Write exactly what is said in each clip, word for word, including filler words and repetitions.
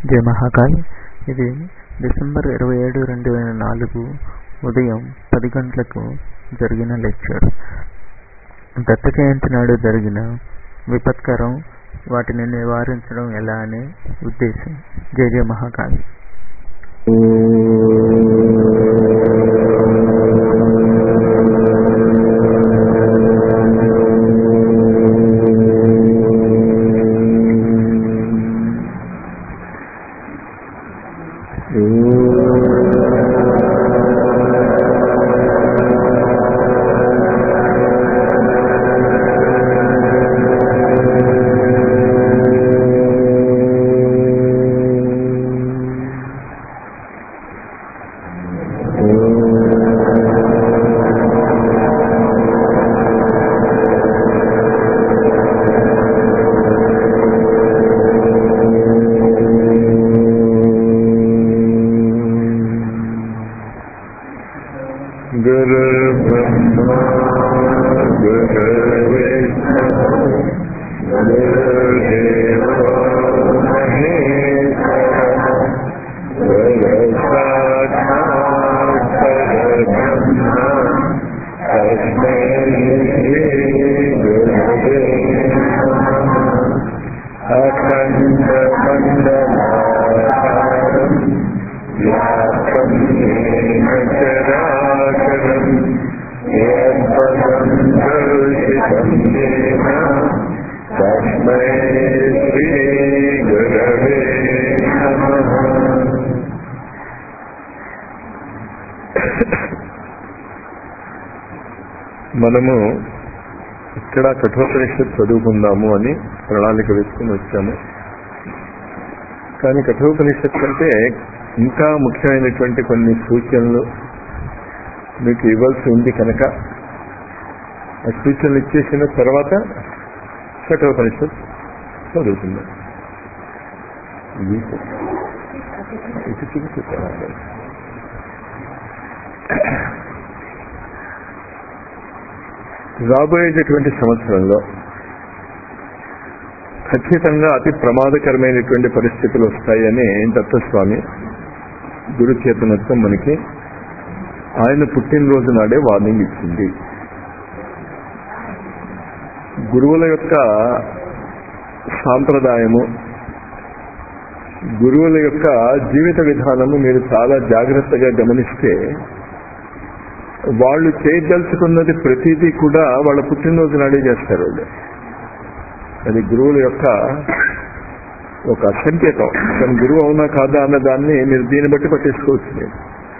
జై మహాకాల్. ఇది డిసెంబర్ ఇరవై ఏడు రెండు వేల నాలుగు ఉదయం పది గంటలకు జరిగిన లెక్చర్. దత్త జయంతి నాడు జరిగిన విపత్కరం, వాటిని నివారించడం ఎలా అనే ఉద్దేశం. జై జై మహాకాల్. మనము ఇక్కడ కఠోపనిషత్తు చదువుకుందాము అని ప్రణాళిక వేసుకుని వచ్చాము. కానీ కఠోపనిషత్తు అంటే ఇంకా ముఖ్యమైనటువంటి కొన్ని సూచనలు మీకు ఇవ్వాల్సి ఉంది కనుక ఆ సూచనలు ఇచ్చేసిన తర్వాత కఠోపనిషత్తు చదువుకుందాం. ఇది చూపించాలి. రాబోయేటటువంటి సంవత్సరంలో ఖచ్చితంగా అతి ప్రమాదకరమైనటువంటి పరిస్థితులు వస్తాయని దత్తస్వామి గురు చేతనత్వం మనకి ఆయన పుట్టినరోజు నాడే వార్నింగ్ ఇచ్చింది. గురువుల యొక్క సాంప్రదాయము, గురువుల యొక్క జీవిత విధానము మీరు చాలా జాగ్రత్తగా గమనిస్తే వాళ్ళు చేయదలుచుకున్నది ప్రతిదీ కూడా వాళ్ళ పుట్టినరోజు నాడే చేస్తారు. వాళ్ళు అది గురువుల యొక్క ఒక సంకేతం. కానీ గురువు అవునా కాదా అన్న దాన్ని మీరు దీన్ని బట్టి పట్టించుకోవచ్చు. మీరు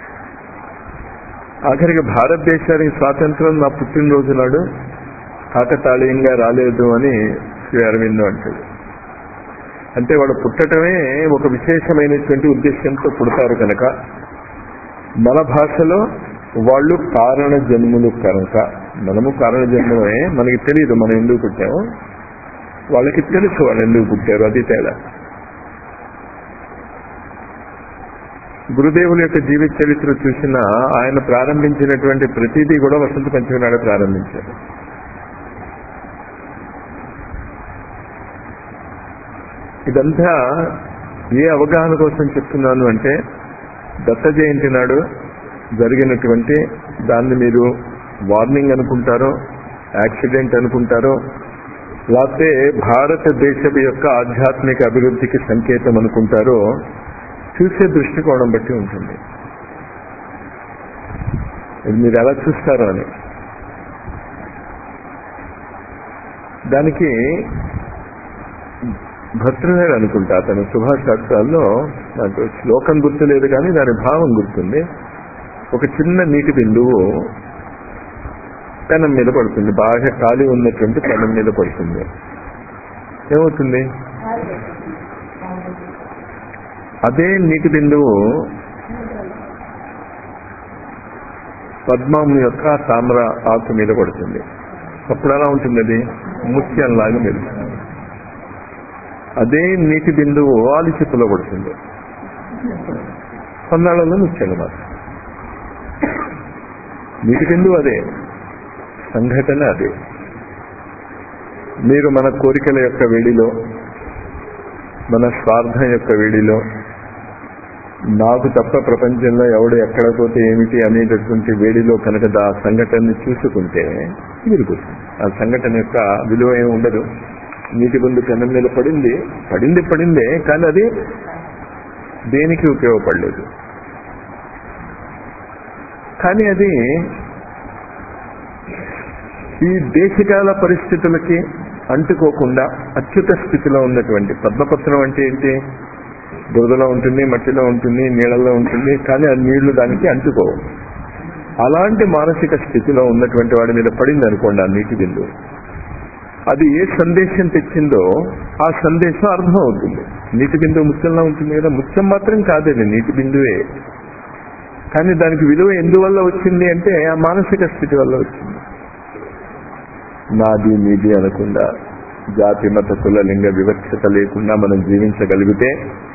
ఆఖరికి భారతదేశానికి స్వాతంత్రం నా పుట్టినరోజు నాడు కాకతాళీయంగా రాలేదు అని శ్రీ అరవిందో అంటాడు. అంటే వాళ్ళు పుట్టటమే ఒక విశేషమైనటువంటి ఉద్దేశంతో పుడతారు కనుక మన భాషలో వాళ్ళు కారణ జన్ములు కనుక, మనము కారణ జన్మమే. మనకి తెలియదు మనం ఎందుకు పుట్టాము, వాళ్ళకి తెలుసు వాళ్ళు ఎందుకు పుట్టారు. అది తేడా. గురుదేవుల యొక్క జీవిత చరిత్ర చూసినా ఆయన ప్రారంభించినటువంటి ప్రతిదీ కూడా వసంత పంచమి నాడే ప్రారంభించారు. ఇదంతా ఏ అవగాహన కోసం చెప్తున్నాను అంటే, దత్త జయంతి నాడు జరిగినటువంటి దాన్ని మీరు వార్నింగ్ అనుకుంటారో, యాక్సిడెంట్ అనుకుంటారో, లేకపోతే భారతదేశం యొక్క ఆధ్యాత్మిక అభివృద్ధికి సంకేతం అనుకుంటారో, చూసే దృష్టికోణం బట్టి ఉంటుంది. ఇది మీరు ఎలా చూస్తారో అని. దానికి భర్తృహరి అనుకుంటా అతను శుభాశాస్త్రాల్లో, నాకు శ్లోకం గుర్తులేదు కానీ దాని భావం గుర్తుంది. ఒక చిన్న నీటి బిందువు పెనం మీద పడుతుంది, బాగా ఖాళీ ఉన్నటువంటి పెనం మీద పడుతుంది. ఏమవుతుంది? అదే నీటి బిందువు పద్మం యొక్క తామ్ర ఆకు మీద పడుతుంది. అప్పుడు ఎలా ఉంటుంది? అది ముత్యంలాగా మెరుస్తుంది. అదే నీటి బిందువు ఆలి చెప్పులో పడుతుంది, కొన్నాళ్ళలో ముత్యంగా మాత్రం. నీటి బిందువు అదే, సంఘటన అదే. మీరు మన కోరికల యొక్క వేడిలో, మన స్వార్థం యొక్క వేడిలో, నాకు తప్ప ప్రపంచంలో ఎవడు ఎక్కడ పోతే ఏమిటి అనేటటువంటి వేడిలో కనుక ఆ సంఘటనని చూసుకుంటే విరుగుతుంది. ఆ సంఘటన యొక్క విలువ ఏమి ఉండదు. నీటి ముందు కన్నం మీద పడింది పడింది పడిందే కానీ అది దేనికి ఉపయోగపడలేదు. కానీ అది ఈ దేశకాల పరిస్థితులకి అంటుకోకుండా అత్యుత స్థితిలో ఉన్నటువంటి పద్మపత్రం అంటే ఏంటి? బురదలో ఉంటుంది, మట్టిలో ఉంటుంది, నీళ్ళలో ఉంటుంది, కానీ ఆ నీళ్లు దానికి అంటుకోవు. అలాంటి మానసిక స్థితిలో ఉన్నటువంటి వాడి మీద పడింది అనుకోండి ఆ నీటి బిందు, అది ఏ సందేశం తెచ్చిందో ఆ సందేశం అర్థం అవుతుంది. నీటి బిందువు ముత్యంలో ఉంటుంది కదా, ముత్యం మాత్రం కాదండి, నీటి బిందువే. కానీ దానికి విలువ ఎందువల్ల వచ్చింది అంటే ఆ మానసిక స్థితి వల్ల వచ్చింది. నాది నీది అనకుండా, జాతి మత కుల లింగ వివక్షత లేకుండా మనం జీవించగలిగితే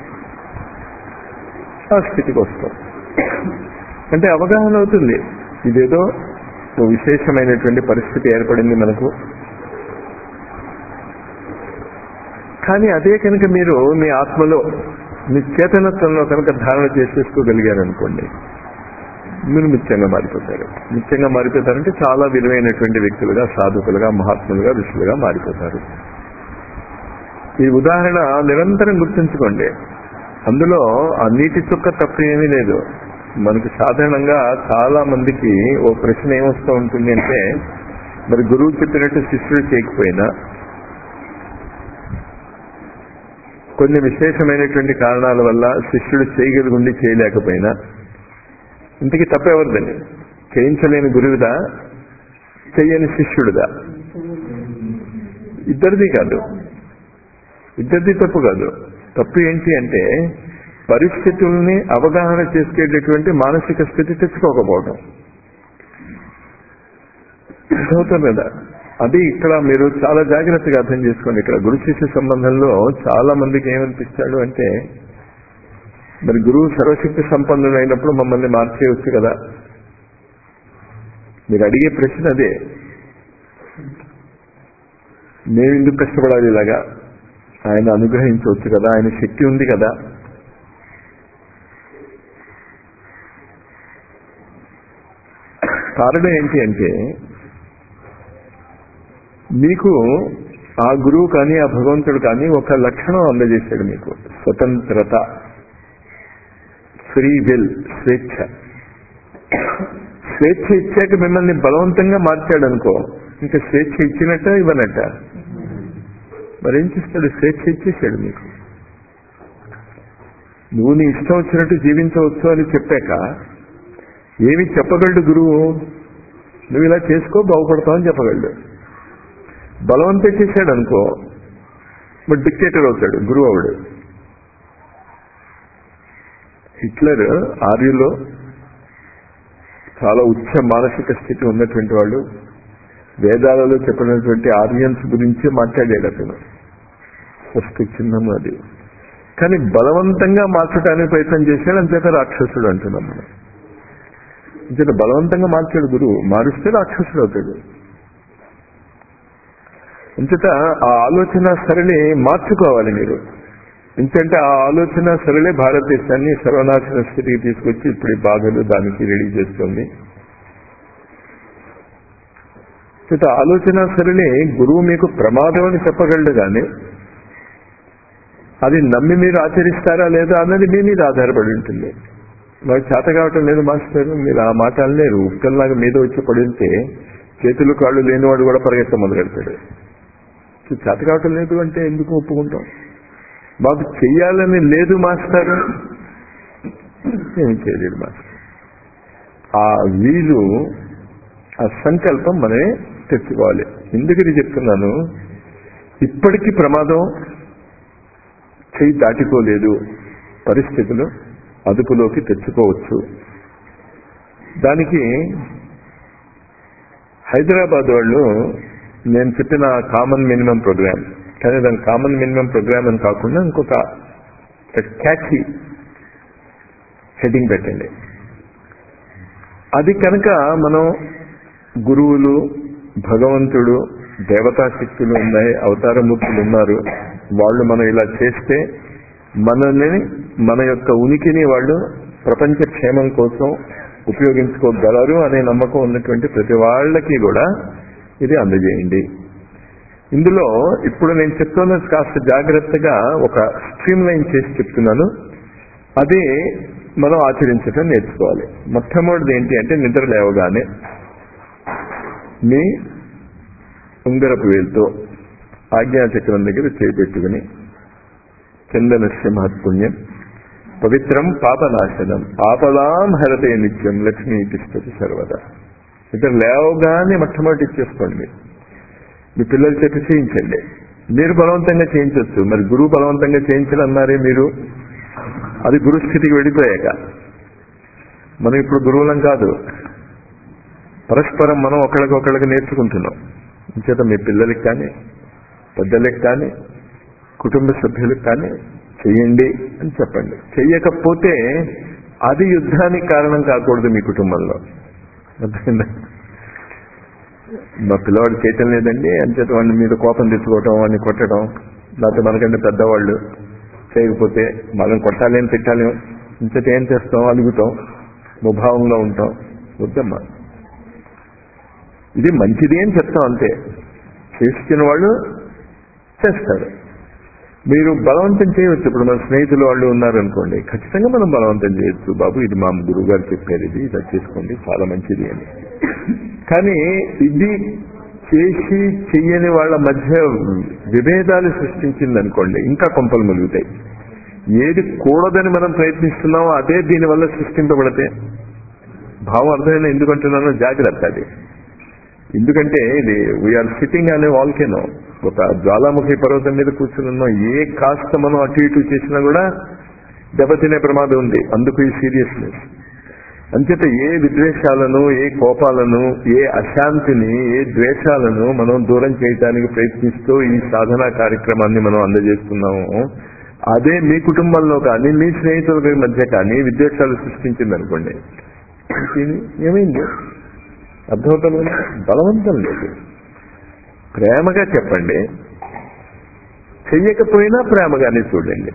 ఆ స్థితికి వస్తాం. అంటే అవగాహన అవుతుంది, ఇదేదో విశేషమైనటువంటి పరిస్థితి ఏర్పడింది మనకు. కానీ అదే కనుక మీరు మీ ఆత్మలో మీ చేతనత్వంలో కనుక ధారణ చేసేసుకోగలిగారనుకోండి, మీరు నిత్యంగా మారిపోతారు. నిత్యంగా మారిపోతారంటే చాలా విలువైనటువంటి వ్యక్తులుగా, సాధకులుగా, మహాత్ములుగా, ఋషులుగా మారిపోతారు. ఈ ఉదాహరణ నిరంతరం గుర్తుంచుకోండి. అందులో ఆ నీటి చుక్క తప్పు ఏమీ లేదు. మనకు సాధారణంగా చాలా మందికి ఓ ప్రశ్న ఏమొస్తూ ఉంటుంది అంటే, మరి గురువు చెప్పినట్టు శిష్యుడు చేయకపోయినా, కొన్ని విశేషమైనటువంటి కారణాల వల్ల శిష్యుడు చేయగలిగుండి చేయలేకపోయినా, ఇంతకీ తప్పెవరిదని? చేయించలేని గురువుదా, చెయ్యని శిష్యుడుదా? ఇద్దరిది కాదు, ఇద్దరిది తప్పు కాదు. తప్పు ఏంటి అంటే పరిస్థితుల్ని అవగాహన చేసుకునేటటువంటి మానసిక స్థితి తెచ్చుకోకపోవడం. అర్థమవుతుంది కదా? అది ఇక్కడ మీరు చాలా జాగ్రత్తగా అర్థం చేసుకోండి. ఇక్కడ గురు శిష్య సంబంధంలో చాలా మందికి ఏమనిపిస్తాడు అంటే, మరి గురువు సర్వశక్తి సంపన్నుడు అయినప్పుడు మమ్మల్ని మార్చేయవచ్చు కదా. మీరు అడిగే ప్రశ్న అదే, మేము ఎందుకు కష్టపడాలి ఇలాగా? ఆయన అనుగ్రహించవచ్చు కదా, ఆయన శక్తి ఉంది కదా. కారణం ఏంటి అంటే, మీకు ఆ గురువు కానీ ఆ భగవంతుడు కానీ ఒక లక్షణం అందజేశాడు మీకు, స్వతంత్రత, ఫ్రీ విల్, స్వేచ్ఛ. స్వేచ్ఛ ఇచ్చాక మిమ్మల్ని బలవంతంగా మార్చాడు అనుకో, ఇంకా స్వేచ్ఛ ఇచ్చినట్ట ఇవ్వనట్ట? మరేం చేస్తాడు? స్వేచ్ఛ ఇచ్చేసాడు మీకు. నువ్వు నీ ఇష్టం వచ్చినట్టు జీవించవచ్చు అని చెప్పాక ఏమి చెప్పగలడు గురువు? నువ్వు ఇలా చేసుకో బాగుపడతావు అని చెప్పగలడు. బలవంతం చేశాడు అనుకో, మరి డిక్టేటర్ అవుతాడు, గురువు అవడు. హిట్లర్ ఆర్యులో చాలా ఉచ్చ మానసిక స్థితి ఉన్నటువంటి వాళ్ళు, వేదాలలో చెప్పినటువంటి ఆర్యన్స్ గురించి మాట్లాడాడు అతను. ఫస్ట్ చిన్నము అది. కానీ బలవంతంగా మార్చడానికి ప్రయత్నం చేశాడు, అంతేత రాక్షసుడు అంటున్నాం మనం. అంచేత బలవంతంగా మార్చాడు గురువు, మారుస్తే రాక్షసుడు అవుతాడు. అంచేత ఆ ఆలోచన సరళి మార్చుకోవాలి మీరు. ఎందుకంటే ఆ ఆలోచన సరళే భారతదేశాన్ని సర్వనాశన స్థితికి తీసుకొచ్చి ఇప్పుడు బాధలు దానికి రెడీ చేస్తుంది. ఆలోచన సరళి గురువు మీకు ప్రమాదం అని చెప్పగలడు, కానీ అది నమ్మి మీరు ఆచరిస్తారా లేదా అన్నది మీ మీద ఆధారపడి ఉంటుంది. నాకు చేత కావటం లేదు మాస్టర్, మీరు ఆ మాట అనలేరు. ఉక్కల్లాగా మీద వచ్చి పడితే చేతులు కాళ్ళు లేనివాడు కూడా పరిగెత్త మొదలెడతాడు. చేత కావటం లేదు అంటే ఎందుకు ఒప్పుకుంటాం? మాకు చెయ్యాలని లేదు మాస్టర్, ఏం చేయలేదు మాస్టర్. ఆ వీలు, ఆ సంకల్పం మనమే తెచ్చుకోవాలి. ఎందుకని చెప్తున్నాను, ఇప్పటికీ ప్రమాదం చెయ్యి దాటిపోలేదు, పరిస్థితులు అదుపులోకి తెచ్చుకోవచ్చు. దానికి హైదరాబాద్ వాళ్ళు నేను చెప్పిన కామన్ మినిమం ప్రోగ్రామ్, కానీ దాని కామన్ మినిమం ప్రోగ్రామ్ అని కాకుండా ఇంకొక క్యాచీ హెడ్డింగ్ పెట్టండి. అది కనుక మనం గురువులు, భగవంతుడు, దేవతా శక్తులు ఉన్నాయి, అవతారమూర్తులు ఉన్నారు, వాళ్ళు మనం ఇలా చేస్తే మనల్ని మన యొక్క ఉనికిని వాళ్ళు ప్రపంచ క్షేమం కోసం ఉపయోగించుకోగలరు అనే నమ్మకం ఉన్నటువంటి ప్రతి వాళ్ళకి కూడా ఇది అందజేయండి. ఇందులో ఇప్పుడు నేను చెప్తున్నది కాస్త జాగ్రత్తగా ఒక స్ట్రీమ్ లైన్ చేసి చెప్తున్నాను. అది మనం ఆచరించడం నేర్చుకోవాలి. మొట్టమొదటిది ఏంటి అంటే నిద్ర లేవగానే మీ ఉంగరపు వేలుతో ఆజ్ఞాచక్రం దగ్గర చేపెట్టుకుని చందనస్య మహత్పుణ్యం పవిత్రం పాపనాశనం ఆపదాం హరతే నిత్యం లక్ష్మీ తిష్టతి సర్వదా. నిద్ర లేవగానే మొట్టమొదటి ఇచ్చేసుకోండి. మీ పిల్లల చేత చేయించండి. మీరు బలవంతంగా చేయించవచ్చు. మరి గురువు బలవంతంగా చేయించాలన్నారే మీరు, అది గురుస్థితికి వెళ్ళిపోయాక. మనం ఇప్పుడు గురువులం కాదు, పరస్పరం మనం ఒకళ్ళకొకళ్ళకి నేర్చుకుంటున్నాం. చేత మీ పిల్లలకి కానీ పెద్దలకి కానీ కుటుంబ సభ్యులకు కానీ చెయ్యండి అని చెప్పండి. చెయ్యకపోతే అది యుద్ధానికి కారణం కాకూడదు మీ కుటుంబంలో. అర్థమైందా? మా పిల్లవాడు చేయటం లేదండి అంచేత వాడిని మీద కోపం తెచ్చుకోవటం, వాడిని కొట్టడం, లేకపోతే మనకంటే పెద్దవాళ్ళు చేయకపోతే మనం కొట్టాలి అని తిట్టాలి ఇంచేత ఏం చేస్తాం, అలుగుతాం, ముభావంలో ఉంటాం. వద్దమ్మా, ఇది మంచిది అని చెప్తాం అంతే. చేసిన వాళ్ళు చేస్తారు. మీరు బలవంతం చేయవచ్చు. ఇప్పుడు మన స్నేహితులు వాళ్ళు ఉన్నారనుకోండి, ఖచ్చితంగా మనం బలవంతం చేయొచ్చు. బాబు ఇది మా గురువు గారు చెప్పారు, ఇది ఇలా చేసుకోండి చాలా మంచిది అని. కానీ ఇది చేసి చెయ్యని వాళ్ళ మధ్య విభేదాలు సృష్టించింది అనుకోండి, ఇంకా కొంపలు ములుగుతాయి. ఏది కూడదని మనం ప్రయత్నిస్తున్నామో అదే దీనివల్ల సృష్టింపబడితే భావం అర్థమైనా ఎందుకంటున్నానో జాగ్రత్త. అది ఎందుకంటే ఇది వీఆర్ సిట్టింగ్ అనే వాల్కెనో, ఒక జ్వాలాముఖి పర్వతం మీద కూర్చున్నాం. ఏ కాస్త మనం అటు ఇటు చేసినా కూడా దెబ్బతినే ప్రమాదం ఉంది. అందుకు ఈ సీరియస్నెస్. అంచేత ఏ విద్వేషాలను, ఏ కోపాలను, ఏ అశాంతిని, ఏ ద్వేషాలను మనం దూరం చేయడానికి ప్రయత్నిస్తూ ఈ సాధనా కార్యక్రమాన్ని మనం అందజేస్తున్నాము. అదే మీ కుటుంబంలో కానీ మీ స్నేహితుల మధ్య కానీ విద్వేషాలు సృష్టించింది అనుకోండి, ఏమైంది అర్థమవుతాం కదా. బలవంతం లేదు, ప్రేమగా చెప్పండి. చెయ్యకపోయినా ప్రేమగానే చూడండి.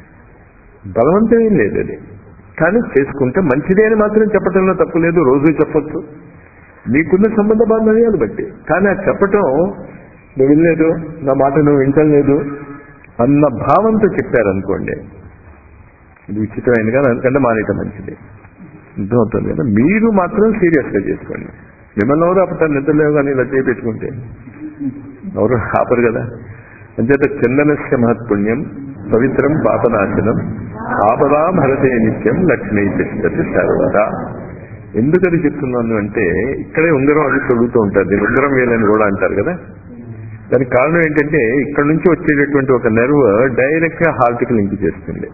బలవంతం ఏం లేదు అది. కానీ చేసుకుంటే మంచిదే అని మాత్రం చెప్పటంలో తప్పు లేదు. రోజు చెప్పచ్చు మీకున్న సంబంధ బాంధవ్యాలు బట్టి. కానీ అది చెప్పటం నువ్వు వినలేదు, నా మాట నువ్వు వింటలేదు అన్న భావంతో చెప్పారనుకోండి, ఇది విచిత్రమైంది కదా, అందుకంటే మానేయటం మంచిది. అర్థమవుతుంది కదా. మీరు మాత్రం సీరియస్గా చేసుకోండి. మిమ్మల్ని ఎవరు ఆపుతారు? నిద్రలేవు కానీ ఇలా చేపెట్టుకుంటే ఎవరు ఆపరు కదా. అంచేత చందనస్య మహత్పుణ్యం పవిత్రం పాపనాశనం ఆపదా భరతే నిత్యం లక్ష్మీ తిష్టతి సర్వదా. ఎందుకని చెప్తున్నాను అంటే ఇక్కడే ఉంగరం అది తొడుగుతూ ఉంటారు. దీని ఉంగరం వేలని కూడా అంటారు కదా. దానికి కారణం ఏంటంటే ఇక్కడ నుంచి వచ్చేటటువంటి ఒక నెర్వ్ డైరెక్ట్ గా హార్ట్ కి లింక్ చేస్తుంది.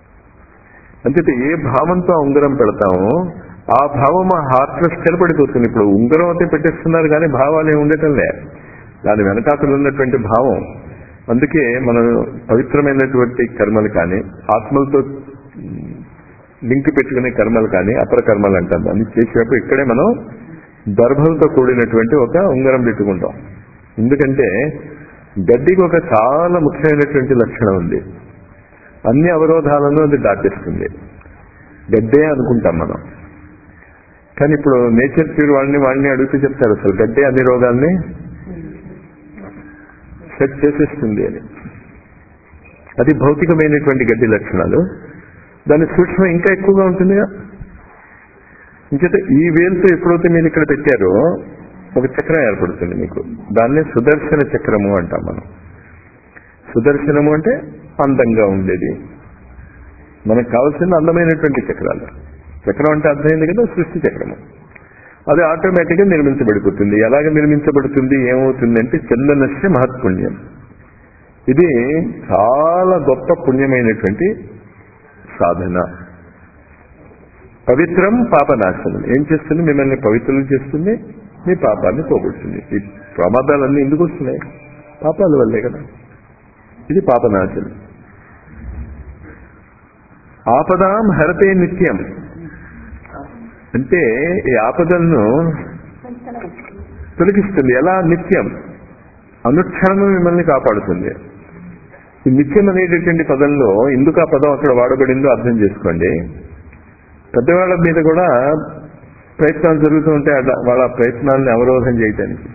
అంచేత ఏ భావంతో ఉంగరం పెడతామో ఆ భావం ఆ హార్ట్ లో స్థిరపడిపోతుంది. ఇప్పుడు ఉంగరం అయితే పెట్టేస్తున్నారు కానీ భావాలు ఏమి ఉండటం లే, దాని వెనకాతలు ఉన్నటువంటి భావం. అందుకే మనం పవిత్రమైనటువంటి కర్మలు కానీ, ఆత్మలతో లింక్ పెట్టుకునే కర్మలు కానీ అపర కర్మలు అంటాం. దాన్ని చేసేటప్పుడు ఇక్కడే మనం దర్భలతో కూడినటువంటి ఒక ఉంగరం పెట్టుకుంటాం. ఎందుకంటే గడ్డికి ఒక చాలా ముఖ్యమైనటువంటి లక్షణం ఉంది. అన్ని అవరోధాలను అది దాటేస్తుంది. గడ్డే అనుకుంటాం మనం, కానీ ఇప్పుడు నేచర్ ప్యూర్ వాళ్ళని వాళ్ళని అడుగుతూ చెప్తారు అసలు గడ్డే అన్ని రోగాల్ని సెట్ చేసేస్తుంది అని. అది భౌతికమైనటువంటి గడ్డి లక్షణాలు. దాని సూక్ష్మం ఇంకా ఎక్కువగా ఉంటుందిగా. ఇంకైతే ఈ వేలుతో ఎప్పుడైతే మీరు ఇక్కడ పెట్టారో ఒక చక్రం ఏర్పడుతుంది మీకు. దాన్నే సుదర్శన చక్రము అంటాం మనం. సుదర్శనము అంటే అందంగా ఉండేది. మనకు కావాల్సిన అందమైనటువంటి చక్రాలు. చక్రం అంటే అర్థమైంది కదా, సృష్టి చక్రము. అది ఆటోమేటిక్గా నిర్మించబడిపోతుంది. ఎలాగ నిర్మించబడుతుంది, ఏమవుతుంది అంటే చందనస్య మహత్పుణ్యం. ఇది చాలా గొప్ప పుణ్యమైనటువంటి సాధన. పవిత్రం పాపనాశనం. ఏం చేస్తుంది? మిమ్మల్ని పవిత్రులు చేస్తుంది, మీ పాపాన్ని పోగొడుతుంది. ఈ ప్రమాదాలన్నీ ఎందుకు వస్తున్నాయి? పాపాల వల్లే కదా. ఇది పాపనాశనం. ఆపదాం హరతే నిత్యం అంటే ఈ ఆపదలను తొలగిస్తుంది. ఎలా? నిత్యం, అనుక్షణము మిమ్మల్ని కాపాడుతుంది. ఈ నిత్యం అనేటటువంటి పదంలో ఎందుకు ఆ పదం అక్కడ వాడబడిందో అర్థం చేసుకోండి. పెద్దవాళ్ళ మీద కూడా ప్రయత్నాలు జరుగుతూ ఉంటాయి, వాళ్ళ ప్రయత్నాలను అవరోధం చేయటానికి.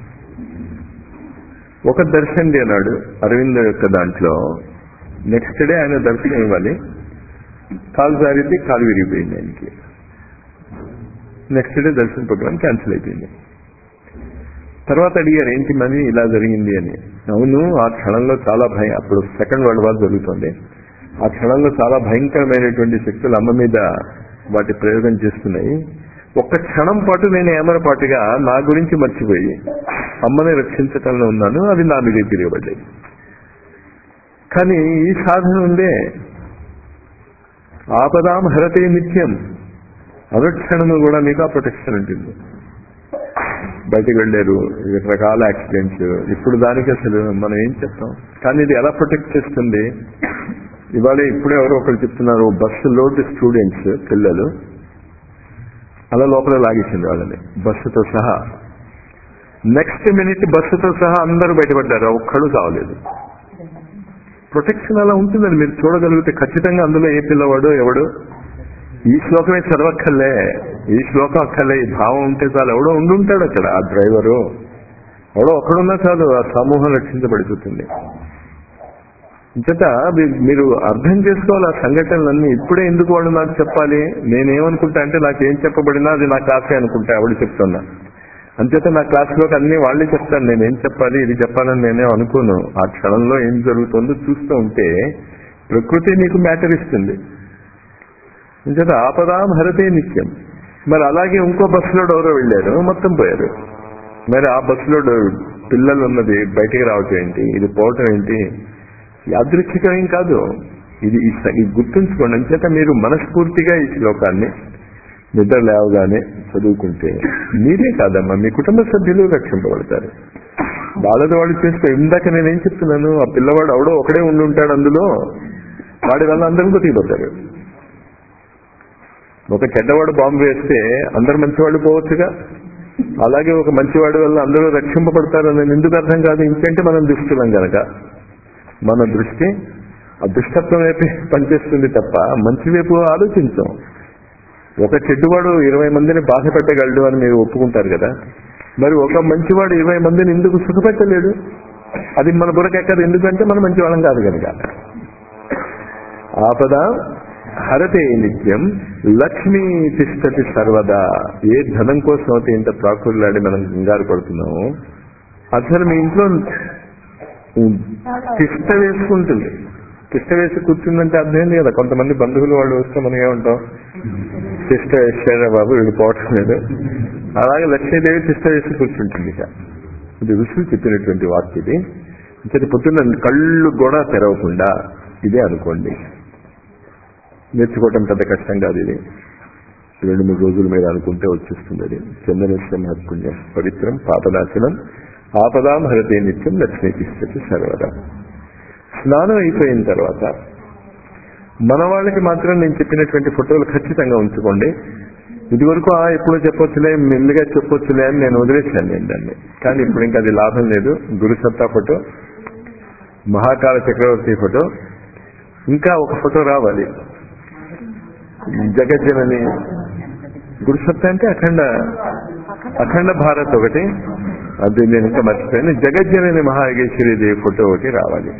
ఒక దర్శనం అన్నాడు అరవింద యొక్క దాంట్లో, నెక్స్ట్ డే ఆయన దర్శనం ఇవ్వాలి, కాలు జారితే కాలు విరిగిపోయింది ఆయనకి. నెక్స్ట్ డే దర్శన ప్రోగ్రామ్ క్యాన్సిల్ అయిపోయింది. తర్వాత అడిగారు ఏంటి మనీ ఇలా జరిగింది అని. అవును, ఆ క్షణంలో చాలా భయం, అప్పుడు సెకండ్ వరల్డ్ వార్ జరుగుతుంది, ఆ క్షణంలో చాలా భయంకరమైనటువంటి శక్తులు అమ్మ మీద వాటి ప్రయోగం చేస్తున్నాయి. ఒక్క క్షణం పాటు నేను ఏమరపాటుగా నా గురించి మర్చిపోయి అమ్మని రక్షించటంలో ఉన్నాను, అది నా మీద తిరగబడ్డాయి. కానీ ఈ సాధన ఉందే, ఆపదాం హరతే నిత్యం, అనుక్షణము కూడా మీకు ఆ ప్రొటెక్షన్ ఉంటుంది. బయటకు వెళ్ళారు, రకరకాల యాక్సిడెంట్స్, ఇప్పుడు దానికి అసలు మనం ఏం చెప్తాం. కానీ ఇది ఎలా ప్రొటెక్ట్ చేస్తుంది? ఇవాళ ఇప్పుడే ఎవరో ఒకరు చెప్తున్నారు, బస్సులో స్టూడెంట్స్ పిల్లలు అలా లోపల లాగేసింది వాళ్ళని బస్సుతో సహా. నెక్స్ట్ మినిట్ బస్సుతో సహా అందరూ బయటపడ్డారు, ఒక్కడు కావలేదు. ప్రొటెక్షన్ అలా ఉంటుందని మీరు చూడగలిగితే ఖచ్చితంగా అందులో ఏ పిల్లవాడు ఎవడు ఈ శ్లోకమే చదవక్కర్లే, ఈ శ్లోకం అక్కర్లే, ఈ భావం ఉంటే చాలు. ఎవడో ఉండుంటాడు అక్కడ, ఆ డ్రైవరు ఎవడో ఒక్కడున్నా చాలు, ఆ సమూహం రక్షించబడిపోతుంది. ఇంతట మీరు అర్థం చేసుకోవాలి ఆ సంఘటనలన్నీ. ఇప్పుడే ఎందుకు వాళ్ళు నాకు చెప్పాలి, నేనేమనుకుంటా అంటే నాకేం చెప్పబడినా అది నా క్లాసే అనుకుంటా, ఎవడు చెప్తున్నా. అంచేత నా క్లాస్లోకి అన్ని వాళ్ళే చెప్తాను, నేనేం చెప్పాలి ఇది చెప్పాలని నేనే అనుకోను. ఆ క్షణంలో ఏం జరుగుతుందో చూస్తూ ఉంటే ప్రకృతి నీకు మ్యాటర్ ఇస్తుంది. అంచేత ఆపదాం హరతే నిత్యం. మరి అలాగే ఇంకో బస్సులో ఎవరో వెళ్ళారు, మొత్తం పోయారు. మరి ఆ బస్సులో పిల్లలు ఉన్నది బయటికి రావటం ఏంటి, ఇది పోవటం ఏంటి, యాదృచ్ఛికమేం కాదు, ఇది ఇది గుర్తుంచుకోండి. అంచేత మీరు మనస్ఫూర్తిగా ఈ శ్లోకాన్ని నిద్ర లేవగానే చదువుకుంటే మీరే కాదమ్మా మీ కుటుంబ సభ్యులు రక్షింపబడతారు. వాళ్ళది వాళ్ళు చేస్తే, ఇందాక నేనేం చెప్తున్నాను, ఆ పిల్లవాడు ఎవడో ఒకడే ఉండి ఉంటాడు అందులో, వాడి వల్ల అందరూ బతికిపోతారు. ఒక చెడ్డవాడు బాంబు వేస్తే అందరు మంచివాళ్ళు పోవచ్చుగా, అలాగే ఒక మంచివాడి వల్ల అందరూ రక్షింపబడతారని ఎందుకు అర్థం కాదు? ఇంకంటే మనం దుష్టులం కనుక మన దృష్టి ఆ దుష్టత్వం వైపు పనిచేస్తుంది తప్ప మంచి వైపు ఆలోచించాం. ఒక చెడ్డువాడు ఇరవై మందిని బాధ పెట్టగలడు అని మీరు ఒప్పుకుంటారు కదా, మరి ఒక మంచివాడు ఇరవై మందిని ఎందుకు సుఖపెట్టలేడు? అది మన బుర్రకెక్కదు, ఎందుకంటే మనం మంచివాళ్ళం కాదు కనుక. ఆపద హరతే నిత్యం లక్ష్మీ తిష్టతి సర్వదా. ఏ ధనం కోసం అయితే ఇంత ప్రాకులాడి మనం కంగారు పడుతున్నామో, అసలు మీ ఇంట్లో తిష్ట వేసుకుంటుంది. తిష్ట వేసి కూర్చుందంటే అర్థం ఏంది కదా. కొంతమంది బంధువులు వాళ్ళు వస్తే మనం ఏమంటాం, తిష్ట వేసారా బాబు వీళ్ళు పోవటం లేదు. అలాగే లక్ష్మీదేవి తిష్ట వేసి కూర్చుంటుంది. ఇక ఇది ఋషులు చెప్పినటువంటి వాక్య. ఇది ఇంకటి పొద్దున్న కళ్ళు కూడా తెరవకుండా ఇదే అనుకోండి. నేర్చుకోవటం పెద్ద కష్టం కాదు, ఇది రెండు మూడు రోజుల మీద అనుకుంటే వచ్చేస్తుంది. అది చందనేశ్వర మహత్పుణ్యం పవిత్రం పాపనాశనం ఆపదాం హరతే నిత్యం లక్ష్మీ తిష్టతి సర్వదా. స్నానం అయిపోయిన తర్వాత మన వాళ్ళకి మాత్రం నేను చెప్పినటువంటి ఫోటోలు ఖచ్చితంగా ఉంచుకోండి. ఇదివరకు ఆ ఎప్పుడో చెప్పొచ్చులే మెల్లిగా చెప్పొచ్చులే అని నేను వదిలేశాను నేను దాన్ని. కానీ ఇప్పుడు ఇంకా అది లాభం లేదు. గురుసత్తా ఫోటో, మహాకాల చక్రవర్తి ఫోటో, ఇంకా ఒక ఫోటో రావాలి, జగజ్జనని. గురుసత్తా అంటే అఖండ అఖండ భారత్ ఒకటి, అది నేను ఇంకా మర్చిపోయాను. జగజ్జనని మహాయోగేశ్వరి దేవి ఫోటో ఒకటి రావాలి.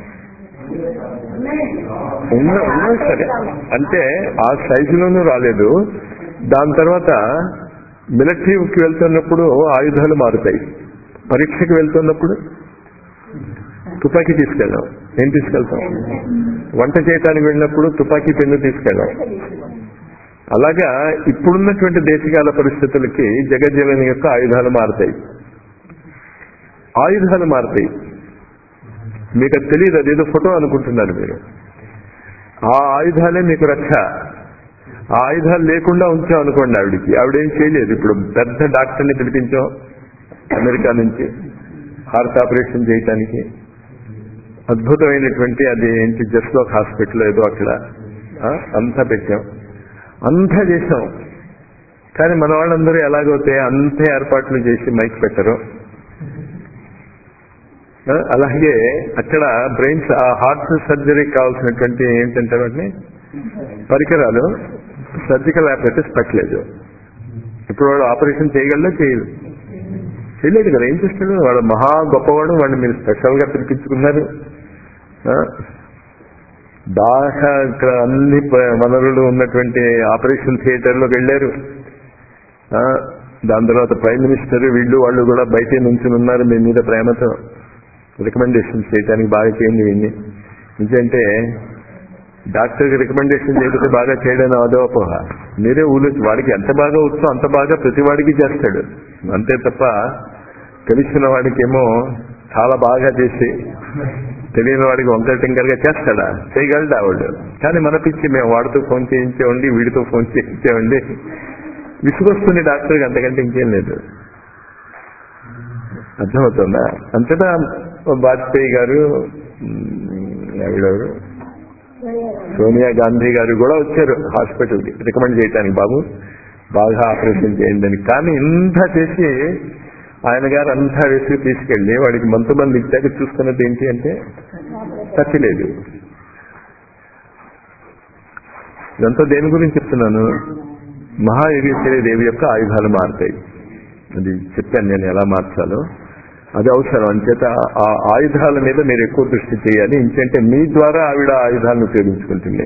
ఉన్నా ఉన్నా సరే, అంటే ఆ సైజులోనూ రాలేదు. దాని తర్వాత మిలిటరీకి వెళ్తున్నప్పుడు ఆయుధాలు మారుతాయి, పరీక్షకి వెళ్తున్నప్పుడు తుపాకీ తీసుకెళ్ళాం. ఏం తీసుకెళ్తాం? వంట చేయడానికి వెళ్ళినప్పుడు తుపాకీ పెన్ను తీసుకెళ్ళాం. అలాగా ఇప్పుడున్నటువంటి దేశకాల పరిస్థితులకి జగజ్జనని యొక్క ఆయుధాలు మారుతాయి. ఆయుధాలు మారుతాయి, మీకు అది తెలియదు, అదేదో ఫోటో అనుకుంటున్నారు మీరు. ఆ ఆయుధాలే మీకు రక్ష. ఆ ఆయుధాలు లేకుండా ఉంచాం అనుకోండి, ఆవిడికి ఆవిడేం చేయలేదు. ఇప్పుడు పెద్ద డాక్టర్ని పిలిపించాం అమెరికా నుంచి హార్ట్ ఆపరేషన్ చేయటానికి. అద్భుతమైనటువంటి అది ఏంటి జస్లోక్ హాస్పిటల్ ఏదో అక్కడ అంతా పెట్టాం, అంతా చేసాం. కానీ మన వాళ్ళందరూ ఎలాగైతే అంతే ఏర్పాట్లు చేసి మైక్ పెట్టరు. అలాగే అక్కడ బ్రెయిన్స్ ఆ హార్ట్ సర్జరీకి కావాల్సినటువంటి ఏంటంటే వాటిని పరికరాలు సర్జికల్ ఆపరేటర్స్ పెట్టలేదు. ఇప్పుడు వాడు ఆపరేషన్ చేయగలడా చేయదు చేయలేదు కదా. ఏం చేస్తాడు వాడు మహా గొప్పవాడు, వాడిని మీరు స్పెషల్ గా పిలిపించుకున్నారు. బాగా ఇక్కడ అన్ని వనరులు ఉన్నటువంటి ఆపరేషన్ థియేటర్ లోకి వెళ్ళారు. దాని తర్వాత ప్రైమ్ మినిస్టర్ వీళ్ళు వాళ్ళు కూడా బయటే నుంచి ఉన్నారు మీ మీద ప్రేమతో రికమెండేషన్ చేయడానికి. బాగా చేయండి వీడిని. ఎందుకంటే డాక్టర్కి రికమెండేషన్ చేయకపోతే బాగా చేయడం అదోపోహ. మీరే ఊళ్ళో వాడికి ఎంత బాగా వచ్చో అంత బాగా ప్రతి వాడికి చేస్తాడు. అంతే తప్ప తెలిసిన వాడికేమో చాలా బాగా చేసి తెలియని వాడికి వంకర టింకర్గా చేస్తాడా? చేయగలడా వాడు? కానీ మన పిచ్చి మేము వాడితో ఫోన్ చేయించేవండి, వీడితో ఫోన్ చేయించేవండి, విసుగొస్తుంది డాక్టర్కి, అంతకంటే ఇంకేం లేదు. అర్థమవుతుందా? అంతటా వాజ్పేయి గారు, ఎవరెవరు సోనియా గాంధీ గారు కూడా వచ్చారు హాస్పిటల్కి రికమెండ్ చేయడానికి, బాబు బాగా ఆపరేషన్ చేయండి అని. కానీ ఇంత చేసి ఆయన గారు అంతా వేసి తీసుకెళ్లి వాడికి మంతు మంది ఇచ్చాక చూస్తున్నది ఏంటి అంటే తచ్చలేదు. ఇదంతా దేని గురించి చెప్తున్నాను? మహాయోగేశ్వరి దేవి యొక్క ఆయుధాలు మారుతాయి. అది చెప్పాను నేను ఎలా మార్చాలో. అది అవసరం. అంచేత ఆ ఆయుధాల మీద మీరు ఎక్కువ దృష్టి చేయాలి. ఇంకంటే మీ ద్వారా ఆవిడ ఆయుధాలను ఉపయోగించుకుంటుంది.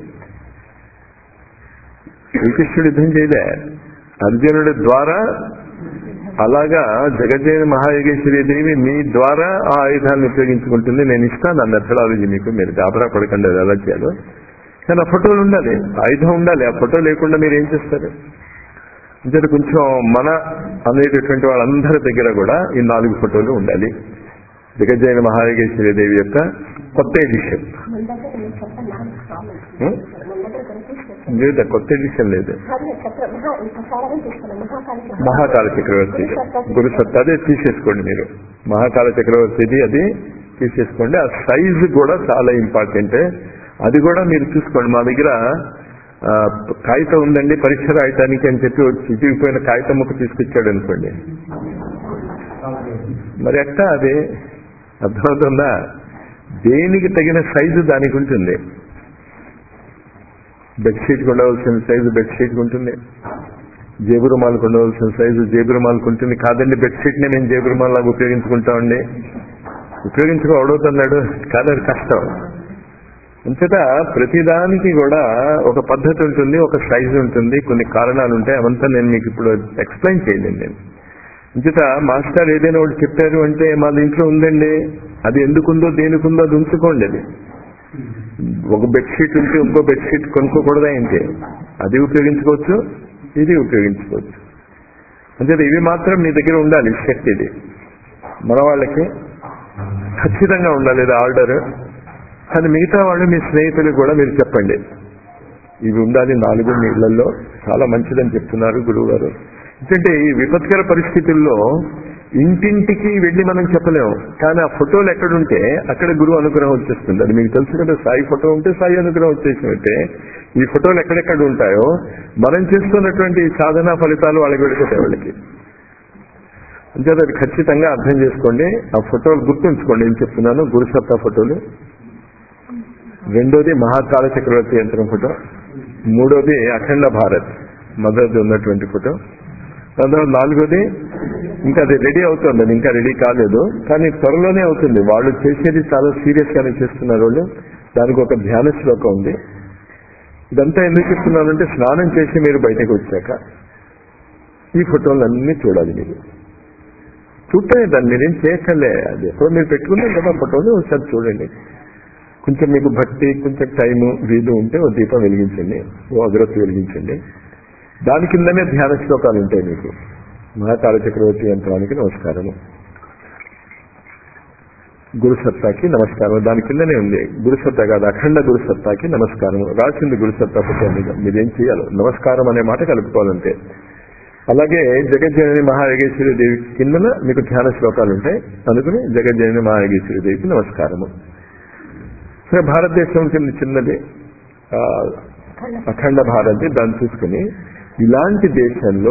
శ్రీకృష్ణుడు యుద్ధం చేయలే, అర్జునుడి ద్వారా. అలాగా జగజ్జన మహాయోగేశ్వరి దేవి మీ ద్వారా ఆ ఆయుధాలను ఉపయోగించుకుంటుంది. నేను ఇస్తాను ఆ మెథడాలజీ మీకు, మీరు గాబరా పడకండి అది ఎలా చేయాలో. కానీ ఆ ఫోటోలు ఉండాలి, ఆయుధం ఉండాలి. ఆ ఫోటో లేకుండా మీరు ఏం చేస్తారు? అంటే కొంచెం మన అనేటటువంటి వాళ్ళందరి దగ్గర కూడా ఈ నాలుగు ఫోటోలు ఉండాలి. జగజ్జన మహాయోగేశ్వరి దేవి యొక్క కొత్త ఎడిషన్ లేదా కొత్త ఎడిషన్ లేదు. మహాకాల చక్రవర్తి గురుసత్తా అదే తీసేసుకోండి మీరు. మహాకాల చక్రవర్తిది అది తీసేసుకోండి. ఆ సైజు కూడా చాలా ఇంపార్టెంట్. అది కూడా మీరు చూసుకోండి. మా దగ్గర కాగితం ఉందండి పరీక్ష రాయటానికి అని చెప్పి చిటికిపోయిన కాగితం ముక్క తీసుకొచ్చాడు అనుకోండి, మరి ఎట్టా అది? అర్థమవుతుందా? దేనికి తగిన సైజు దానికి ఉంటుంది. బెడ్షీట్కి ఉండవలసిన సైజు బెడ్షీట్కి ఉంటుంది, జేబు రుమాలకు ఉండవలసిన సైజు జేబు రుమాలకు ఉంటుంది. కాదండి బెడ్షీట్ని నేను జేబు రుమాలాగా ఉపయోగించుకుంటామండి, ఉపయోగించుకో అవడవుతున్నాడు కాదు, అది కష్టం. అంతటా ప్రతిదానికి కూడా ఒక పద్ధతి ఉంటుంది, ఒక సైజు ఉంటుంది, కొన్ని కారణాలు ఉంటాయి. అవంతా నేను మీకు ఇప్పుడు ఎక్స్ప్లెయిన్ చేయలేను నేను. అంతటా మాస్టర్ ఏదైనా ఒకటి చెప్పారు అంటే మా దీంట్లో ఉందండి, అది ఎందుకుందో దేనికుందో అది ఉంచుకోండి. అది ఒక బెడ్షీట్ ఉంటే ఇంకో బెడ్షీట్ కొనుక్కోకూడదా ఏంటి? అది ఉపయోగించుకోవచ్చు, ఇది ఉపయోగించుకోవచ్చు. అంతే ఇవి మాత్రం మీ దగ్గర ఉండాలి. సెట్ ఇది మన వాళ్ళకి ఖచ్చితంగా ఉండాలి, ఇది ఆర్డర్. కానీ మిగతా వాళ్ళు మీ స్నేహితులకు కూడా మీరు చెప్పండి ఇవి ఉండాలి నాలుగు మీ ఇళ్లలో, చాలా మంచిదని చెప్తున్నారు గురువు గారు. ఎందుకంటే ఈ విపత్కర పరిస్థితుల్లో ఇంటింటికి వెళ్ళి మనం చెప్పలేము. కానీ ఆ ఫోటోలు ఎక్కడుంటే అక్కడ గురువు అనుగ్రహం వచ్చేస్తుంది. అది మీకు తెలుసు కదా, సాయి ఫోటో ఉంటే సాయి అనుగ్రహం వచ్చేసినట్టే. ఈ ఫోటోలు ఎక్కడెక్కడ ఉంటాయో మనం చేస్తున్నటువంటి సాధనా ఫలితాలు వాళ్ళకి వెళ్ళిపోతాయి వాళ్ళకి. అంటే అది ఖచ్చితంగా అర్థం చేసుకోండి. ఆ ఫోటోలు గుర్తుంచుకోండి. ఏం చెప్తున్నాను, గురుసత్తా ఫోటోలు. రెండోది మహాకాల చక్రవర్తి యంత్రం ఫోటో. మూడోది అఖండ భారత్ మదర్ది ఉన్నటువంటి ఫోటో. దాని నాలుగోది ఇంకా అది రెడీ అవుతుంది, అది ఇంకా రెడీ కాలేదు కానీ త్వరలోనే అవుతుంది. వాళ్ళు చేసేది చాలా సీరియస్ గానే చేస్తున్నారు వాళ్ళు. దానికి ఒక ధ్యాన శ్లోకం ఉంది. ఇదంతా ఎందుకు చెప్తున్నానంటే స్నానం చేసి మీరు బయటకు వచ్చాక ఈ ఫోటోలన్నీ చూడాలి. మీరు చూస్తే దాన్ని మీరేం చేయక్కర్లే, అది ఎప్పుడో మీరు పెట్టుకున్నాం కదా ఫోటోలు, ఒకసారి చూడండి. కొంచెం మీకు భక్తి, కొంచెం టైము వీలు ఉంటే ఓ దీపం వెలిగించండి, ఓ అగరత్తి వెలిగించండి. దాని కిందనే ధ్యాన శ్లోకాలు ఉంటాయి మీకు. మహాకాల చక్రవర్తి యంత్రానికి నమస్కారము, గురుసత్తాకి నమస్కారం, దాని కిందనే ఉంది. గురుసత్తా కాదు, అఖండ గురుసత్తాకి నమస్కారం రాసింది. గురుసత్తా ఫోటో మీద మీరేం చేయాలి, నమస్కారం అనే మాట కలుపుకోవాలంటే. అలాగే జగజ్జనని మహాయోగేశ్వరి దేవి కిందన మీకు ధ్యాన శ్లోకాలు ఉంటాయి. అందుకని జగజ్జనని మహాయోగేశ్వరి దేవికి నమస్కారము. సరే, భారతదేశం కింద చిన్నది అఖండ భారత్, దాన్ని చూసుకుని ఇలాంటి దేశంలో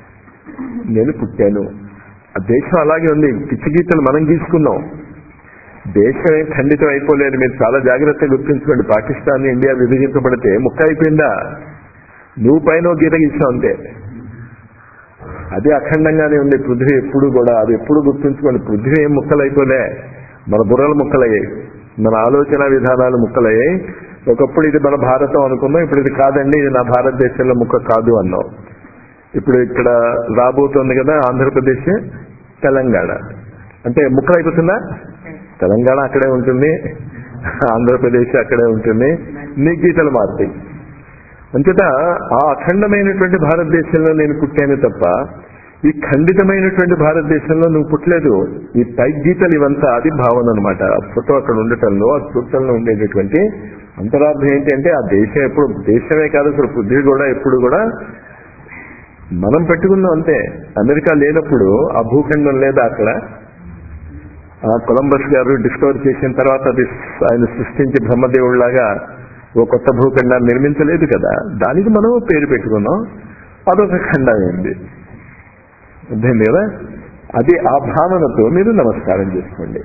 నేను పుట్టాను. ఆ దేశం అలాగే ఉంది. పిచ్చి గీతలు మనం గీసుకున్నాం. దేశమే ఖండితం అయిపోలేదు. మీరు చాలా జాగ్రత్తగా గుర్తుంచుకోండి. పాకిస్తాన్ ఇండియా విభజించబడితే ముక్క అయిపోయిందా? నువ్వు పైన గీత గీసావు అంతే. అది అఖండంగానే ఉంది పృథ్వీ ఎప్పుడు కూడా. అది ఎప్పుడు గుర్తుంచుకోండి. పృథ్వీ ఏం ముక్కలైపోలే, మన బుర్రలు ముక్కలయ్యాయి, మన ఆలోచన విధానాలు ముక్కలయ్యాయి. ఒకప్పుడు ఇది మన భారతం అనుకున్నాం, ఇప్పుడు ఇది కాదండి, ఇది నా భారతదేశంలో ముక్క కాదు అన్నాం. ఇప్పుడు ఇక్కడ రాబోతోంది కదా ఆంధ్రప్రదేశ్, తెలంగాణ అంటే ముక్కలు అయిపోతుందా? తెలంగాణ అక్కడే ఉంటుంది, ఆంధ్రప్రదేశ్ అక్కడే ఉంటుంది, నీ గీతలు మారుతాయి. అంతేత ఆ అఖండమైనటువంటి భారతదేశంలో నేను పుట్టాను తప్ప ఈ ఖండితమైనటువంటి భారతదేశంలో నువ్వు పుట్టలేదు. ఈ పై గీతలు ఇవంతా అది భావన అనమాట. ఫోటో అక్కడ ఉండటంలో, ఆ చూడటంలో ఉండేటటువంటి అంతరార్థం ఏంటి అంటే ఆ దేశం ఎప్పుడు దేశమే కాదు, అసలు పృథ్వీ కూడా ఎప్పుడు కూడా మనం పెట్టుకున్నాం అంతే. అమెరికా లేనప్పుడు ఆ భూఖండం లేదా అక్కడ. ఆ కొలంబస్ గారు డిస్కవర్ చేసిన తర్వాత అది ఆయన సృష్టించి బ్రహ్మదేవుడిలాగా ఓ కొత్త భూఖండాన్ని నిర్మించలేదు కదా, దానికి మనం పేరు పెట్టుకున్నాం, అదొక ఖండం అయింది. అర్థమైంది కదా? అది ఆ భావనతో మీరు నమస్కారం చేసుకోండి.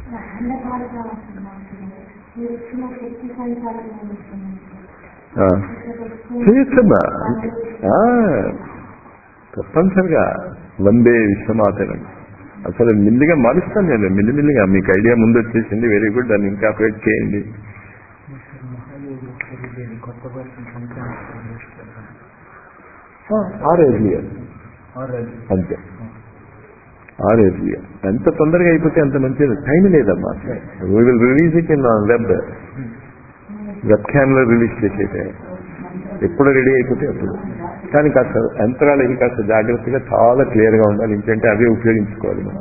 చేయొచ్చమ్మా, తప్పనిసరిగా వందే విశ్వమాతనం. అసలు మిల్లిగా మారుస్తాను నేను, మిల్లిమిల్లిగా. మీకు ఐడియా ముందు వచ్చేసింది, వెరీ గుడ్. దాన్ని ఇంకా అప్డేట్ చేయండి. ఆర్ ఎర్లియర్ అంతే, ఆర్ ఎర్లియర్. ఎంత తొందరగా అయిపోతే అంత మంచిది. టైం లేదమ్మా. We will release it in web web క్యామ్లో రిలీజ్ చేసేటే ఎప్పుడు రెడీ అయిపోతే అప్పుడు. కానీ కాస్త యంత్రాలకి కాస్త జాగ్రత్తగా చాలా క్లియర్గా ఉండాలి. ఇంకంటే అవే ఉపయోగించుకోవాలి మనం.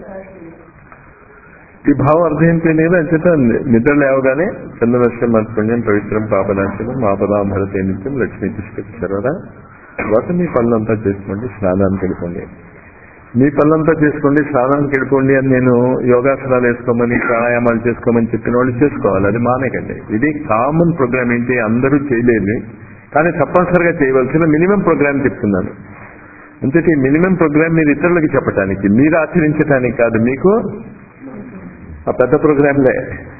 ఈ భావం అర్థం ఏంటి లేదా అంచేత నిద్ర లేవగానే చంద్రదర్శనం పవిత్రం పాపనాశనం ఆపదాం భరతే నిత్యం లక్ష్మీ పుష్పతి సర్వదా. తర్వాత మీ పనులంతా చేసుకోండి, స్నానానికి వెళ్ళిపోండి. మీ పనులంతా చేసుకోండి, స్నానానికి వెళ్ళిపోండి అని నేను యోగాసనాలు వేసుకోమని ప్రాణాయామాలు చేసుకోమని చెప్పిన వాళ్ళు చేసుకోవాలి, అది మానేకండి. ఇది కామన్ ప్రోగ్రామ్. ఏంటి అందరూ చేయలేదు కానీ తప్పనిసరిగా చేయవలసిన మినిమం ప్రోగ్రామ్ చెప్తున్నాను. అంతేతే ఈ మినిమం ప్రోగ్రామ్ మీరు ఇతరులకి చెప్పడానికి, మీరు ఆచరించడానికి కాదు. మీకు ఆ పెద్ద ప్రోగ్రాంలే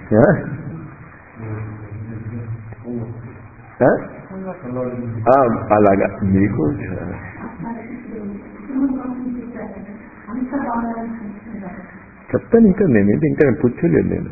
అలాగా మీకు చెప్తాను. ఇంకా నేనేంటి ఇంకా పుచ్చలేదు నేను.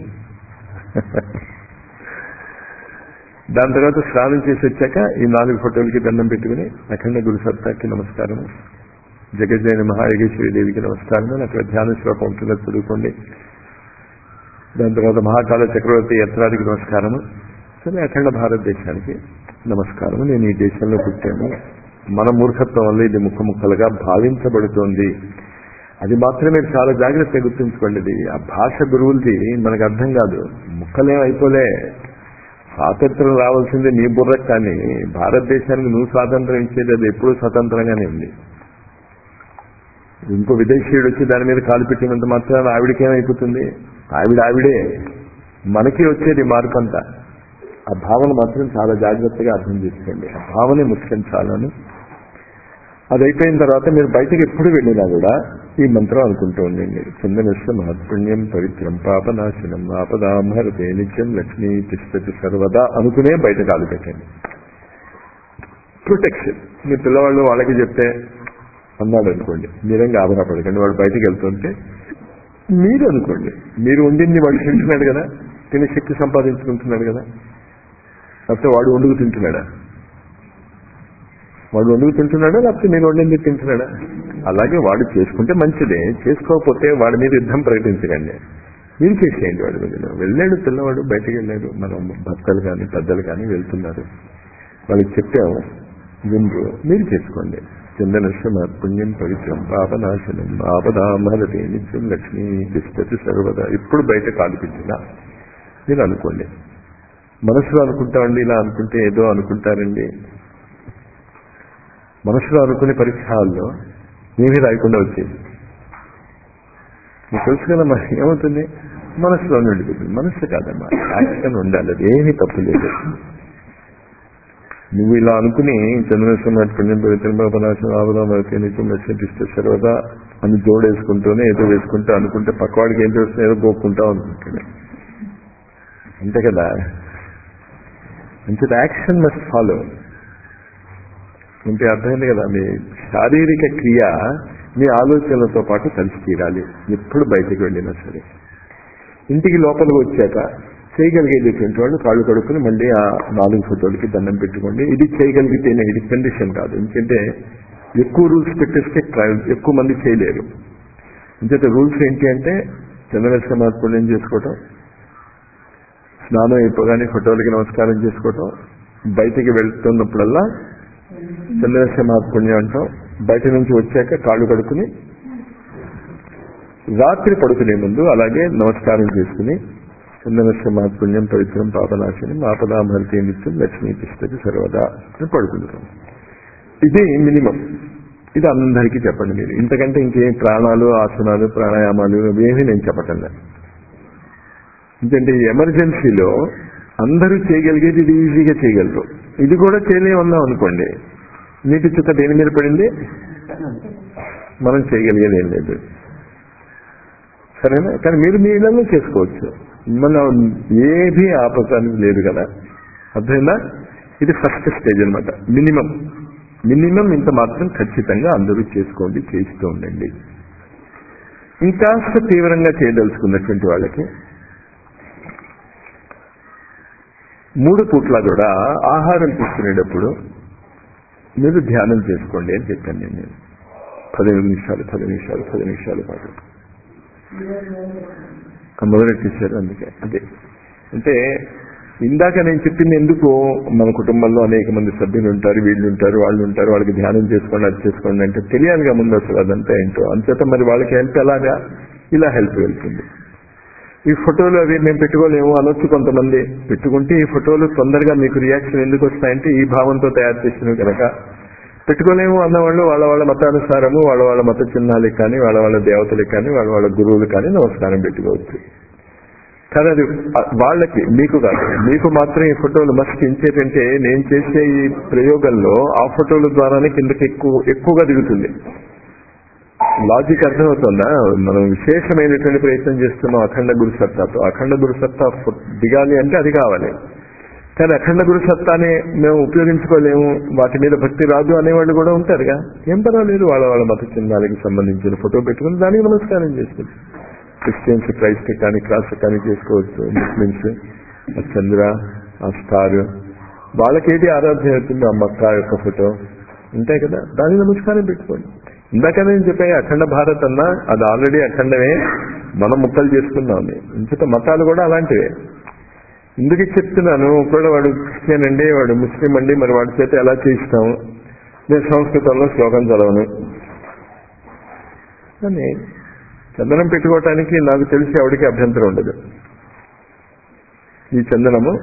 దాని తర్వాత స్నానం చేసి వచ్చాక ఈ నాలుగు ఫోటోలకి దండం పెట్టుకుని అఖండ గురు సత్తాకి నమస్కారము, జగజ్జయని మహాయోగేశ్వరి దేవికి నమస్కారము, అక్కడ ధ్యాన శ్లోకం ఉంటుందో చదువుకోండి. దాని తర్వాత మహాకాల చక్రవర్తి యంత్రానికి నమస్కారము. సరే, అఖండ భారతదేశానికి నమస్కారము. నేను ఈ దేశంలో పుట్టాను, మన మూర్ఖత్వం వల్ల ఇది ముక్క ముక్కలుగా భావించబడుతోంది. అది మాత్రమే చాలా జాగ్రత్తగా గుర్తుంచుకోండి. ఇది ఆ భాష గురువులది మనకు అర్థం కాదు. ముక్కలేం అయిపోలే. స్వాతంత్రం రావాల్సిందే నీ బుర్రకు, కానీ భారతదేశానికి నువ్వు స్వాతంత్రం ఇచ్చేది అది ఎప్పుడూ స్వతంత్రంగానే ఉంది. ఇంకో విదేశీయుడు వచ్చి దాని మీద కాలు పెట్టినంత మాత్రాన ఆవిడకేమైపోతుంది? ఆవిడ ఆవిడే. మనకి వచ్చేది మార్పు అంతా. ఆ భావన మాత్రం చాలా జాగ్రత్తగా అర్థం చేసుకోండి. ఆ భావనే ముఖ్యం చాలాను. అది అయిపోయిన తర్వాత మీరు బయటకు ఎప్పుడు వెళ్ళినా కూడా ఈ మంత్రం అనుకుంటూ ఉండండి. చందనస్య మహత్పుణ్యం పవిత్రం పాపనాశనం ఆపదాంహరతే నిత్యం లక్ష్మీ తిష్టతి సర్వదా అనుకునే బయట కాలు పెట్టండి. ప్రొటెక్షన్. మీ పిల్లవాళ్ళు వాళ్ళకి చెప్తే అన్నాడు అనుకోండి, మీరేం ఆధారపడకండి. వాడు బయటకు వెళ్తుంటే మీరు అనుకోండి, మీరు వండింది వాడు తింటున్నాడు కదా, తినే శక్తి సంపాదించుకుంటున్నాడు కదా. లేకపోతే వాడు వండుకు తింటున్నాడా? వాడు వండుకు తింటున్నాడా లేకపోతే మీరు వండింది తింటున్నాడా? అలాగే వాడు చేసుకుంటే మంచిదే, చేసుకోకపోతే వాడి మీద యుద్ధం ప్రకటించకండి. మీరు చేసేయండి వాడి మీద. వెళ్ళాడు పిల్లవాడు, బయటకు వెళ్ళాడు, మన భర్తలు కానీ పెద్దలు కానీ వెళ్తున్నారు, వాళ్ళకి చెప్పాము, వినరు, మీరు చేసుకోండి. చందనస్య పుణ్యం పవిత్రం పాపనాశనం ఆపదామహరతే నిత్యం లక్ష్మీ తిష్టతి సర్వదా. ఇప్పుడు బయట కాలు పెట్టినా మీరు అనుకోండి. మనసులో అనుకుంటామండి, ఇలా అనుకుంటే ఏదో అనుకుంటారండి. మనసులో అనుకునే పరీక్షల్లో ఏమీ రాయకుండా వచ్చేది. మీకు తెలుసు కదా మరి ఏమవుతుంది? మనసులో ఉండిపోతుంది. మనసు కాదమ్మా, యాక్షన్ ఉండాలి. అది ఏమీ తప్పు లేదు. నువ్వు ఇలా అనుకుని చంద్రశేఖర్ పుణ్యం పవిత్రం పాపనాశనం ఆపదామహరతే నిత్యం లక్ష్మీ తిష్టతి సర్వదా అని జోడేసుకుంటూనే ఏదో వేసుకుంటూ అనుకుంటే పక్కవాడికి ఏం చేస్తున్నా ఏదో గోక్కుంటా అనుకుంటాడు. అంతే కదా. మంచిది యాక్షన్ మస్ట్ ఫాలో. అంటే అర్థమైంది కదా. మీ శారీరక క్రియ మీ ఆలోచనలతో పాటు కలిసి తీరాలి. ఎప్పుడు బయటకు వెళ్ళినా సరే. ఇంటికి లోపలికి వచ్చాక చేయగలిగేటటువంటి వాళ్ళు కాళ్ళు కడుక్కుని మళ్ళీ ఆ నాలుగు ఫోటోలకి దండం పెట్టుకోండి. ఇది చేయగలిగితేనే, ఇది కండిషన్ కాదు. ఎందుకంటే ఎక్కువ రూల్స్ పెట్టేస్తే ఎక్కువ మంది చేయలేరు. ఎందుకంటే రూల్స్ ఏంటి అంటే చంద్రదర్శన మహాత్పుణ్యం చేసుకోవటం, స్నానం అయిపోగానే ఫోటోలకి నమస్కారం చేసుకోవటం, బయటికి వెళ్తున్నప్పుడల్లా చంద్రదర్శన మహాత్పుణ్యం అంటాం, బయట నుంచి వచ్చాక కాళ్ళు కడుక్కుని రాత్రి పడుకునే ముందు అలాగే నమస్కారం చేసుకుని చంద్రదర్శన మహాత్పుణ్యం పవిత్రం పాపనాశనం ఆపదామహర్తి నిత్యం లక్ష్మీ తిష్టతి సర్వదా అని పడుకుంటాం. ఇది మినిమం. ఇది అందరికీ చెప్పండి మీరు. ఇంతకంటే ఇంకేం ప్రాణాలు, ఆసనాలు, ప్రాణాయామాలు ఇవేమీ నేను చెప్పటం లేదు. ఎందుకంటే ఎమర్జెన్సీలో అందరూ చేయగలిగేది ఇది ఈజీగా చేయగలరు. ఇది కూడా చేయలేమన్నాం అనుకోండి, నీటి చుక్క దేని మీద పడింది, మనం చేయగలిగేది ఏం లేదు. సరేనా? కానీ మీరు మీ ఇళ్లలో చేసుకోవచ్చు. మనం ఏది ఆపటానికి లేదు కదా. అర్థమైందా? ఇది ఫస్ట్ స్టేజ్ అనమాట. మినిమం మినిమం ఇంత మాత్రం ఖచ్చితంగా అందరూ చేసుకోండి, చేస్తూ ఉండండి. ఇంకాస్త తీవ్రంగా చేయదలుచుకున్నటువంటి వాళ్ళకి మూడు పూట్ల కూడా ఆహారం తీసుకునేటప్పుడు మీరు ధ్యానం చేసుకోండి అని చెప్పాను నేను. పదిహేను నిమిషాలు పది నిమిషాలు పది నిమిషాల పాటు మొదలెట్టేశారు. అందుకే అదే అంటే ఇందాక నేను చెప్పింది ఎందుకు, మన కుటుంబంలో అనేక మంది సభ్యులు ఉంటారు, వీళ్ళు ఉంటారు, వాళ్ళు ఉంటారు, వాళ్ళకి ధ్యానం చేసుకోండి, అది చేసుకోండి అంటే తెలియాలిగా ముందు అసలు అదంతా ఏంటో. అంతేత మరి వాళ్ళకి హెల్ప్ ఎలాగా, ఇలా హెల్ప్ వెళ్తుంది. ఈ ఫోటోలు అవి మేము పెట్టుకోలేము అనొచ్చు కొంతమంది. పెట్టుకుంటే ఈ ఫోటోలు తొందరగా మీకు రియాక్షన్ ఎందుకు వస్తాయంటే ఈ భావంతో తయారు చేసినవి కనుక. పెట్టుకోలేము అన్నవాళ్ళు వాళ్ళ వాళ్ళ మతానుసారము, వాళ్ళ వాళ్ళ మత చిహ్నాలకు కానీ, వాళ్ళ వాళ్ళ దేవతలకు కానీ, వాళ్ళ వాళ్ళ గురువులు కానీ నమస్కారం పెట్టుకోవచ్చు. కానీ అది వాళ్ళకి, మీకు కాదు. మీకు మాత్రం ఈ ఫోటోలు మస్ట్ ఇంచేటంటే నేను చేసే ఈ ప్రయోగంలో ఆ ఫోటోల ద్వారానే కిందకి ఎక్కువ ఎక్కువగా దిగుతుంది. లాజిక్ అర్థమవుతుందా? మనం విశేషమైనటువంటి ప్రయత్నం చేస్తున్నాం అఖండ గురు సత్తాతో. అఖండ గురు సత్తా దిగాలి అంటే అది కావాలి. కానీ అఖండ గురు సత్తానే మేము ఉపయోగించుకోలేము, వాటి మీద భక్తి రాదు అనేవాళ్ళు కూడా ఉంటారుగా. ఏం పర్వాలేదు, వాళ్ళ వాళ్ళ మత చిహ్నాలకి సంబంధించిన ఫోటో పెట్టుకుని దానికి నమస్కారం చేసుకోవచ్చు. క్రిస్టియన్స్ క్రైస్ట్ కానీ క్రాస్ కానీ చేసుకోవచ్చు. ముస్లిమ్స్ ఆ చంద్ర, ఆ స్టార్, వాళ్ళకేది ఆరాధ్య అవుతుంది, ఆ మక్కా యొక్క ఫోటో ఉంటాయి కదా, దానికి నమస్కారం పెట్టుకోండి. ఇందాక నేను చెప్పాయి అఖండ భారత్ అన్నా అది ఆల్రెడీ అఖండమే, మనం ముక్కలు చేసుకున్నాం. ఇంత మతాలు కూడా అలాంటివే. ఇందుకు చెప్తున్నాను, ఒకవేళ వాడు క్రిస్టియన్ అండి, వాడు ముస్లిం అండి, మరి వాడి చేత ఎలా చేయిస్తాము, నేను సంస్కృతంలో శ్లోకం చదవను అని చందనం పెట్టుకోవటానికి నాకు తెలిసి ఆవిడికి అభ్యంతరం ఉండదు. ఈ చందనము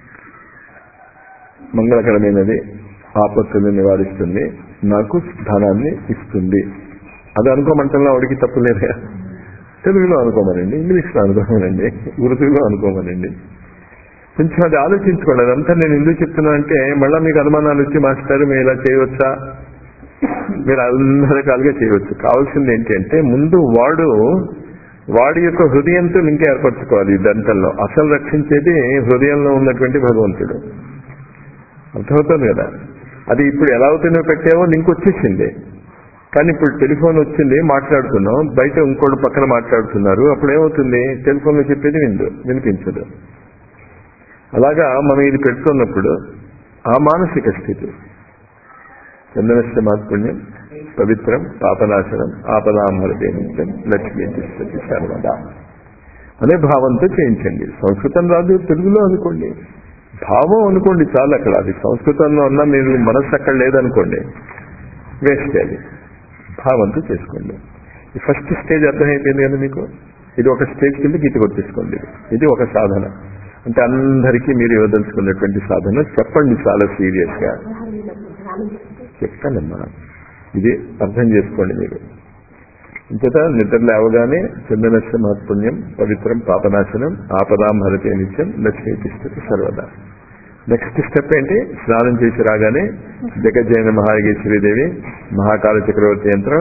మంగళకరమైనది, ఆపత్తులు నివారిస్తుంది, నాకు ధనాన్ని ఇస్తుంది, అది అనుకోమంటంలో ఆవిడికి తప్పు లేదా? తెలుగులో అనుకోమనండి, ఇంగ్లీష్లో అనుకోమనండి, ఉర్దూలో అనుకోమనండి. కొంచెం అది ఆలోచించుకోండి. అదంతా నేను ఎందుకు చెప్తున్నా అంటే మళ్ళీ మీకు అనుమానాలు వచ్చి మాస్టర్ మీరు ఇలా చేయవచ్చా, మీరు అన్ని రకాలుగా చేయవచ్చు. కావాల్సింది ఏంటంటే ముందు వాడు వాడి యొక్క హృదయంతో లింక్ ఏర్పరచుకోవాలి. దంతంలో అసలు రక్షించేది హృదయంలో ఉన్నటువంటి భగవంతుడు. అర్థమవుతుంది కదా. అది ఇప్పుడు ఎలా అవుతుందో పెట్టావో లింక్ వచ్చేసింది. కానీ ఇప్పుడు టెలిఫోన్ వచ్చింది, మాట్లాడుతున్నాం, బయట ఇంకోటి పక్కన మాట్లాడుతున్నారు, అప్పుడు ఏమవుతుంది, టెలిఫోన్లో చెప్పేది విందు వినిపించదు. అలాగా మనం ఇది పెడుతున్నప్పుడు ఆ మానసిక స్థితి చందనస్య మాత్పుణ్యం పవిత్రం పాపనాశనం ఆపదామహర్తే నిత్యం లక్ష్మీ తిష్టతి సర్వదా అనే భావంతో చేయించండి. సంస్కృతం రాదు, తెలుగులో అనుకోండి, భావం అనుకోండి చాలు. అక్కడ అది సంస్కృతంలో ఉన్నా మీరు మనస్సు అక్కడ లేదనుకోండి, వేస్ట్. అది భావంతో చేసుకోండి. ఈ ఫస్ట్ స్టేజ్ అర్థమైపోయింది కదా మీకు. ఇది ఒక స్టేజ్ కింద గీత కొట్టేసుకోండి. ఇది ఒక సాధన. అంటే అందరికీ మీరు ఇవ్వదలుచుకున్నటువంటి సాధన చెప్పండి చాలా సీరియస్ గా చెప్తానమ్మా. ఇది అర్థం చేసుకోండి మీరు. ఇంతట నిద్ర లేవగానే చందనస్య మహత్పుణ్యం పవిత్రం పాపనాశనం ఆపదామహర్తే నిత్యం లక్ష్మీ తిష్టతి సర్వదా. నెక్స్ట్ స్టెప్ ఏంటి, స్నానం చేసి రాగానే జగజ్జయన మహాయోగేశ్వరీదేవి, మహాకాల చక్రవర్తి యంత్రం,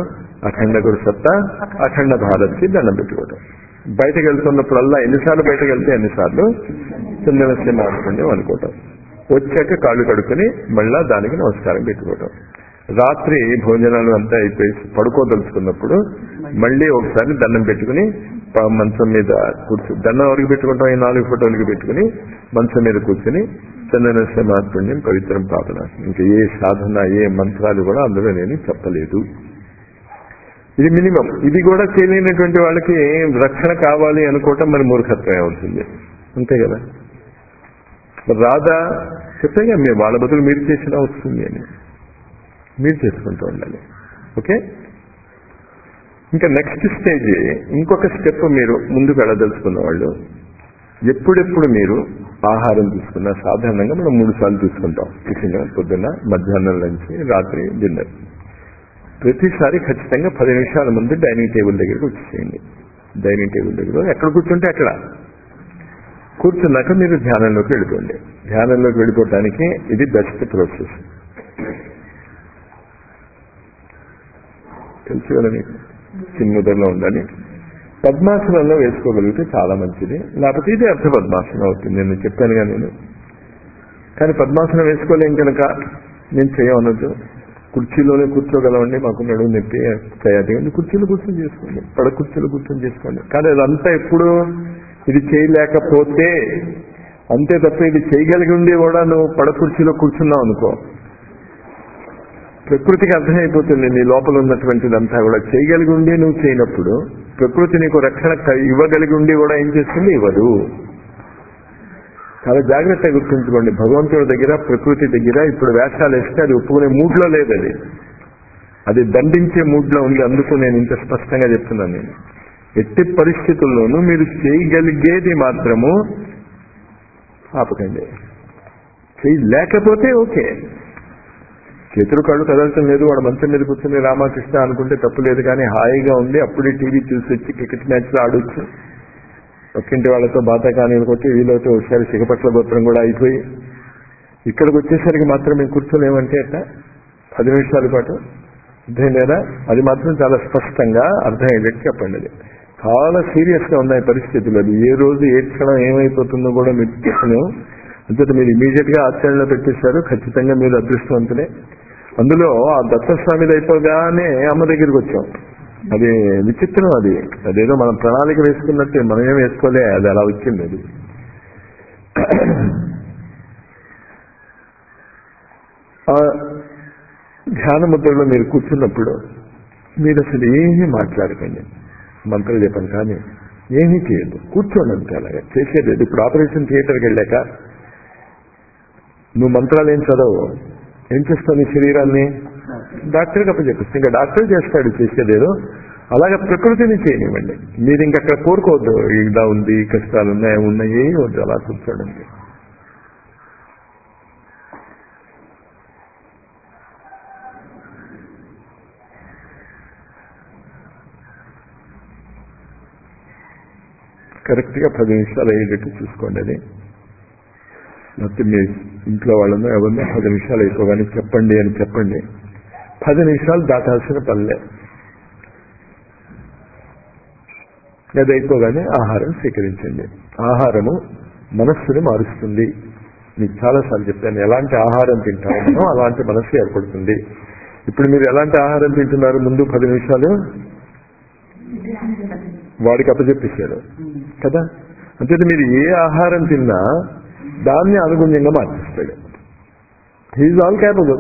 అఖండ గురు సత్తా అఖండ భారత్కి దండం పెట్టుకోవడం. బయటకు వెళ్తున్నప్పుడల్లా ఎన్నిసార్లు బయటకు వెళ్తే ఎన్నిసార్లు చందనస్య మార్పుణ్యం అనుకోవటం. వచ్చాక కాళ్ళు కడుక్కుని మళ్ళా దానికి నమస్కారం పెట్టుకోవటం. రాత్రి భోజనాలు అంతా అయిపోయి పడుకోదలుచుకున్నప్పుడు మళ్ళీ ఒకసారి దండం పెట్టుకుని మంచం మీద కూర్చు దండం ఎవరికి పెట్టుకుంటాం, ఈ నాలుగు ఫోటోలకి పెట్టుకుని మంచం మీద కూర్చుని చందనస్య మార్పుణ్యం పవిత్రం పాపన. ఇంకా ఏ సాధన ఏ మంత్రాలు కూడా అందులో నేను చెప్పలేదు. ఇది మినిమం. ఇది కూడా చేయలేనటువంటి వాళ్ళకి రక్షణ కావాలి అనుకోవటం మరి మూర్ఖత్వం అవుతుంది, అంతే కదా. రాదా చెప్పేగా మీరు వాళ్ళ బదులు మీరు చేసినా వస్తుంది అని మీరు చేసుకుంటూ ఉండాలి. ఓకే, ఇంకా నెక్స్ట్ స్టేజ్ ఇంకొక స్టెప్ మీరు ముందుకు వెళ్ళదలుచుకున్న వాళ్ళు, ఎప్పుడెప్పుడు మీరు ఆహారం తీసుకున్నా సాధారణంగా మనం మూడు సార్లు తీసుకుంటాం. టిఫిన్, పొద్దున్న, మధ్యాహ్నం లంచ్, రాత్రి డిన్నర్. ప్రతిసారి ఖచ్చితంగా పది నిమిషాల ముందు డైనింగ్ టేబుల్ దగ్గరికి వచ్చేసేయండి. డైనింగ్ టేబుల్ దగ్గర ఎక్కడ కూర్చుంటే అక్కడ కూర్చున్నాక మీరు ధ్యానంలోకి వెళ్ళిపోండి. ధ్యానంలోకి వెళ్ళిపోవటానికి ఇది బెస్ట్ ప్రాసెస్. తెలుసు కదా మీకు, చిన్ముద్రలో ఉండాలి. పద్మాసనంలో వేసుకోగలిగితే చాలా మంచిది, లేకపోతే ఇది అర్థ పద్మాసనం అవుతుంది. నేను చెప్పానుగా నేను. కానీ పద్మాసనం వేసుకోలేం కనుక నేను చేయవనొద్దు. కుర్చీలోనే కూర్చోగలవండి, మాకు నడుము నొప్పి తయారీ కుర్చీలో కూర్చొని చేసుకోండి, పడ కుర్చీలో కూర్చొని చేసుకోండి. కానీ అదంతా ఎప్పుడు ఇది చేయలేకపోతే అంతే తప్ప ఇది చేయగలిగి ఉండి కూడా నువ్వు పడ కుర్చీలో కూర్చున్నావు అనుకో, ప్రకృతికి అర్థమైపోతుంది నీ లోపల ఉన్నటువంటిదంతా కూడా. చేయగలిగి ఉండి నువ్వు చేయనప్పుడు ప్రకృతి నీకు రక్షణ ఇవ్వగలిగి ఉండి కూడా ఏం చేస్తుంది, ఇవ్వదు. చాలా జాగ్రత్తగా గుర్తుంచుకోండి. భగవంతుడి దగ్గర ప్రకృతి దగ్గర ఇప్పుడు వేషాలు వేస్తే అది ఒప్పుకునే మూడ్లో లేదు, అది అది దండించే మూడ్లో ఉంది. అందుకు నేను ఇంత స్పష్టంగా చెప్తున్నాను. నేను ఎట్టి పరిస్థితుల్లోనూ మీరు చేయగలిగేది మాత్రము ఆపకండి. చేయలేకపోతే ఓకే, చేతులు కళ్ళు కదలటం లేదు, వాడు మంచం మీద కూర్చొని రామకృష్ణ అనుకుంటే తప్పు లేదు. కానీ హాయిగా ఉండి అప్పుడే టీవీ చూసి వచ్చి క్రికెట్ మ్యాచ్లో ఆడొచ్చు, పక్కింటి వాళ్ళతో బాతకానీలకు వచ్చి వీళ్ళతో ఒకసారి సిగపట్ల గోత్రం కూడా అయిపోయి ఇక్కడికి వచ్చేసరికి మాత్రం మేము కూర్చోలేమంటే అట్లా పది నిమిషాల పాటు అర్థం లేదా? అది మాత్రం చాలా స్పష్టంగా అర్థమయ్యేటట్టు చెప్పండి. అది చాలా సీరియస్ గా ఉన్నాయి పరిస్థితులు. అది ఏ రోజు ఏ క్షణం ఏమైపోతుందో కూడా మీరు చెప్పలేము. అంతేత మీరు ఇమీడియట్ గా ఆచరణలో పెట్టేశారు, ఖచ్చితంగా మీరు అదృష్టవంతులే. అందులో ఆ దత్తస్వామిది అయిపోగానే అమ్మ దగ్గరికి వచ్చాం. అది విచిత్రం. అది అదేదో మనం ప్రణాళిక వేసుకున్నట్టే, మనం ఏం వేసుకోలే, అది అలా వచ్చింది. అది ఆ ధ్యాన ముద్రలో మీరు కూర్చున్నప్పుడు మీరు అసలు ఏమీ మాట్లాడకండి, మంత్రం చెప్పండి, కానీ ఏమీ చేయదు, కూర్చోండి అంతే. అలాగే చేసేది. ఇప్పుడు ఆపరేషన్ థియేటర్కి వెళ్ళాక నువ్వు మంత్రాలు ఏం చదవు, ఏం చేస్తావు? నీ శరీరాన్ని డాక్టర్కి అప్పచెప్పిస్తే ఇంకా డాక్టర్ చేస్తాడు చేసేదేదో. అలాగే ప్రకృతిని చేయనివ్వండి. మీరు ఇంకక్కడ కోరుకోవద్దు, ఇలా ఉంది, కష్టాలు ఉన్నాయి, ఉన్నాయి, ఏమి వద్దు, అలా కూర్చోండి. కరెక్ట్గా పది నిమిషాలు అయ్యేటట్టు చూసుకోండి. అది లేకపోతే మీ ఇంట్లో వాళ్ళను ఎవరినో పది నిమిషాలు అయిపోగానే చెప్పండి అని చెప్పండి. పది నిమిషాలు దాటాల్సిన పనిలే. అది అయిపోగానే ఆహారం స్వీకరించండి. ఆహారము మనస్సుని మారుస్తుంది. మీకు చాలాసార్లు చెప్పాను, ఎలాంటి ఆహారం తింటామో అలాంటి మనస్సు ఏర్పడుతుంది. ఇప్పుడు మీరు ఎలాంటి ఆహారం తింటున్నారు? ముందు పది నిమిషాలు వాడికి అప్పచెప్పేశారు కదా. అంతే మీరు ఏ ఆహారం తిన్నా దాన్ని అనుగుణ్యంగా మార్చిస్తాడు. He is all capable.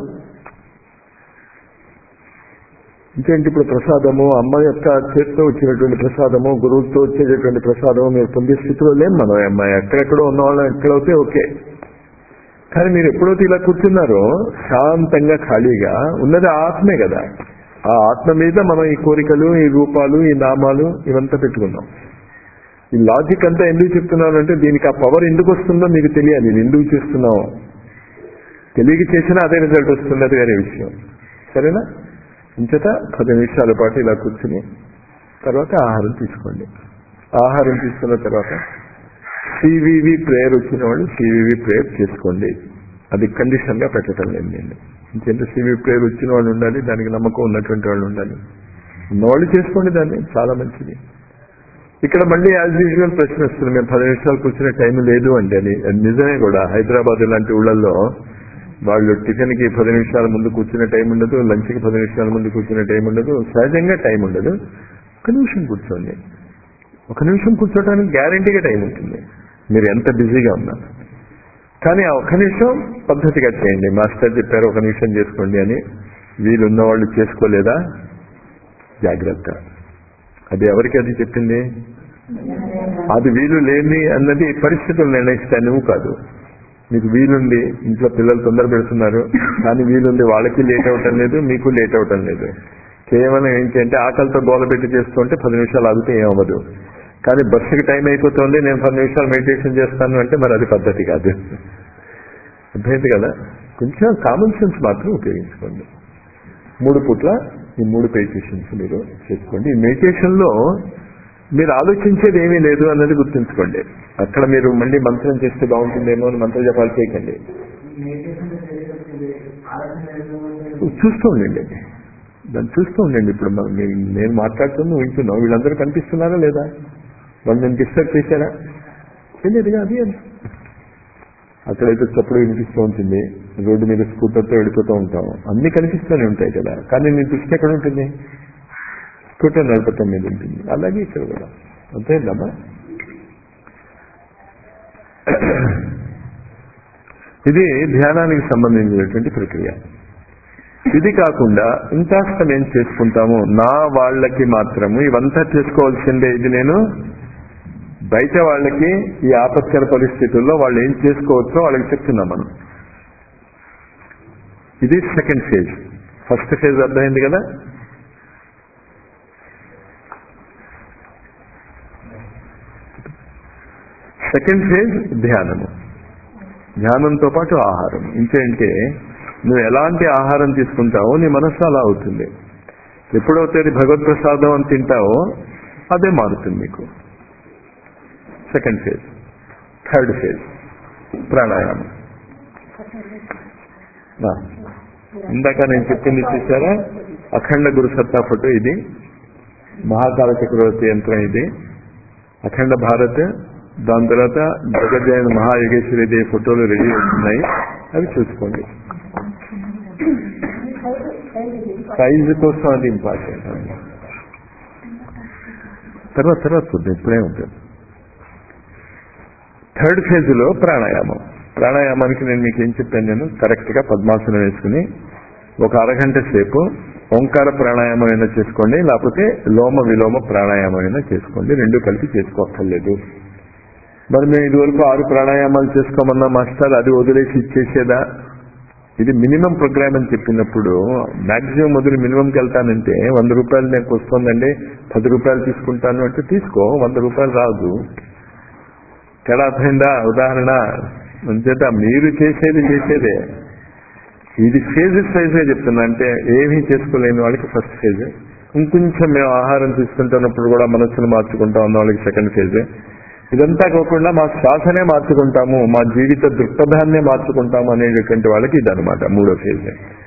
ఇంకేంటి, ఇప్పుడు ప్రసాదము, అమ్మ యొక్క చేతితో వచ్చినటువంటి ప్రసాదము, గురువుతో వచ్చేటటువంటి ప్రసాదము మీరు పొందే స్థితిలో లేం మనం. అమ్మాయి ఎక్కడెక్కడో ఉన్నవాళ్ళం ఎక్కడైతే ఓకే. కానీ మీరు ఎప్పుడైతే ఇలా కూర్చున్నారో శాంతంగా ఖాళీగా ఉన్నది ఆత్మే కదా. ఆ ఆత్మ మీద మనం ఈ కోరికలు, ఈ రూపాలు, ఈ నామాలు ఇవంతా పెట్టుకున్నాం. ఈ లాజిక్ అంతా ఎందుకు చెప్తున్నాను అంటే దీనికి ఆ పవర్ ఎందుకు వస్తుందో మీకు తెలియాలి. ఇది ఎందుకు చేస్తున్నావు తెలియక చేసినా అదే రిజల్ట్ వస్తుంది, అది వేరే విషయం. సరేనా? ఇంచేత పది నిమిషాల పాటు ఇలా కూర్చుని తర్వాత ఆహారం తీసుకోండి. ఆహారం తీసుకున్న తర్వాత సివివి ప్రేయర్ వచ్చిన వాళ్ళు సివివి ప్రేయర్ చేసుకోండి. అది కండిషన్ గా పెట్టడం లేదు నేను. ఇంకేంటే సివివి ప్రేయర్ వచ్చిన వాళ్ళు ఉండాలి, దానికి నమ్మకం ఉన్నటువంటి వాళ్ళు ఉండాలి. ఉన్నవాళ్ళు చేసుకోండి దాన్ని, చాలా మంచిది. ఇక్కడ మళ్ళీ యాజ్ యూజువల్ ప్రశ్న వస్తుంది, మేము పది నిమిషాలు కూర్చునే టైం లేదు అండి అని. అది నిజమే కూడా. హైదరాబాద్ లాంటి ఊళ్ళల్లో వాళ్ళు టిఫిన్కి పది నిమిషాల ముందు కూర్చునే టైం ఉండదు, లంచ్కి పది నిమిషాల ముందు కూర్చునే టైం ఉండదు, సహజంగా టైం ఉండదు. ఒక నిమిషం కూర్చోండి. ఒక నిమిషం కూర్చోడానికి గ్యారంటీగా టైం ఉంటుంది మీరు ఎంత బిజీగా ఉన్నా. కానీ ఆ ఒక్క నిమిషం పద్ధతిగా చేయండి. మాస్టర్ చెప్పారు ఒక నిమిషం చేసుకోండి అని. వీలున్న వాళ్ళు చేసుకోలేదా జాగ్రత్త. అది ఎవరికి అది చెప్పింది? అది వీలు లేని అన్నది పరిస్థితులు నిర్ణయిస్తాయి, నువ్వు కాదు. మీకు వీలుంది, ఇంట్లో పిల్లలు తొందర పెడుతున్నారు, కానీ వీలుంది వాళ్ళకి లేట్ అవటం లేదు, మీకు లేట్ అవటం లేదు. కేవలం ఏంటి అంటే ఆకలితో గోల పెట్టి చేస్తుంటే పది నిమిషాలు ఆగితే ఏమవ్వదు. కానీ బస్సుకి టైం అయిపోతుంది, నేను పది నిమిషాలు మెడిటేషన్ చేస్తాను అంటే మరి అది పద్ధతి కాదు. అర్థమైంది కదా? కొంచెం కామన్ సెన్స్ మాత్రం ఉపయోగించుకోండి. మూడు పూట్ల ఈ మూడు మెడిటేషన్స్ మీరు చేసుకోండి. ఈ మెడిటేషన్లో మీరు ఆలోచించేది ఏమీ లేదు అన్నది గుర్తుంచుకోండి. అక్కడ మీరు మళ్ళీ మంత్రం చేస్తే బాగుంటుందేమో అని మంత్ర జపాలు చేయకండి. చూస్తూ ఉండండి, దాన్ని చూస్తూ ఉండండి. ఇప్పుడు నేను మాట్లాడుతున్నా వింటున్నాం, వీళ్ళందరూ కనిపిస్తున్నారా లేదా? వాళ్ళు నేను డిస్టర్బ్ చేశారా? తెలియదుగా. అది అక్కడైతే చప్పుడు వినిపిస్తూ ఉంటుంది, రోడ్డు మీద స్కూటర్తో వెళ్ళిపోతూ ఉంటాం, అన్ని కనిపిస్తూనే ఉంటాయి కదా. కానీ నీ దృష్టి ఎక్కడ ఉంటుంది? స్కూటర్ నడపటం మీద ఉంటుంది. అలాగే ఇక్కడ కూడా అంతేందమ్మా. ఇది ధ్యానానికి సంబంధించినటువంటి ప్రక్రియ. ఇది కాకుండా ఇంకాస్త మేము చేసుకుంటాము నా వాళ్ళకి మాత్రము ఇవంతా చేసుకోవాల్సిందే. ఇది నేను బయట వాళ్ళకి ఈ ఆపత్కర పరిస్థితుల్లో వాళ్ళు ఏం చేసుకోవచ్చో వాళ్ళకి చెప్తున్నాం మనం. ఇది సెకండ్ ఫేజ్. ఫస్ట్ ఫేజ్ అర్థమైంది కదా. సెకండ్ ఫేజ్ ధ్యానము. ధ్యానంతో పాటు ఆహారం. ఇంకేంటే నువ్వు ఎలాంటి ఆహారం తీసుకుంటావో నీ మనస్సు అలా అవుతుంది. ఎప్పుడైతే భగవత్ప్రసాదం అని తింటావో అదే మారుతుంది మీకు. Second phase. థర్డ్ ఫేజ్ ప్రాణాయామం. ఇందాక నేను చెప్పింది చూసారా, అఖండ గురుసత్తా ఫోటో ఇది, మహాకాల చక్రవర్తి యంత్రం ఇది, అఖండ భారత్, దాని తర్వాత జగజ్జయన్ మహాయోగేశ్వరి దేవి ఫోటోలు రెడీ అవుతున్నాయి, అవి చూసుకోండి. సైజు కోసం అది ఇంపార్టెంట్. తర్వాత తర్వాత చూద్దాం, ఇప్పుడే ఉంటుంది. థర్డ్ ఫేజ్ లో ప్రాణాయామం. ప్రాణాయామానికి నేను మీకు ఏం చెప్పాను, నేను కరెక్ట్ గా పద్మాసనం వేసుకుని ఒక అరగంట సేపు ఓంకార ప్రాణాయామం అయినా చేసుకోండి, లేకపోతే లోమ విలోమ ప్రాణాయామం అయినా చేసుకోండి. రెండు కలిపి చేసుకోక్కర్లేదు. మరి మేము ఇదివరకు ఆరు ప్రాణాయామాలు చేసుకోమన్నా మాస్టర్, అది వదిలేసి ఇచ్చేసేదా? ఇది మినిమం ప్రోగ్రామ్ అని చెప్పినప్పుడు మాక్సిమం వదిలి మినిమంకి వెళ్తానంటే వంద రూపాయలు నాకు వస్తుందండి, పది రూపాయలు తీసుకుంటాను అంటే తీసుకో, వంద రూపాయలు రాదు. తేడా అర్థమైందా? ఉదాహరణ అంచేత మీరు చేసేది చేసేదే. ఇది ఫేజెస్ వైజ్గా చెప్తున్నా. అంటే ఏమీ చేసుకోలేని వాళ్ళకి ఫస్ట్ ఫేజ్. ఇంకొంచెం మేము ఆహారం తీసుకుంటున్నప్పుడు కూడా మనస్సును మార్చుకుంటాం అన్న వాళ్ళకి సెకండ్ ఫేజ్. ఇదంతా కాకుండా మా శ్వాసనే మార్చుకుంటాము, మా జీవిత దృక్పథాన్నే మార్చుకుంటాము అనేటటువంటి వాళ్ళకి ఇదనమాట మూడో ఫేజ్.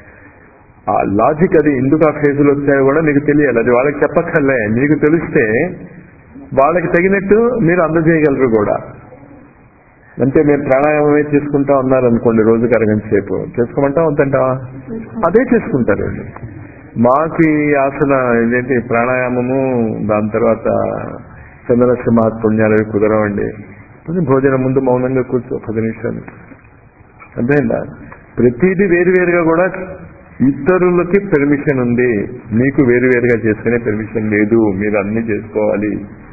ఆ లాజిక్ అది ఎందుకు ఆ ఫేజులు వచ్చాయో కూడా మీకు తెలియాలి. అది వాళ్ళకి చెప్పక్కర్లే, మీకు తెలిస్తే వాళ్ళకి తగినట్టు మీరు అందజేయగలరు కూడా. అంటే మీరు ప్రాణాయామమే చేసుకుంటా ఉన్నారనుకోండి, రోజుకి అరగంట సేపు చేసుకోమంటాం వద్దంటావా? అదే చేసుకుంటారు. మాకు ఈ ఆసన ఇదేంటి ప్రాణాయామము, దాని తర్వాత చంద్రలక్ష్మి మహాత్పుణ్యాలు కుదరవండి. భోజనం ముందు మౌనంగా కూర్చో పది నిమిషాలు. అర్థమైందా? ప్రతిదీ వేరువేరుగా కూడా ఇతరులకి పెర్మిషన్ ఉంది, మీకు వేరువేరుగా చేసుకునే పెర్మిషన్ లేదు. మీరు అన్ని చేసుకోవాలి.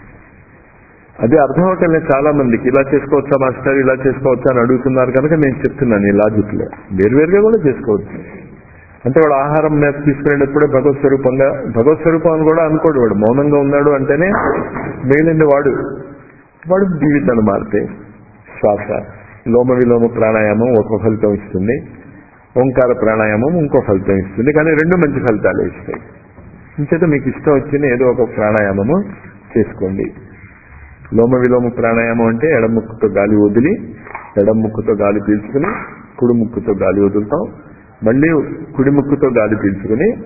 అది అర్థం అవటం లేదు చాలా మందికి. ఇలా చేసుకోవచ్చా మాస్టర్, ఇలా చేసుకోవచ్చా అని అడుగుతున్నారు కనుక నేను చెప్తున్నాను ఈ లాజిక్ లో. వేరువేరుగా కూడా చేసుకోవచ్చు. అంటే వాడు ఆహారం మీద తీసుకునేటప్పుడే భగవత్ స్వరూపంగా, భగవత్ స్వరూపం అని కూడా అనుకోడు. వాడు మౌనంగా ఉన్నాడు అంటేనే మిగిలింది వాడు వాడు జీవితాలు మారితే. శ్వాస లోమ విలోమ ప్రాణాయామం ఒక ఫలితం ఇస్తుంది, ఓంకార ప్రాణాయామం ఇంకో ఫలితం ఇస్తుంది. కానీ రెండు మంచి ఫలితాలు ఇస్తాయి. ఇంచేత మీకు ఇష్టం వచ్చిన ఏదో ఒక ప్రాణాయామము చేసుకోండి. లోమ విలోమ ప్రాణాయామం అంటే ఎడం ముక్కుతో గాలి వదిలి ఎడం ముక్కుతో గాలి పీల్చుకుని కుడి ముక్కుతో గాలి వదులుతాం, మళ్ళీ కుడి ముక్కుతో గాలి పీల్చుకుని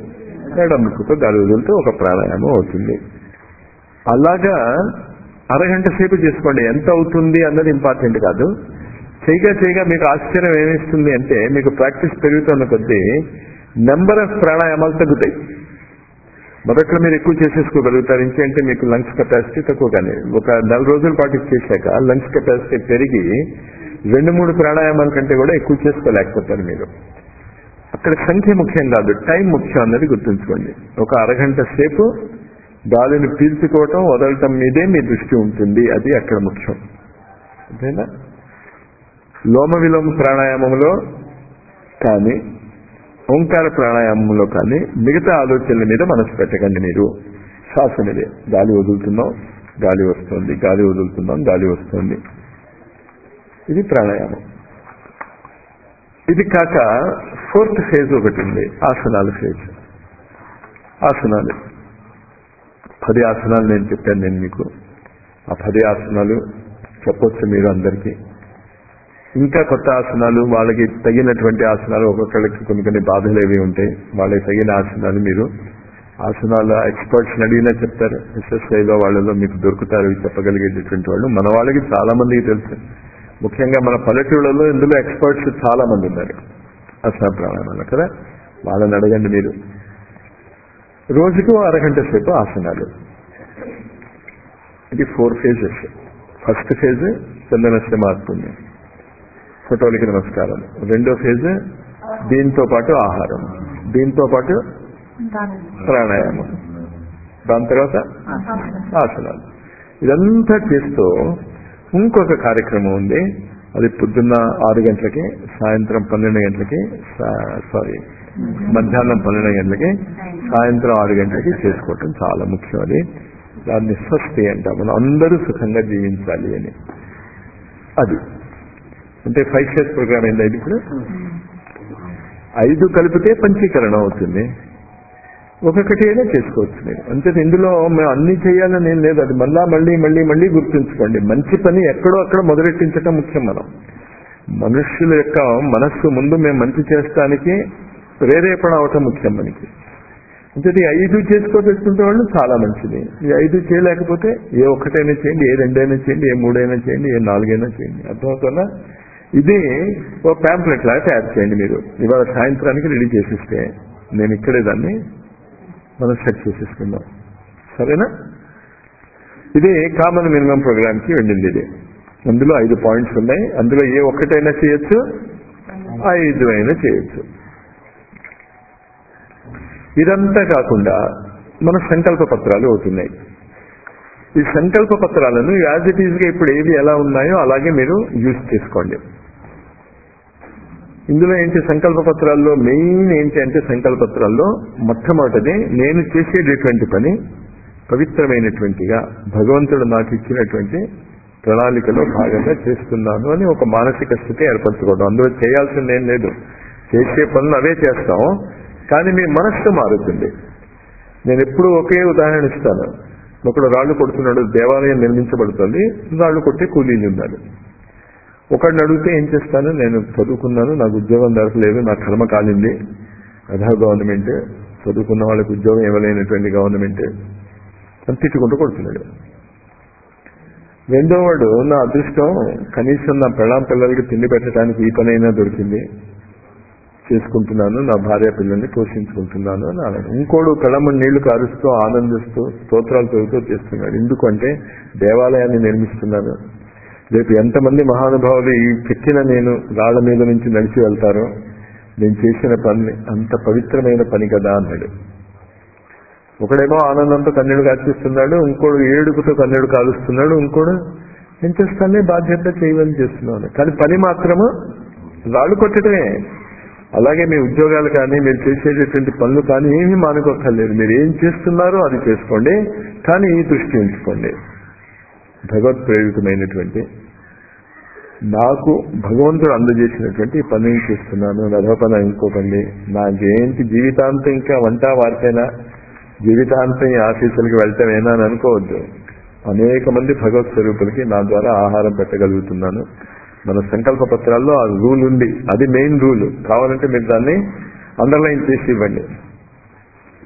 ఎడమ ముక్కుతో గాలి వదులుతూ ఒక ప్రాణాయామం అవుతుంది. అలాగా అరగంట సేపు చేసుకోండి. ఎంత అవుతుంది అన్నది ఇంపార్టెంట్ కాదు. చేయగా చేయగా మీకు ఆశ్చర్యం ఏమిస్తుంది అంటే, మీకు ప్రాక్టీస్ పెరుగుతున్న కొద్దీ నెంబర్ ఆఫ్ ప్రాణాయామాలు తగ్గుతాయి. మొదట్లో మీరు ఎక్కువ చేసేసుకోగలుగుతారు. ఇంకేంటే మీకు లంగ్స్ కెపాసిటీ తక్కువగానే, ఒక నెల రోజుల పాటు చేశాక లంగ్స్ కెపాసిటీ పెరిగి రెండు మూడు ప్రాణాయామాల కంటే కూడా ఎక్కువ చేసుకోలేకపోతారు మీరు. అక్కడ సంఖ్య ముఖ్యం కాదు, టైం ముఖ్యం అన్నది గుర్తుంచుకోండి. ఒక అరగంట సేపు గాలిని పీల్చుకోవటం వదలటం మీదే మీ దృష్టి ఉంటుంది, అది అక్కడ ముఖ్యం. అంతేనా? లోమ విలోమ ప్రాణాయామంలో కానీ ఓంకార ప్రాణాయామంలో కానీ మిగతా ఆలోచనల మీద మనసు పెట్టకండి. మీరు శ్వాస మీదే, గాలి వదులుతున్నాం, గాలి వస్తుంది, గాలి వదులుతున్నాం, గాలి వస్తుంది. ఇది ప్రాణాయామం. ఇది కాక ఫోర్త్ ఫేజ్ ఒకటి ఉంది, ఆసనాల ఫేజ్. ఆసనాలు పది ఆసనాలు నేను చెప్పాను నేను మీకు. ఆ పది ఆసనాలు చెప్పొచ్చు మీరు అందరికీ. ఇంకా కొత్త ఆసనాలు, వాళ్ళకి తగినటువంటి ఆసనాలు, ఒక్కొక్కరికి కొన్ని కొన్ని బాధలు ఏవి ఉంటాయి, వాళ్ళకి తగిన ఆసనాలు మీరు ఆసనాల ఎక్స్పర్ట్స్ని అడిగినా చెప్తారు. ఎస్ఎస్ఐలో వాళ్ళలో మీకు దొరుకుతారు చెప్పగలిగేటటువంటి వాళ్ళు. మన వాళ్ళకి చాలా మందికి తెలుసు, ముఖ్యంగా మన పల్లెటూళ్ళలో ఇందులో ఎక్స్పర్ట్స్ చాలా మంది ఉన్నారు ఆసన ప్రాణాయామాలు కదా. వాళ్ళని అడగండి మీరు. రోజుకు అరగంట సేపు ఆసనాలు. ఇది ఫోర్ ఫేజెస్. ఫస్ట్ ఫేజ్ చందనస్య మార్పుంది, ఫోటోలకి నమస్కారం. రెండో ఫేజ్ దీంతో పాటు ఆహారం, దీంతో పాటు ప్రాణాయామం, దాని తర్వాత ఆసనాలు. ఇదంతా చేస్తూ ఇంకొక కార్యక్రమం ఉంది. అది పొద్దున్న ఆరు గంటలకి, సాయంత్రం పన్నెండు గంటలకి, సారీ మధ్యాహ్నం పన్నెండు గంటలకి, సాయంత్రం ఆరు గంటలకి చేసుకోవటం చాలా ముఖ్యం. అది దాన్ని స్వస్తి అంటాం, మనం అందరూ సుఖంగా జీవించాలి అని. అది అంటే ఫైవ్ స్టేజ్ ప్రోగ్రామ్ ఏంది అది. ఇప్పుడు ఐదు కలిపితే పంచీకరణం అవుతుంది. ఒక్కొక్కటి అయినా చేసుకోవచ్చు మీరు. అంతే, ఇందులో మేము అన్ని చేయాలని ఏం లేదు. అది మళ్ళా మళ్ళీ మళ్ళీ మళ్ళీ గుర్తుంచుకోండి. మంచి పని ఎక్కడో అక్కడ మొదలెట్టించటం ముఖ్యం. మనం మనుష్యుల యొక్క మనస్సు ముందు మేము మంచి చేస్తానికి ప్రేరేపణ అవటం ముఖ్యం మనకి. అంటే ఈ ఐదు చేసుకోదలుచుకుంటే వాళ్ళు చాలా మంచిది. ఈ ఐదు చేయలేకపోతే ఏ ఒక్కటైనా చేయండి, ఏ రెండైనా చేయండి, ఏ మూడైనా చేయండి, ఏ నాలుగైనా చేయండి. అర్థమవుతుందా? ఇది ఓ ప్యాంప్లెట్ లాగా తయారు చేయండి మీరు. ఇవాళ సాయంత్రానికి రెడీ చేసిస్తే నేను ఇక్కడే దాన్ని మనం సెట్ చేసేసుకుందాం, సరేనా? ఇది కామన్ మినిమం ప్రోగ్రామ్కి వెళ్ళింది. ఇది అందులో ఐదు పాయింట్స్ ఉన్నాయి. అందులో ఏ ఒక్కటైనా చేయొచ్చు, ఐదు అయినా చేయొచ్చు. ఇదంతా కాకుండా మన సంకల్ప పత్రాలు అవుతున్నాయి. ఈ సంకల్ప పత్రాలను యాజ్ ఇట్ ఈజ్ గా ఇప్పుడు ఏవి ఎలా ఉన్నాయో అలాగే మీరు యూజ్ చేసుకోండి. ఇందులో ఏంటి, సంకల్ప పత్రాల్లో మెయిన్ ఏంటి అంటే, సంకల్ప పత్రాల్లో మొట్టమొదటిది నేను చేసేటటువంటి పని పవిత్రమైనటువంటిగా భగవంతుడు నాకు ఇచ్చినటువంటి ప్రణాళికలో భాగంగా చేస్తున్నాను అని ఒక మానసిక స్థితి ఏర్పరచుకోవడం. అందులో చేయాల్సింది ఏం లేదు, చేసే పనులు అవే చేస్తాం, కానీ మీ మనస్సు మారుతుంది. నేను ఎప్పుడు ఒకే ఉదాహరణ ఇస్తాను. ఒకడు రాళ్లు కొడుతున్నాడు, దేవాలయం నిర్మించబడుతుంది, రాళ్లు కొట్టే కూలీలు ఉన్నారు. ఒకడిని అడిగితే ఏం చేస్తాను, నేను చదువుకున్నాను, నాకు ఉద్యోగం దొరకలేదు, నా కర్మ కాలింది, అధా గవర్నమెంట్, చదువుకున్న వాళ్ళకి ఉద్యోగం ఇవ్వలేనటువంటి గవర్నమెంట్ అని తిట్టుకుంటూ కొడుతున్నాడు. రెండో వాడు, నా అదృష్టం కనీసం నా పెళ్ళాం పిల్లలకి తిండి పెట్టడానికి ఈ పనైనా దొరికింది, చేసుకుంటున్నాను, నా భార్య పిల్లల్ని పోషించుకుంటున్నాను అని అన్నాడు. ఇంకోడు కళ్ళమ్మని నీళ్లు కారుస్తూ ఆనందిస్తూ స్తోత్రాలు చదువుతూ చేస్తున్నాడు. ఎందుకంటే దేవాలయాన్ని నిర్మిస్తున్నాను, రేపు ఎంతమంది మహానుభావులు ఈ చెక్కిన నేను రాళ్ల మీద నుంచి నడిచి వెళ్తారో, నేను చేసిన పని అంత పవిత్రమైన పని కదా అన్నాడు. ఒకడేమో ఆనందంతో కన్నీడు కాల్చిస్తున్నాడు, ఇంకోడు ఏడుపుతో కన్నీడు కాలుస్తున్నాడు, ఇంకోడు ఏం చేస్తానే బాధ్యత చేయమని చేస్తున్నాను. కానీ పని మాత్రము రాళ్ళు కొట్టడమే. అలాగే మీ ఉద్యోగాలు కానీ మీరు చేసేటటువంటి పనులు కానీ ఏమీ మానుకోక్కర్లేదు. మీరు ఏం చేస్తున్నారో అది చేసుకోండి, కానీ ఈ దృష్టి ఉంచుకోండి. భగవత్ ప్రేరితమైనటువంటి నాకు భగవంతుడు అందజేసినటువంటి పనిని చేస్తున్నాను, రథ పని ఇంకోకండి. నాకేంటి జీవితాంతం ఇంకా వంట వారికైనా జీవితాంతం ఈ ఆఫీసులకి వెళ్తామేనా అని అనుకోవద్దు. అనేక మంది భగవత్ స్వరూపులకి నా ద్వారా ఆహారం పెట్టగలుగుతున్నాను. మన సంకల్ప పత్రాల్లో ఆ రూల్ ఉంది, అది మెయిన్ రూల్. కావాలంటే మీరు దాన్ని అండర్లైన్ చేసి ఇవ్వండి.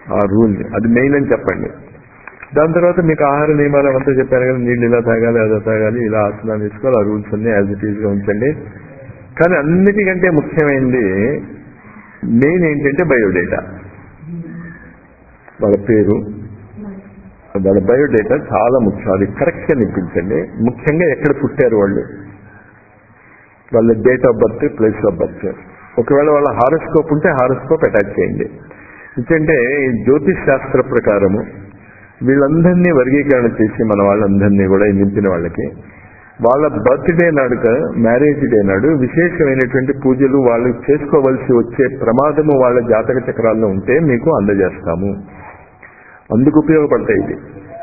ఆ రూల్ అది మెయిన్ అని చెప్పండి. దాని తర్వాత మీకు ఆహార నియమాలు అంతా చెప్పారు కదా, నీళ్ళు ఇలా తాగాలి, అలా తాగాలి, ఇలా ఆసనాలు తీసుకోవాలి, ఆ రూల్స్ అన్ని యాజ్ ఇట్ ఈజ్ గా ఉంచండి. కానీ అన్నిటికంటే ముఖ్యమైనది మెయిన్ ఏంటంటే బయోడేటా. వాళ్ళ పేరు, వాళ్ళ బయోడేటా చాలా ముఖ్యం. అది కరెక్ట్ గా నింపించండి. ముఖ్యంగా ఎక్కడ పుట్టారు వాళ్ళు, వాళ్ళ date of birth, place of birth. ఒకవేళ వాళ్ళ హారోస్కోప్ ఉంటే హారోస్కోప్ అటాచ్ చేయండి. ఎందుకంటే ఈ జ్యోతిష్ శాస్త్ర ప్రకారము వీళ్ళందరినీ వర్గీకరణ చేసి మన వాళ్ళందరినీ కూడా నింపిన వాళ్ళకి వాళ్ళ బర్త్డే నాడు, మ్యారేజ్ డే నాడు విశేషమైనటువంటి పూజలు వాళ్ళు చేసుకోవలసి వచ్చే ప్రమాదము వాళ్ళ జాతక చక్రాల్లో ఉంటే మీకు అందజేస్తాము. అందుకు ఉపయోగపడతాయి ఇది.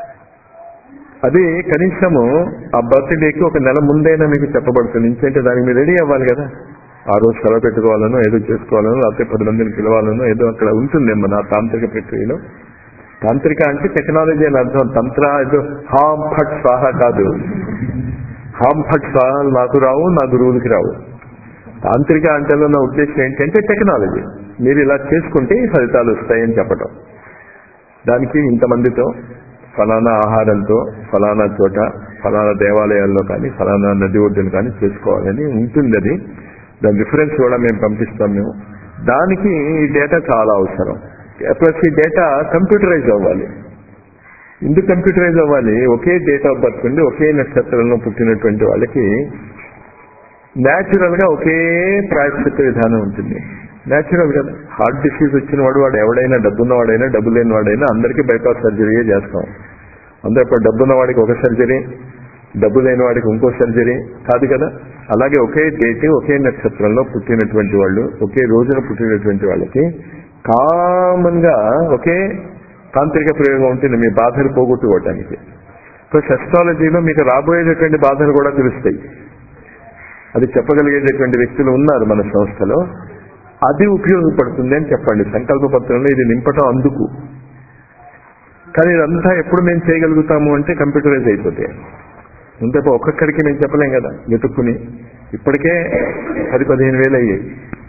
అది కనీసము ఆ బర్త్డేకి ఒక నెల ముందైనా మీకు చెప్పబడుతుంది. ఎందుకంటే దానికి మీరు రెడీ అవ్వాలి కదా. ఆ రోజు సెలవు పెట్టుకోవాలనో, ఏదో చేసుకోవాలనో, లేకపోతే పది మందిని పిలవాలనో ఏదో అక్కడ ఉంటుందేమో నా తాంత్రిక ప్రక్రియలో. తాంత్రిక అంటే టెక్నాలజీ అని అర్థం. తంత్ర ఏదో హామ్ ఫట్ స్వాహ కాదు. హామ్ ఫట్ స్వాహాలు నాకు రావు, నా గురువులకి రావు. తాంత్రిక అంటే నా ఉద్దేశం ఏంటంటే టెక్నాలజీ. మీరు ఇలా చేసుకుంటే ఈ ఫలితాలు వస్తాయని చెప్పటం. దానికి ఇంతమందితో ఫలానా ఆహారంతో ఫలానా చోట ఫలానా దేవాలయాల్లో కానీ ఫలానా నది ఒడ్డును కానీ చేసుకోవాలని ఉంటుంది. అది దాని రిఫరెన్స్ కూడా మేము పంపిస్తాం. మేము దానికి ఈ డేటా చాలా అవసరం. ప్లస్ ఈ డేటా కంప్యూటరైజ్ అవ్వాలి. ఎందుకు కంప్యూటరైజ్ అవ్వాలి? ఒకే డేట్ ఆఫ్ బర్త్ ఉండి ఒకే నక్షత్రంలో పుట్టినటువంటి వాళ్ళకి న్యాచురల్ గా ఒకే ప్రాయశ్చిత్త విధానం ఉంటుంది. న్యాచురల్ కదా. హార్ట్ డిసీజ్ వచ్చిన వాడు వాడు ఎవడైనా, డబ్బున్నవాడైనా డబ్బు లేని వాడైనా అందరికీ బైపాస్ సర్జరీయే చేస్తాం. అందరూ ఇప్పుడు డబ్బున్న వాడికి ఒక సర్జరీ, డబ్బు లేని వాడికి ఇంకో సర్జరీ కాదు కదా. అలాగే ఒకే డేట్ ఒకే నక్షత్రంలో పుట్టినటువంటి వాళ్ళు, ఒకే రోజున పుట్టినటువంటి వాళ్ళకి కామన్ గా ఒకే తాంత్రిక ప్రయోగం ఉంటుంది మీ బాధలు పోగొట్టుకోవటానికి. ప్లస్ అస్ట్రాలజీలో మీకు రాబోయేటటువంటి బాధలు కూడా తెలుస్తాయి. అది చెప్పగలిగేటటువంటి వ్యక్తులు ఉన్నారు మన సంస్థలో. అది ఉపయోగపడుతుంది అని చెప్పండి. సంకల్ప పత్రంలో ఇది నింపటం అందుకు. కానీ ఇదంతా ఎప్పుడు మేము చేయగలుగుతాము అంటే కంప్యూటరైజ్ అయిపోతే. అంతే ఒక్కొక్కడికి మేము చెప్పలేం కదా వెతుక్కుని. ఇప్పటికే పది పదిహేను వేలు అయ్యాయి.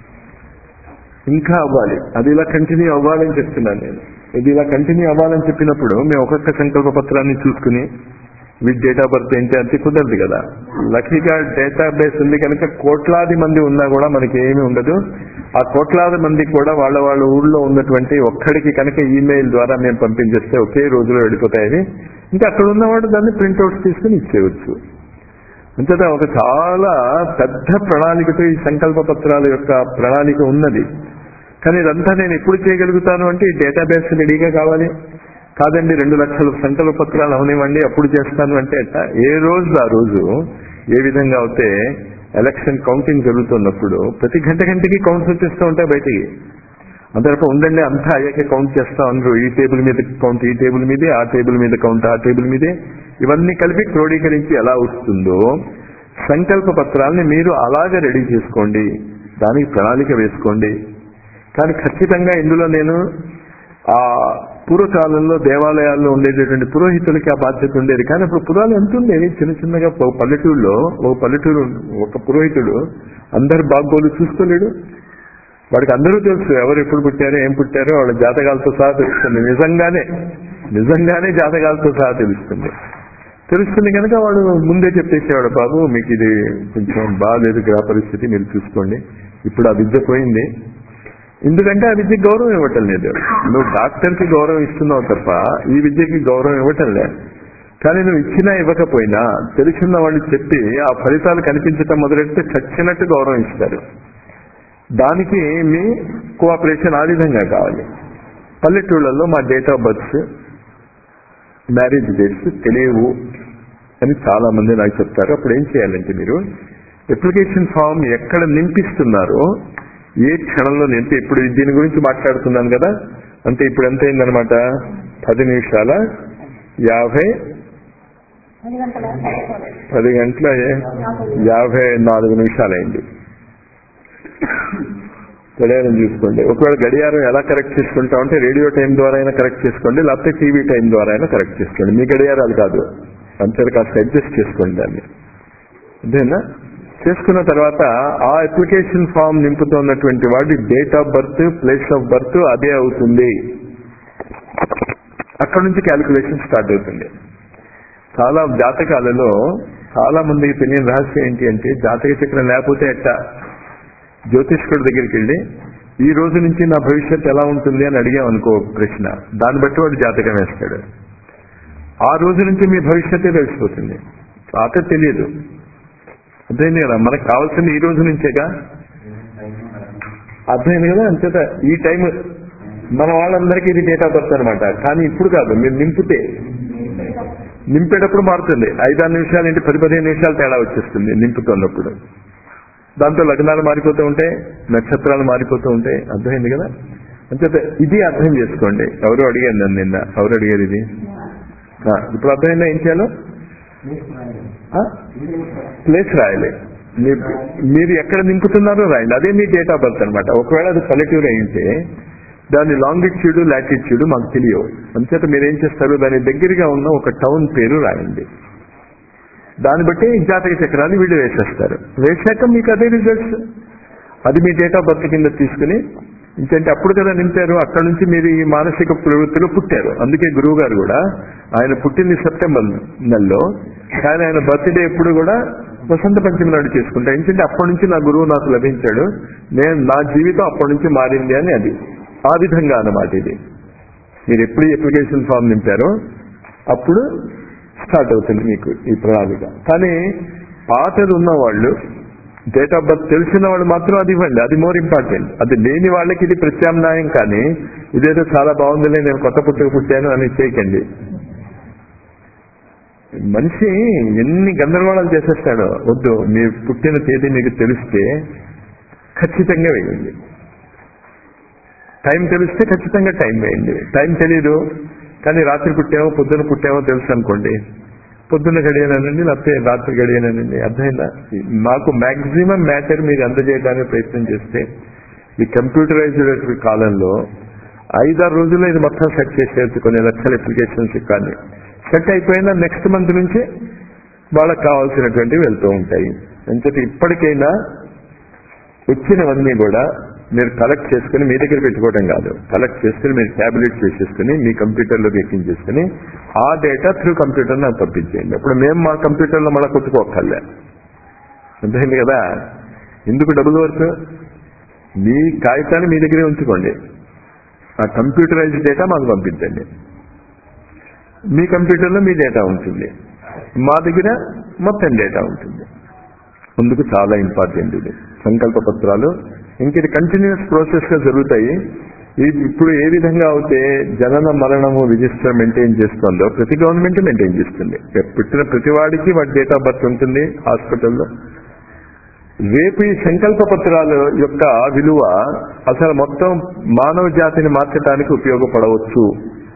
ఇంకా అవ్వాలి. అది ఇలా కంటిన్యూ అవ్వాలని చెప్తున్నాను నేను. ఇది ఇలా కంటిన్యూ అవ్వాలని చెప్పినప్పుడు మేము ఒక్కొక్క సంకల్ప పత్రాన్ని చూసుకుని విత్ డేట్ ఆఫ్ బర్త్ ఏంటి అంటే కుదరదు కదా. లక్కీగా డేటాబేస్ ఉంది కనుక కోట్లాది మంది ఉన్నా కూడా మనకి ఏమీ ఉండదు. ఆ కోట్లాది మందికి కూడా వాళ్ళ వాళ్ళ ఊళ్ళో ఉన్నటువంటి ఒక్కడికి కనుక ఈమెయిల్ ద్వారా మేము పంపించేస్తే ఒకే రోజులో వెళ్ళిపోతాయని, ఇంకా అక్కడ ఉన్నవాడు దాన్ని ప్రింట్అవుట్స్ తీసుకుని ఇచ్చేయవచ్చు. అంతేత ఒక చాలా పెద్ద ప్రణాళికతో ఈ సంకల్ప పత్రాల యొక్క ప్రణాళిక ఉన్నది. కానీ ఇదంతా నేను ఎప్పుడు చేయగలుగుతాను అంటే ఈ డేటాబేస్ రెడీగా కావాలి. కాదండి రెండు లక్షల సంకల్ప పత్రాలు అవనివ్వండి అప్పుడు చేస్తాను అంటే ఏ రోజు ఆ రోజు ఏ విధంగా అయితే ఎలక్షన్ కౌంటింగ్ జరుగుతున్నప్పుడు ప్రతి గంట గంటకి కౌంట్స్ వచ్చేస్తూ ఉంటాయి బయటికి. అందరూ ఉండండి అంతా అయ్యాకే కౌంట్ చేస్తా అందరూ. ఈ టేబుల్ మీద కౌంట్ ఈ టేబుల్ మీదే, ఆ టేబుల్ మీద కౌంట్ ఆ టేబుల్ మీదే, ఇవన్నీ కలిపి క్రోడీకరించి ఎలా వస్తుందో సంకల్ప పత్రాలని మీరు అలాగే రెడీ చేసుకోండి. దానికి ప్రణాళిక వేసుకోండి. కానీ ఖచ్చితంగా ఇందులో నేను ఆ పూర్వకాలంలో దేవాలయాల్లో ఉండేటటువంటి పురోహితులకి ఆ బాధ్యత ఉండేది. కానీ అప్పుడు పురాలు ఎంత ఉండేది, చిన్న చిన్నగా పల్లెటూరులో ఒక పల్లెటూరు ఒక పురోహితుడు అందరు బాగోలు చూసుకోలేడు. వాడికి అందరూ తెలుసు ఎవరు ఎప్పుడు పుట్టారో ఏం పుట్టారో వాళ్ళ జాతకాలతో సహా తెలుస్తుంది. నిజంగానే నిజంగానే జాతకాలతో సహా తెలుస్తుంది తెలుస్తుంది కనుక వాడు ముందే చెప్పేసేవాడు, బాబు మీకు ఇది కొంచెం బాగాలేదు గ్రహ పరిస్థితి, మీరు చూసుకోండి. ఇప్పుడు ఆ విద్య పోయింది. ఎందుకంటే ఆ విద్యకి గౌరవం ఇవ్వటం లేదు. నువ్వు డాక్టర్కి గౌరవం ఇస్తున్నావు తప్ప ఈ విద్యకి గౌరవం ఇవ్వటం లేదు. కానీ నువ్వు ఇచ్చినా ఇవ్వకపోయినా తెలిసిన వాళ్ళు చెప్పి ఆ ఫలితాలు కనిపించటం మొదలెడితే చచ్చినట్టు గౌరవం ఇస్తారు. దానికి మీ కోఆపరేషన్ ఆ విధంగా కావాలి. పల్లెటూళ్ళల్లో మా date of birth, marriage dates తెలియవు అని చాలా మంది నాకు చెప్తారు. అప్పుడు ఏం చేయాలంటే మీరు అప్లికేషన్ ఫామ్ ఎక్కడ నింపిస్తున్నారో ఏ క్షణంలో నింపి, ఇప్పుడు దీని గురించి మాట్లాడుతున్నాను కదా, అంటే ఇప్పుడు ఎంత అయిందనమాట, పది నిమిషాల యాభై పది గంటల యాభై నాలుగు నిమిషాలైంది. గడియారం చూసుకోండి. ఒకవేళ గడియారం ఎలా కరెక్ట్ చేసుకుంటామంటే రేడియో టైం ద్వారా అయినా కరెక్ట్ చేసుకోండి, లేకపోతే టీవీ టైం ద్వారా అయినా కరెక్ట్ చేసుకోండి. మీ గడియారాలు కాదు, అంతే కాస్త అడ్జస్ట్ చేసుకోండి దాన్ని. అంతేనా? చేసుకున్న తర్వాత ఆ అప్లికేషన్ ఫామ్ నింపుతున్నటువంటి వాడి date of birth, place of birth అదే అవుతుంది. అక్కడ నుంచి క్యాలిక్యులేషన్ స్టార్ట్ అవుతుంది. చాలా జాతకాలలో చాలా మందికి తెలియని రహస్యం ఏంటి అంటే, జాతక చక్రం లేకపోతే ఎట్ట జ్యోతిష్కుడి దగ్గరికి వెళ్ళి ఈ రోజు నుంచి నా భవిష్యత్తు ఎలా ఉంటుంది అని అడిగామనుకో ప్రశ్న, దాన్ని బట్టి వాడు జాతకం వేస్తాడు. ఆ రోజు నుంచి మీ భవిష్యత్తే తెలిసిపోతుంది. పాత తెలియదు. అర్థమైంది కదా, మనకు కావాల్సింది ఈ రోజు నుంచేగా. అర్థమైంది కదా. అంతేత ఈ టైం మన వాళ్ళందరికీ ఇది డేట్ ఆఫ్ బర్త్ అనమాట. కానీ ఇప్పుడు కాదు, మీరు నింపితే నింపేటప్పుడు మారుతుంది. ఐదారు నిమిషాలు ఏంటి పది పదిహేను నిమిషాలు తేడా వచ్చేస్తుంది నింపుతున్నప్పుడు. దాంతో లగ్నాలు మారిపోతూ ఉంటాయి, నక్షత్రాలు మారిపోతూ ఉంటాయి. అర్థమైంది కదా. అంచేత ఇది అర్థం చేసుకోండి. ఎవరు అడిగారు నన్ను నిన్న, ఎవరు అడిగారు ఇది? ఇప్పుడు అర్థమైందా ఏం చేయాలో? ప్లేస్ రాయాలి. మీరు ఎక్కడ నింపుతున్నారో రాయండి. అదే మీ డేట్ ఆఫ్ బర్త్ అనమాట. ఒకవేళ అది పల్లెటూరు అయితే దాని లాంగిట్యూడ్ లాటిట్యూడ్ మాకు తెలియవు. అంచేత మీరేం చేస్తారు, దాని దగ్గరగా ఉన్న ఒక టౌన్ పేరు రాయండి. దాన్ని బట్టి జాతక చక్రాన్ని వీళ్ళు వేసేస్తారు. వేసాక మీకు అదే రిజల్ట్స్. అది మీ డేట్ ఆఫ్ బర్త్ కింద తీసుకుని, ఇంకంటే అప్పుడు కదా నింపారు, అక్కడ నుంచి మీరు ఈ మానసిక ప్రవృత్తిలో పుట్టారు. అందుకే గురువు గారు కూడా ఆయన పుట్టింది సెప్టెంబర్ నెలలో, కానీ ఆయన బర్త్డే ఎప్పుడు కూడా వసంత పంచమి నాడు చేసుకుంటారు. ఎందుకంటే అప్పటి నుంచి నా గురువు నాకు లభించాడు, నేను నా జీవితం అప్పటి నుంచి మారింది అని. అది ఆ విధంగా అన్నమాట. ఇది మీరు ఎప్పుడు అప్లికేషన్ ఫామ్ నింపారో అప్పుడు స్టార్ట్ అవుతుంది మీకు ఈ ప్రణాళిక. కానీ పాతది ఉన్న వాళ్ళు, డేట్ ఆఫ్ బర్త్ తెలిసిన వాళ్ళు మాత్రం అది ఇవ్వండి. అది మోర్ ఇంపార్టెంట్. అది లేని వాళ్ళకి ఇది ప్రత్యామ్నాయం. కానీ ఇదేదో చాలా బాగుందిలే నేను కొత్త పుట్టుక పుట్టాను అని చేయకండి. మనిషి ఎన్ని గందరగోళాలు చేసేస్తాడో. వద్దు, మీ పుట్టిన తేదీ మీకు తెలిస్తే ఖచ్చితంగా వేయండి. టైం తెలిస్తే ఖచ్చితంగా టైం వేయండి. టైం తెలీదు కానీ రాత్రి పుట్టామో పొద్దున పుట్టామో తెలుసు అనుకోండి, పొద్దున్న గడియనండి లేకపోతే రాత్రి గడియనండి. అర్థమైందా? మాకు మ్యాక్సిమం మ్యాటర్ మీకు అందజేయడానికి ప్రయత్నం చేస్తే ఈ కంప్యూటరైజ్డ్ కాలంలో ఐదారు రోజుల్లో ఇది మొత్తం సెట్ చేసేది. కొన్ని లక్షల అప్లికేషన్స్ కానీ సెట్ అయిపోయినా నెక్స్ట్ మంత్ నుంచి వాళ్ళకి కావాల్సినటువంటివి వెళ్తూ ఉంటాయి. అంచేత ఇప్పటికైనా వచ్చినవన్నీ కూడా మీరు కలెక్ట్ చేసుకుని మీ దగ్గర పెట్టుకోవడం కాదు, కలెక్ట్ చేసుకుని మీరు ట్యాబ్లెట్ చేసేసుకుని మీ కంప్యూటర్లో ఎక్కించేసుకుని ఆ డేటా త్రూ కంప్యూటర్ నాకు పంపించేయండి. అప్పుడు మేము మా కంప్యూటర్లో మళ్ళీ కొట్టుకోకర్లే. అర్థమైంది కదా. ఎందుకు డబుల్ వర్క్? మీ కాగితాన్ని మీ దగ్గరే ఉంచుకోండి, ఆ కంప్యూటరైజ్ డేటా మాకు పంపించండి. మీ కంప్యూటర్లో మీ డేటా ఉంటుంది, మా దగ్గర మొత్తం డేటా ఉంటుంది. ముందుకు చాలా ఇంపార్టెంట్ ఇది. సంకల్ప పత్రాలు ఇంక ఇది కంటిన్యూస్ ప్రాసెస్ గా జరుగుతాయి. ఇప్పుడు ఏ విధంగా అయితే జనన మరణము రిజిస్టర్ మెయింటైన్ చేస్తుందో ప్రతి గవర్నమెంట్ మెయింటైన్ చేస్తుంది. పుట్టిన ప్రతి వాడికి వాడి డేట్ ఆఫ్ బర్త్ ఉంటుంది హాస్పిటల్లో. రేపు ఈ సంకల్ప పత్రాల యొక్క విలువ అసలు మొత్తం మానవ జాతిని మార్చడానికి ఉపయోగపడవచ్చు.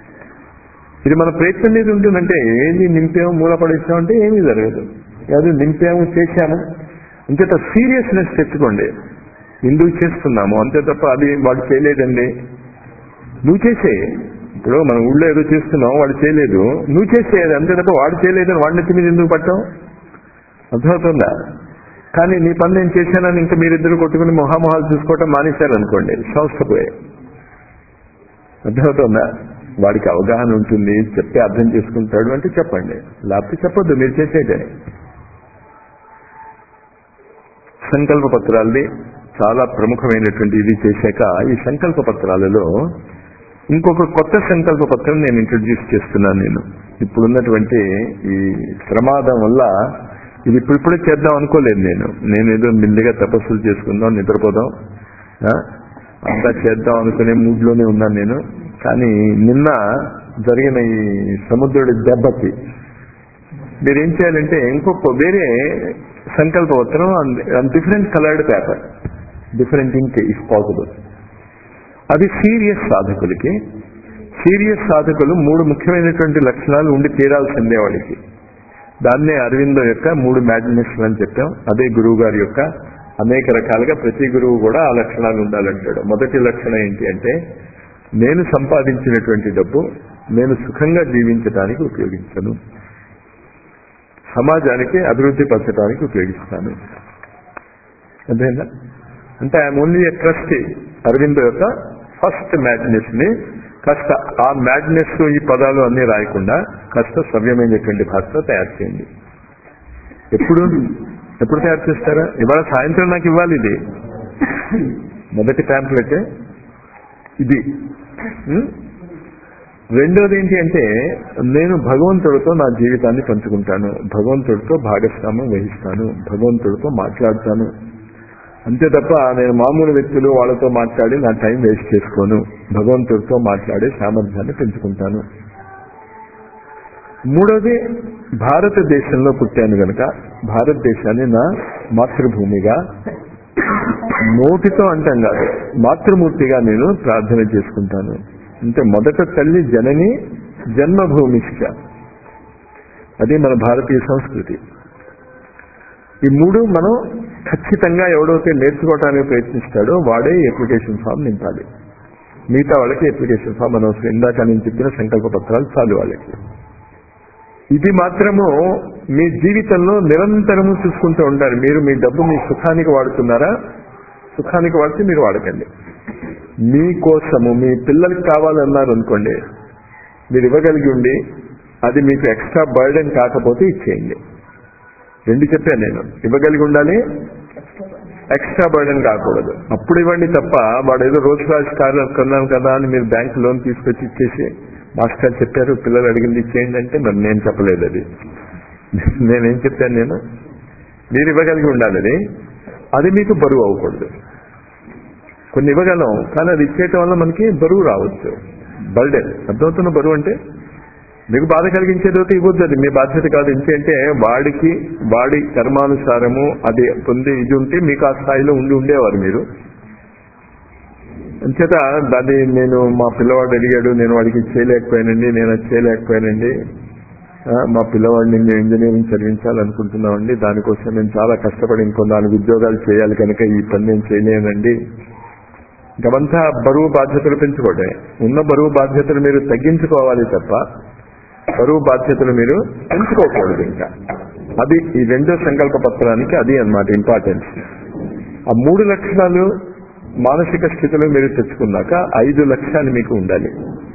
ఇది మన ప్రయత్నం మీద ఉంటుందంటే ఏది నింపాము మూలపడేసామంటే ఏమీ జరగదు. అది నింపాము చేశాము అంచేత సీరియస్నెస్ తెచ్చుకోండి. ఎందుకు చేస్తున్నాము అంతే తప్ప అది వాడు చేయలేదండి నువ్వు చేసే. ఇప్పుడు మన ఊళ్ళో ఏదో చేస్తున్నావు, వాడు చేయలేదు, నువ్వు చేసేది అంతే తప్ప వాడు చేయలేదని వాడి నెత్తి మీద ఎందుకు పట్టావు? అర్థమవుతుందా? కానీ నీ పని నేను చేశానని ఇంకా మీరిద్దరు కొట్టుకుని మొహామొహాలు చూసుకోవటం మానేశారనుకోండి, సంస్థ పోయే. అర్థమవుతుందా? వాడికి అవగాహన ఉంటుంది, చెప్తే అర్థం చేసుకుంటాడు అంటే చెప్పండి, లేకపోతే చెప్పొద్దు మీరు చేసేదే. సంకల్ప పత్రాలది చాలా ప్రముఖమైనటువంటి ఇది చేశాక ఈ సంకల్ప పత్రాలలో ఇంకొక కొత్త సంకల్ప పత్రం నేను ఇంట్రడ్యూస్ చేస్తున్నాను. నేను ఇప్పుడున్నటువంటి ఈ ప్రమాదం వల్ల ఇది ఇప్పుడిప్పుడే చేద్దాం అనుకోలేదు. నేను నేను ఏదో మెల్లిగా తపస్సులు చేసుకుందాం, నిద్రపోదాం, అంతా చేద్దాం అనుకునే మూడ్లోనే ఉన్నాను నేను. కానీ నిన్న జరిగిన ఈ సముద్రుడి దెబ్బకి మీరేం చేయాలంటే ఇంకొక వేరే సంకల్ప పత్రం different coloured paper, different ink if possible. అది సీరియస్ సాధకులకి. సీరియస్ సాధకులు మూడు ముఖ్యమైనటువంటి లక్షణాలు ఉండి తీరాల్సిందే వాడికి. దాన్నే అరవిందో యొక్క మూడు మ్యాగ్నెషన్ అని చెప్పాం. అదే గురువు గారి యొక్క అనేక రకాలుగా ప్రతి గురువు కూడా ఆ లక్షణాలు ఉండాలంటాడు. మొదటి లక్షణం ఏంటి అంటే, నేను సంపాదించినటువంటి డబ్బు నేను సుఖంగా జీవించడానికి ఉపయోగించను, సమాజానికి అభివృద్ధి పరచడానికి ఉపయోగిస్తాను. అదేనా అంటే I'm only a trustee. Aurobindo యొక్క ఫస్ట్ మ్యాగ్నెస్ ని కాస్త ఆ మ్యాడ్నెస్ ఈ పదాలు అన్ని రాయకుండా కాస్త సవ్యమైనటువంటి భాషతో తయారు చేయండి. ఎప్పుడు ఎప్పుడు తయారు చేస్తారా? ఇవాళ సాయంత్రం నాకు ఇవ్వాలి. ఇది మొదటి ప్యాంప్లెట్ ఇది. రెండోది ఏంటి అంటే, నేను భగవంతుడితో నా జీవితాన్ని పంచుకుంటాను, భగవంతుడితో భాగస్వామ్యం వహిస్తాను, భగవంతుడితో మాట్లాడతాను. అంతే తప్ప నేను మామూలు వ్యక్తులు వాళ్ళతో మాట్లాడి నా టైం వేస్ట్ చేసుకోను, భగవంతుడితో మాట్లాడే సామర్థ్యాన్ని పెంచుకుంటాను. మూడోది, భారతదేశంలో పుట్టాను కనుక భారతదేశాన్ని నా మాతృభూమిగా, నోటితో అంటాం కాదు, మాతృమూర్తిగా నేను ప్రార్థన చేసుకుంటాను. అంటే మొదట తల్లి జనని జన్మభూమిష్ట, అది మన భారతీయ సంస్కృతి. ఈ మూడు మనం ఖచ్చితంగా ఎవడైతే నేర్చుకోవడానికి ప్రయత్నిస్తాడో వాడే అప్లికేషన్ ఫామ్ నింపాలి. మిగతా వాళ్ళకి అప్లికేషన్ ఫామ్ అనవసరం. ఇందాక నేను చెప్పిన సంకల్ప పత్రాలు చాలు వాళ్ళకి. ఇది మాత్రము మీ జీవితంలో నిరంతరము చూసుకుంటూ ఉంటారు. మీరు మీ డబ్బు మీ సుఖానికి వాడుతున్నారా? సుఖానికి వాడితే మీరు వాడకండి. మీకోసము మీ పిల్లలకి కావాలన్నారు అనుకోండి, మీరు ఇవ్వగలిగి ఉండి అది మీకు ఎక్స్ట్రా బర్డెన్ కాకపోతే ఇచ్చేయండి. రెండు చెప్పాను నేను, ఇవ్వగలిగి ఉండాలి, ఎక్స్ట్రా బర్డెన్ కాకూడదు. అప్పుడు ఇవ్వండి తప్ప వాడు ఏదో రోజు రాజు కారు కొన్నాను కదా అని మీరు బ్యాంక్ లోన్ తీసుకొచ్చి ఇచ్చేసి మాస్టర్ చెప్పారు పిల్లలు అడిగింది ఇచ్చేయండి అంటే మరి నేను చెప్పలేదు. అది నేనేం చెప్పాను? నేను మీరు ఇవ్వగలిగి ఉండాలి, అది అది మీకు బరువు అవ్వకూడదు. కొన్ని ఇవ్వగలం కానీ అది ఇచ్చేయటం వల్ల మనకి బరువు రావచ్చు, బర్డెన్. అర్థమవుతున్న బరువు అంటే మీకు బాధ కలిగించేది ఒకటి ఇవ్వద్దు, అది మీ బాధ్యత కాదు. ఎందుకంటే వాడికి వాడి కర్మానుసారము అది పొంది ఇది ఉంటే మీకు ఆ స్థాయిలో ఉండి ఉండేవారు మీరు. అంచేత దాన్ని నేను మా పిల్లవాడు అడిగాడు నేను వాడికి చేయలేకపోయానండి, నేను అది చేయలేకపోయానండి, మా పిల్లవాడిని నేను ఇంజనీరింగ్ చదివించాలనుకుంటున్నామండి, దానికోసం నేను చాలా కష్టపడి ఇంకో నాలుగు ఉద్యోగాలు చేయాలి కనుక ఈ పని నేను చేయలేనండి. ఇంకంతా బరువు బాధ్యతలు పెంచుకోవటమే. ఉన్న బరువు బాధ్యతలు మీరు తగ్గించుకోవాలి తప్ప బరువు బాధ్యతలు మీరు పెంచుకోకూడదు. ఇంకా అది ఈ రెండో సంకల్ప పత్రానికి అది అన్నమాట ఇంపార్టెన్స్. ఆ మూడు లక్షణాలు మానసిక స్థితిలో మీరు తెచ్చుకున్నాక ఐదు లక్ష్యాలు మీకు ఉండాలి.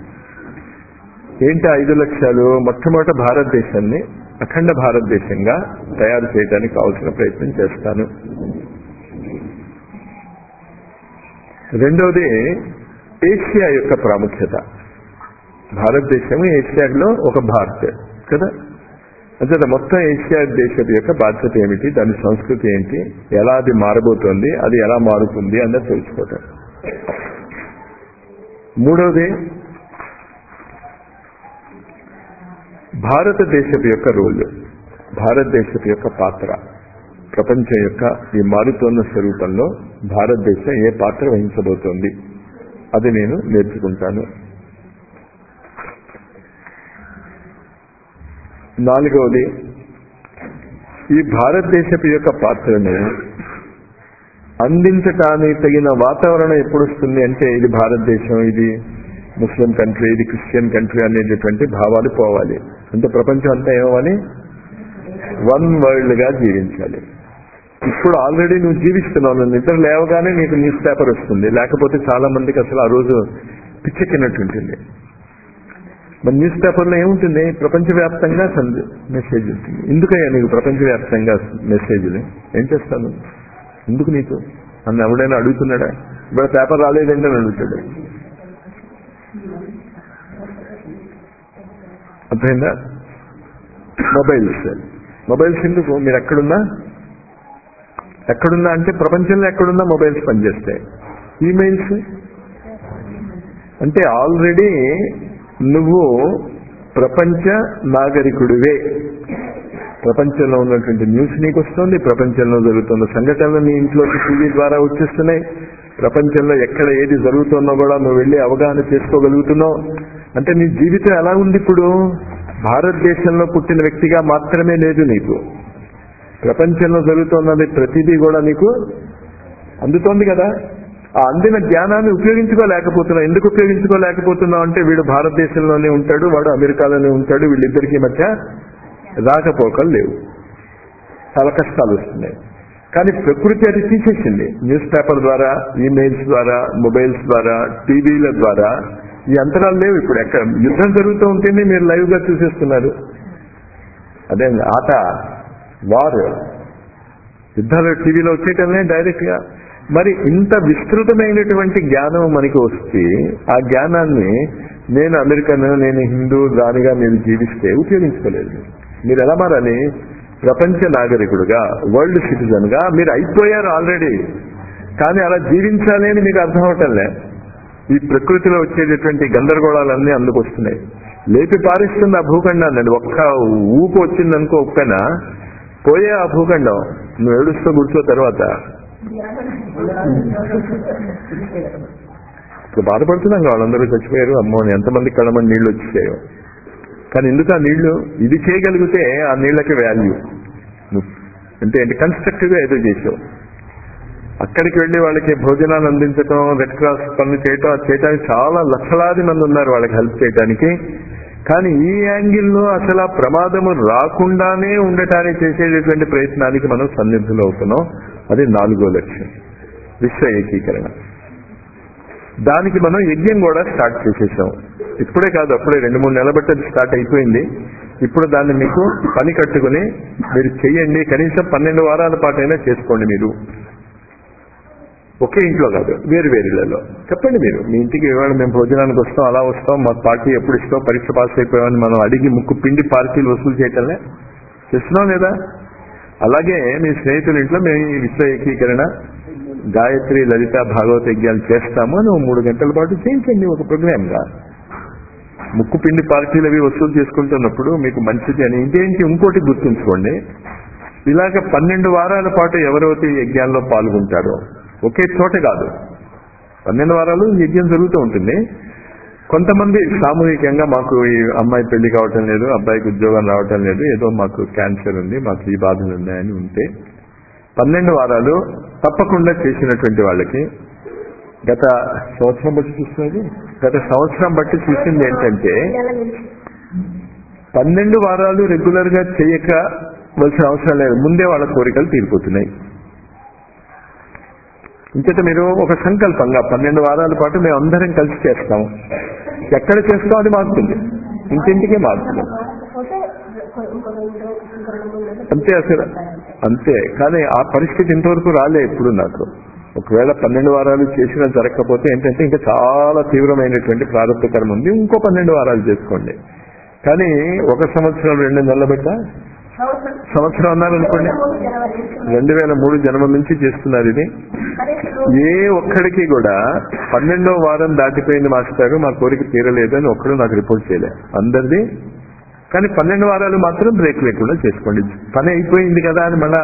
ఏంటి ఐదు లక్ష్యాలు? మొట్టమొదట భారతదేశాన్ని అఖండ భారతదేశంగా తయారు చేయడానికి కావాల్సిన ప్రయత్నం చేస్తాను. రెండవది ఏషియా యొక్క ప్రాముఖ్యత. భారతదేశము ఏషియాలో ఒక భారత్ కదా. అంటే మొత్తం ఏషియా దేశం యొక్క బాధ్యత ఏమిటి, దాని సంస్కృతి ఏంటి, ఎలా అది మారబోతోంది, అది ఎలా మారుతుంది అన్నది తెలుసుకోవటం. మూడవది భారతదేశం యొక్క రోల్, భారతదేశం యొక్క పాత్ర, ప్రపంచం యొక్క ఈ మారుతోన్న స్వరూపంలో భారతదేశం ఏ పాత్ర వహించబోతోంది అది నేను నేర్చుకుంటాను. నాలుగవది ఈ భారతదేశపు యొక్క పాత్రను అందించటానికి తగిన వాతావరణం ఎప్పుడు వస్తుంది అంటే ఇది భారతదేశం, ఇది ముస్లిం కంట్రీ, ఇది క్రిస్టియన్ కంట్రీ అనేటటువంటి భావాలు పోవాలి. అంటే ప్రపంచం అంతా ఏమవ్వాలి, వన్ వరల్డ్ గా జీవించాలి. ఇప్పుడు ఆల్రెడీ నువ్వు జీవిస్తున్నావు, నిద్ర లేవగానే నీకు న్యూస్ పేపర్ వస్తుంది, లేకపోతే చాలా మందికి అసలు ఆ రోజు పిచ్చెక్కినట్టుంటుంది. మరి న్యూస్ పేపర్లో ఏముంటుంది, ప్రపంచవ్యాప్తంగా మెసేజ్ ఉంటుంది. ఎందుకయ్యా నీకు ప్రపంచవ్యాప్తంగా మెసేజ్లు, ఏం చేస్తాను, ఎందుకు నీకు అన్న ఎవడైనా అడుగుతున్నాడా? ఇప్పుడు పేపర్ రాలేదంటే అని అడుగుతాడు. అర్థమైందా? మొబైల్స్ మొబైల్స్ ఎందుకు? మీరు ఎక్కడున్నా ఎక్కడున్నా అంటే ప్రపంచంలో ఎక్కడున్నా మొబైల్స్ పనిచేస్తాయి. ఈమెయిల్స్ అంటే ఆల్రెడీ నువ్వు ప్రపంచ నాగరికుడివే. ప్రపంచంలో ఉన్నటువంటి న్యూస్ నీకు వస్తుంది, ప్రపంచంలో జరుగుతున్న సంఘటనలు నీ ఇంట్లోకి టీవీ ద్వారా వచ్చేస్తున్నాయి, ప్రపంచంలో ఎక్కడ ఏది జరుగుతుందో కూడా నువ్వు వెళ్ళి అవగాహన చేసుకోగలుగుతున్నావు. అంటే నీ జీవితం ఎలా ఉంది ఇప్పుడు? భారతదేశంలో పుట్టిన వ్యక్తిగా మాత్రమే లేదు, నీకు ప్రపంచంలో జరుగుతున్నది ప్రతిదీ కూడా నీకు అందుతోంది కదా. ఆ అందిన జ్ఞానాన్ని ఉపయోగించుకోలేకపోతున్నావు. ఎందుకు ఉపయోగించుకోలేకపోతున్నావు అంటే వీడు భారతదేశంలోనే ఉంటాడు, వాడు అమెరికాలోనే ఉంటాడు, వీళ్ళిద్దరికీ మధ్య రాకపోకలు లేవు, చాలా కష్టాలు వస్తున్నాయి. కానీ ప్రకృతి అది తీసేసింది. న్యూస్ పేపర్ ద్వారా, ఈమెయిల్స్ ద్వారా, మొబైల్స్ ద్వారా, టీవీల ద్వారా ఈ అంతరాలు లేవు ఇప్పుడు. ఎక్కడ యుద్ధం జరుగుతూ ఉంటేనే మీరు లైవ్ గా చూసేస్తున్నారు. అదే ఆట, వార్, యుద్ధాలు టీవీలో వచ్చేటనే డైరెక్ట్ గా. మరి ఇంత విస్తృతమైనటువంటి జ్ఞానం మనకి వస్తే ఆ జ్ఞానాన్ని నేను అమెరికన్, నేను హిందూ దానిగా మీరు జీవిస్తే ఉపయోగించుకోలేదు. మీరు ఎలా మారాలి? ప్రపంచ నాగరికుడుగా, వరల్డ్ సిటిజన్ గా మీరు అయిపోయారు ఆల్రెడీ. కానీ అలా జీవించాలి అని మీకు అర్థం అవటంలే. ఈ ప్రకృతిలో వచ్చేటటువంటి గందరగోళాలన్నీ అందుకు వస్తున్నాయి. లేపి పారిస్తుంది ఆ భూఖండాన్ని. ఒక్క ఊపు వచ్చిందనుకో ఒక్కన పోయే ఆ భూఖండం. నువ్వు ఏడుస్తూ కూర్చో తర్వాత ఇప్పుడు బాధపడుతున్నాం. వాళ్ళందరూ చచ్చిపోయారు, అమ్మో ఎంతమంది కళ్ళమని నీళ్లు వచ్చాయో. కానీ ఎందుకు ఆ నీళ్లు? ఇది చేయగలిగితే ఆ నీళ్లకి వాల్యూ. అంటే ఏంటి? కన్స్ట్రక్టివ్ గా ఏదో చేసావు. అక్కడికి వెళ్లి వాళ్ళకి భోజనాలు అందించడం, రెడ్ క్రాస్ పనులు చేయటం, చేయడానికి చాలా లక్షలాది మంది ఉన్నారు వాళ్ళకి హెల్ప్ చేయడానికి. కానీ ఈ యాంగిల్లో అసలు ఆ ప్రమాదము రాకుండానే ఉండటానికి చేసేటటువంటి ప్రయత్నానికి మనం సన్నిధులు అవుతున్నాం. అది నాలుగో లక్ష్యం, విశ్వ ఏకీకరణ. దానికి మనం యజ్ఞం కూడా స్టార్ట్ చేసేసాం. ఇప్పుడే కాదు, అప్పుడే రెండు మూడు నెలల బట్టి అది స్టార్ట్ అయిపోయింది. ఇప్పుడు దాన్ని మీకు పని కట్టుకుని మీరు చెయ్యండి. కనీసం పన్నెండు వారాల పాటైనా చేసుకోండి. మీరు ఒకే ఇంట్లో కాదు, వేరు వేరులలో చెప్పండి. మీరు మీ ఇంటికి ఇవాళ మేము భోజనానికి వస్తాం, అలా వస్తాం, మాకు పార్టీ ఎప్పుడు ఇస్తాం, పరీక్ష పాస్ అయిపోయామని మనం అడిగి ముక్కు పిండి పార్టీలు వసూలు చేయటంలే, చేస్తున్నాం లేదా? అలాగే మీ స్నేహితుల ఇంట్లో మేము ఈ విశ్వ ఏకీకరణ, గాయత్రి, లలిత, భాగవత యజ్ఞాలు చేస్తాము అని మూడు గంటల పాటు చేయించండి ఒక ప్రోగ్రామ్ గా. ముక్కు పిండి పార్టీలు అవి వసూలు చేసుకుంటున్నప్పుడు మీకు మంచిది అని. ఇంకేంటి, ఇంకోటి గుర్తుంచుకోండి. ఇలాగ పన్నెండు వారాల పాటు ఎవరైతే యజ్ఞాల్లో పాల్గొంటారో, ఒకే చోట కాదు, పన్నెండు వారాలు యజ్ఞం జరుగుతూ ఉంటుంది. కొంతమంది సామూహికంగా మాకు ఈ అమ్మాయి పెళ్లి కావటం లేదు, అబ్బాయికి ఉద్యోగం రావటం లేదు, ఏదో మాకు క్యాన్సర్ ఉంది, మాకు ఈ బాధలు ఉన్నాయని ఉంటే పన్నెండు వారాలు తప్పకుండా చేసినటువంటి వాళ్ళకి గత సంవత్సరం బట్టి చూస్తున్నది గత సంవత్సరం బట్టి చూసింది ఏంటంటే పన్నెండు వారాలు రెగ్యులర్ గా చేయకవలసిన అవసరం లేదు, ముందే వాళ్ళ కోరికలు తీరిపోతున్నాయి. ఇంకట మీరు ఒక సంకల్పంగా పన్నెండు వారాల పాటు మేము అందరం కలిసి చేస్తాం. ఎక్కడ చేస్తాం అది మారుతుంది, ఇంటింటికే మారుతుంది. అంతే అసలు అంతే. కానీ ఆ పరిస్థితి ఇంతవరకు రాలే ఇప్పుడు నాకు. ఒకవేళ పన్నెండు వారాలు చేసినా జరగకపోతే ఏంటంటే ఇంకా చాలా తీవ్రమైనటువంటి ప్రారంభ కర్మ ఉంది, ఇంకో పన్నెండు వారాలు చేసుకోండి. కానీ ఒక సంవత్సరం రెండు నెలల బట్ట సంవత్సరం అన్నారనుకోండి, రెండు వేల మూడు జన్మ నుంచి చేస్తున్నారు ఇది. ఏ ఒక్కడికి కూడా పన్నెండో వారం దాటిపోయింది మాస్టారు, మా కోరిక తీరలేదు అని ఒక్కడు నాకు రిపోర్ట్ చేయలే, అందరిది. కానీ పన్నెండు వారాలు మాత్రం బ్రేక్ లేకుండా చేసుకోండి. పని అయిపోయింది కదా అని మళ్ళా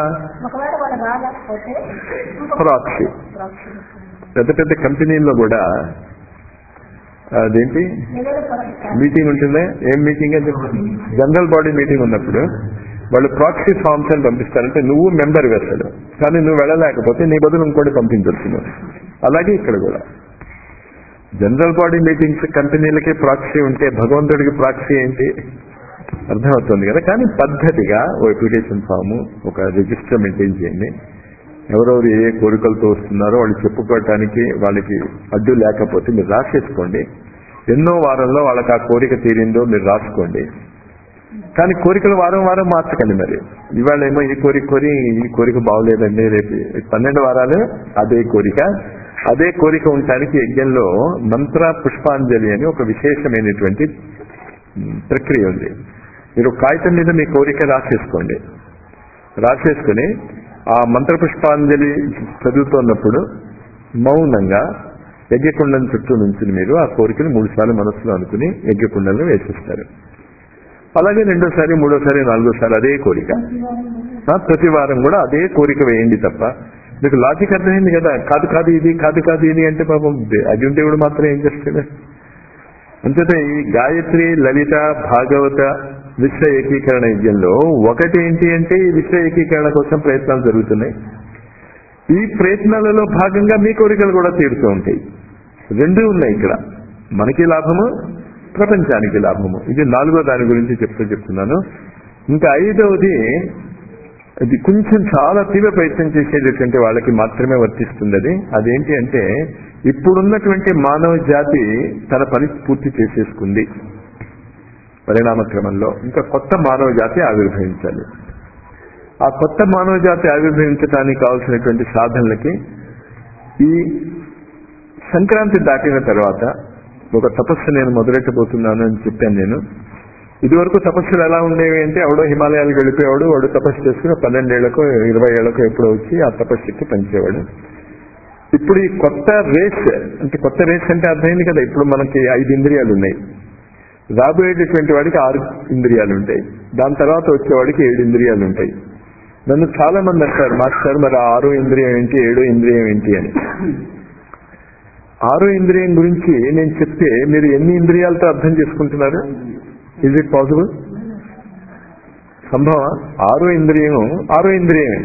ప్రాక్సీ. పెద్ద పెద్ద కంపెనీల్లో కూడా అదేంటి మీటింగ్ ఉంటుందే, ఏం మీటింగ్ అంటే జనరల్ బాడీ మీటింగ్ ఉన్నప్పుడు వాళ్ళు ప్రాక్సీ ఫార్మ్స్ అని పంపిస్తారంటే నువ్వు మెంబర్ వేస్తాడు, కానీ నువ్వు వెళ్ళలేకపోతే నీ బదులు ఇంకోటి పంపించవచ్చు. అలాగే ఇక్కడ కూడా జనరల్ బాడీ మీటింగ్స్ కంపెనీలకే ప్రాక్సీ ఉంటే భగవంతుడికి ప్రాక్సీ ఏంటి అర్థమవుతుంది కదా. కానీ పద్ధతిగా ఓ అప్లికేషన్ ఫాము, ఒక రిజిస్టర్ మెయింటైన్ చేయండి. ఎవరెవరు ఏ కోరికలతో వస్తున్నారో వాళ్ళు చెప్పుకోవటానికి వాళ్ళకి అడ్డు లేకపోతే మీరు రాసేసుకోండి. ఎన్నో వారంలో వాళ్ళకి ఆ కోరిక తీరిందో మీరు రాసుకోండి. కానీ కోరికలు వారం వారం మార్చకండి. మరి ఇవాళ ఏమో ఈ కోరిక కోరి ఈ కోరిక బాగోలేదండి, రేపు పన్నెండు వారాలు అదే కోరిక. అదే కోరిక ఉండటానికి యజ్ఞంలో మంత్ర పుష్పాంజలి అని ఒక విశేషమైనటువంటి ప్రక్రియ ఉంది. మీరు కాగితం మీద మీ కోరిక రాసేసుకోండి. రాసేసుకుని ఆ మంత్ర పుష్పాంజలి చదువుతున్నప్పుడు మౌనంగా యజ్ఞకుండం చుట్టూ నుంచి మీరు ఆ కోరికను మూడు సార్లు మనసులో అనుకుని యజ్ఞకుండంలో వేసేస్తారు. అలాగే రెండోసారి, మూడోసారి, నాలుగోసారి అదే కోరిక. ప్రతి వారం కూడా అదే కోరిక వేయండి తప్ప. మీకు లాజిక్ అర్థమైంది కదా. కాదు కాదు ఇది, కాదు కాదు ఇది అంటే పాపం అది ఉంటే కూడా మాత్రం ఏం చేస్తాడు. అంతేత ఈ గాయత్రి, లలిత, భాగవత విశ్వ ఏకీకరణ యజ్ఞంలో ఒకటి ఏంటి అంటే ఈ విశ్వ ఏకీకరణ కోసం ప్రయత్నాలు జరుగుతున్నాయి. ఈ ప్రయత్నాలలో భాగంగా మీ కోరికలు కూడా తీరుతూ ఉంటాయి. రెండు ఉన్నాయి ఇక్కడ, మనకి లాభము, ప్రపంచానికి లాభము. ఇది నాలుగో దాని గురించి చెప్తూ చెప్తున్నాను. ఇంకా ఐదవది అది కొంచెం చాలా తీవ్ర ప్రయత్నం చేసేటటువంటి వాళ్ళకి మాత్రమే వర్తిస్తుంది. అది అదేంటి అంటే ఇప్పుడున్నటువంటి మానవ జాతి తన పని పూర్తి చేసేసుకుంది పరిణామ క్రమంలో, ఇంకా కొత్త మానవ జాతి ఆవిర్భవించాలి. ఆ కొత్త మానవ జాతి ఆవిర్భవించడానికి కావాల్సినటువంటి సాధనలకి ఈ సంక్రాంతి దాటిన తర్వాత ఒక తపస్సు నేను మొదలెట్టబోతున్నాను అని చెప్పాను. నేను ఇదివరకు తపస్సులు ఎలా ఉండేవి అంటే ఎవడో హిమాలయాలకు వెళ్ళిపోయేవాడు, వాడు తపస్సు చేసుకుని పన్నెండేళ్లకో ఇరవై ఏళ్లకో ఎప్పుడో వచ్చి ఆ తపస్సుకి పంచేవాడు. ఇప్పుడు ఈ కొత్త రేస్ అంటే కొత్త రేస్ అంటే అర్థమైంది కదా, ఇప్పుడు మనకి ఐదు ఇంద్రియాలు ఉన్నాయి, రాబోయేటటువంటి వాడికి ఆరు ఇంద్రియాలు ఉంటాయి, దాని తర్వాత వచ్చేవాడికి ఏడు ఇంద్రియాలు ఉంటాయి. నన్ను చాలా మంది అంటారు, మాస్టర్ మరి ఆరో ఇంద్రియం ఏంటి, ఏడో ఇంద్రియం ఏంటి అని. ఆరో ఇంద్రియం గురించి నేను చెప్తే మీరు ఎన్ని ఇంద్రియాలతో అర్థం చేసుకుంటున్నారు? Is it possible? సంభవ? ఆరో ఇంద్రియం ఆరో ఇంద్రియమే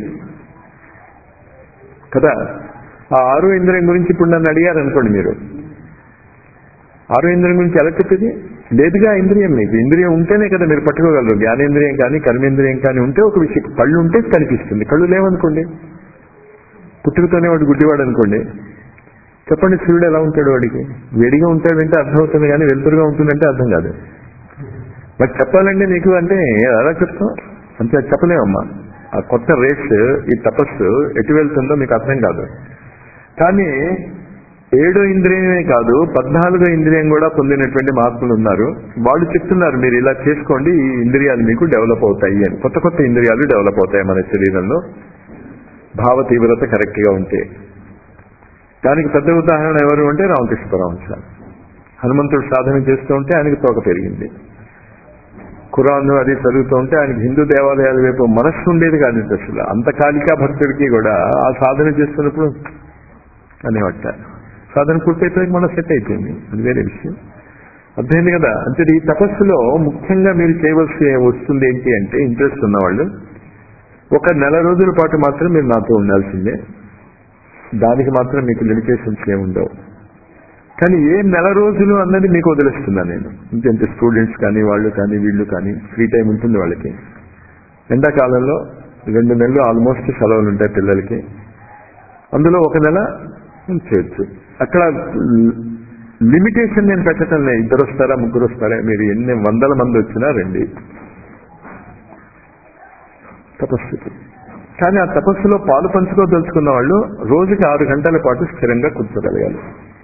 కదా. ఆ ఆరో ఇంద్రియం గురించి ఇప్పుడు నన్ను అడిగారు అనుకోండి, మీరు ఆరో ఇంద్రియం గురించి ఎలా చెప్పేది? లేదుగా ఇంద్రియం. మీకు ఇంద్రియం ఉంటేనే కదా మీరు పట్టుకోగలరు. జ్ఞానేంద్రియం కానీ కర్మేంద్రియం కానీ ఉంటే ఒక విషయం, కళ్ళు ఉంటే కనిపిస్తుంది, కళ్ళు లేవనుకోండి, పుట్టుకతోనే వాడు గుడ్డివాడు అనుకోండి, చెప్పండి సూర్యుడు ఎలా ఉంటాడు? వాడికి వేడిగా ఉంటాడంటే అర్థమవుతుంది, కానీ వెలుతురుగా ఉంటుందంటే అర్థం కాదు. మరి చెప్పాలండి నీకు అంటే ఎలా చెప్తాం? అంతే చెప్పలేమమ్మా. ఆ కొత్త రేస్, ఈ తపస్సు ఎటు వెళ్తుందో మీకు అర్థం కాదు. కానీ ఏడో ఇంద్రియమే కాదు, పద్నాలుగో ఇంద్రియం కూడా పొందినటువంటి మహాత్ములు ఉన్నారు. వాళ్ళు చెప్తున్నారు మీరు ఇలా చేసుకోండి, ఈ ఇంద్రియాలు మీకు డెవలప్ అవుతాయి అని. కొత్త కొత్త ఇంద్రియాలు డెవలప్ అవుతాయి మన శరీరంలో, భావ తీవ్రత కరెక్ట్ గా ఉంటే. దానికి పెద్ద ఉదాహరణ ఎవరు అంటే రామకృష్ణ పరమహంస. హనుమంతుడు సాధన చేస్తూ ఉంటే ఆయనకి తోక పెరిగింది. ఖురాన్ అది చదువుతూ ఉంటే ఆయనకి హిందూ దేవాలయాల వైపు మనస్సు ఉండేది కాదు అసలు. అంత కాళికా భక్తుడికి కూడా ఆ సాధన చేస్తున్నప్పుడు అనేవట. సాధన పూర్తయిపోయి మన సెట్ అయిపోయింది, అది వేరే విషయం. అర్థమైంది కదా. అంటే ఈ తపస్సులో ముఖ్యంగా మీరు చేయవలసి వస్తుంది ఏంటి అంటే, ఇంట్రెస్ట్ ఉన్నవాళ్ళు ఒక నెల రోజుల పాటు మాత్రం మీరు నాతో ఉండాల్సిందే. దానికి మాత్రం మీకు లిమిటేషన్స్ ఏముండవు. కానీ ఏ నెల రోజులు అన్నది మీకు వదిలేస్తున్నాను నేను. ఇంకంటే స్టూడెంట్స్ కానీ వాళ్ళు కానీ వీళ్ళు కానీ ఫ్రీ టైం ఉంటుంది వాళ్ళకి. ఎండాకాలంలో రెండు నెలలు ఆల్మోస్ట్ సెలవులు ఉంటాయి పిల్లలకి, అందులో ఒక నెల చేయొచ్చు. అక్కడ లిమిటేషన్ నేను పెట్టడం లేదు. ఇద్దరు వస్తారా ముగ్గురు వస్తారా, మీరు ఎన్ని వందల మంది వచ్చినా రండి తపస్సుకి. కానీ ఆ తపస్సులో పాలు పంచుకోదలుచుకున్న వాళ్ళు రోజుకి ఆరు గంటల పాటు స్థిరంగా కూర్చోగలగాలి.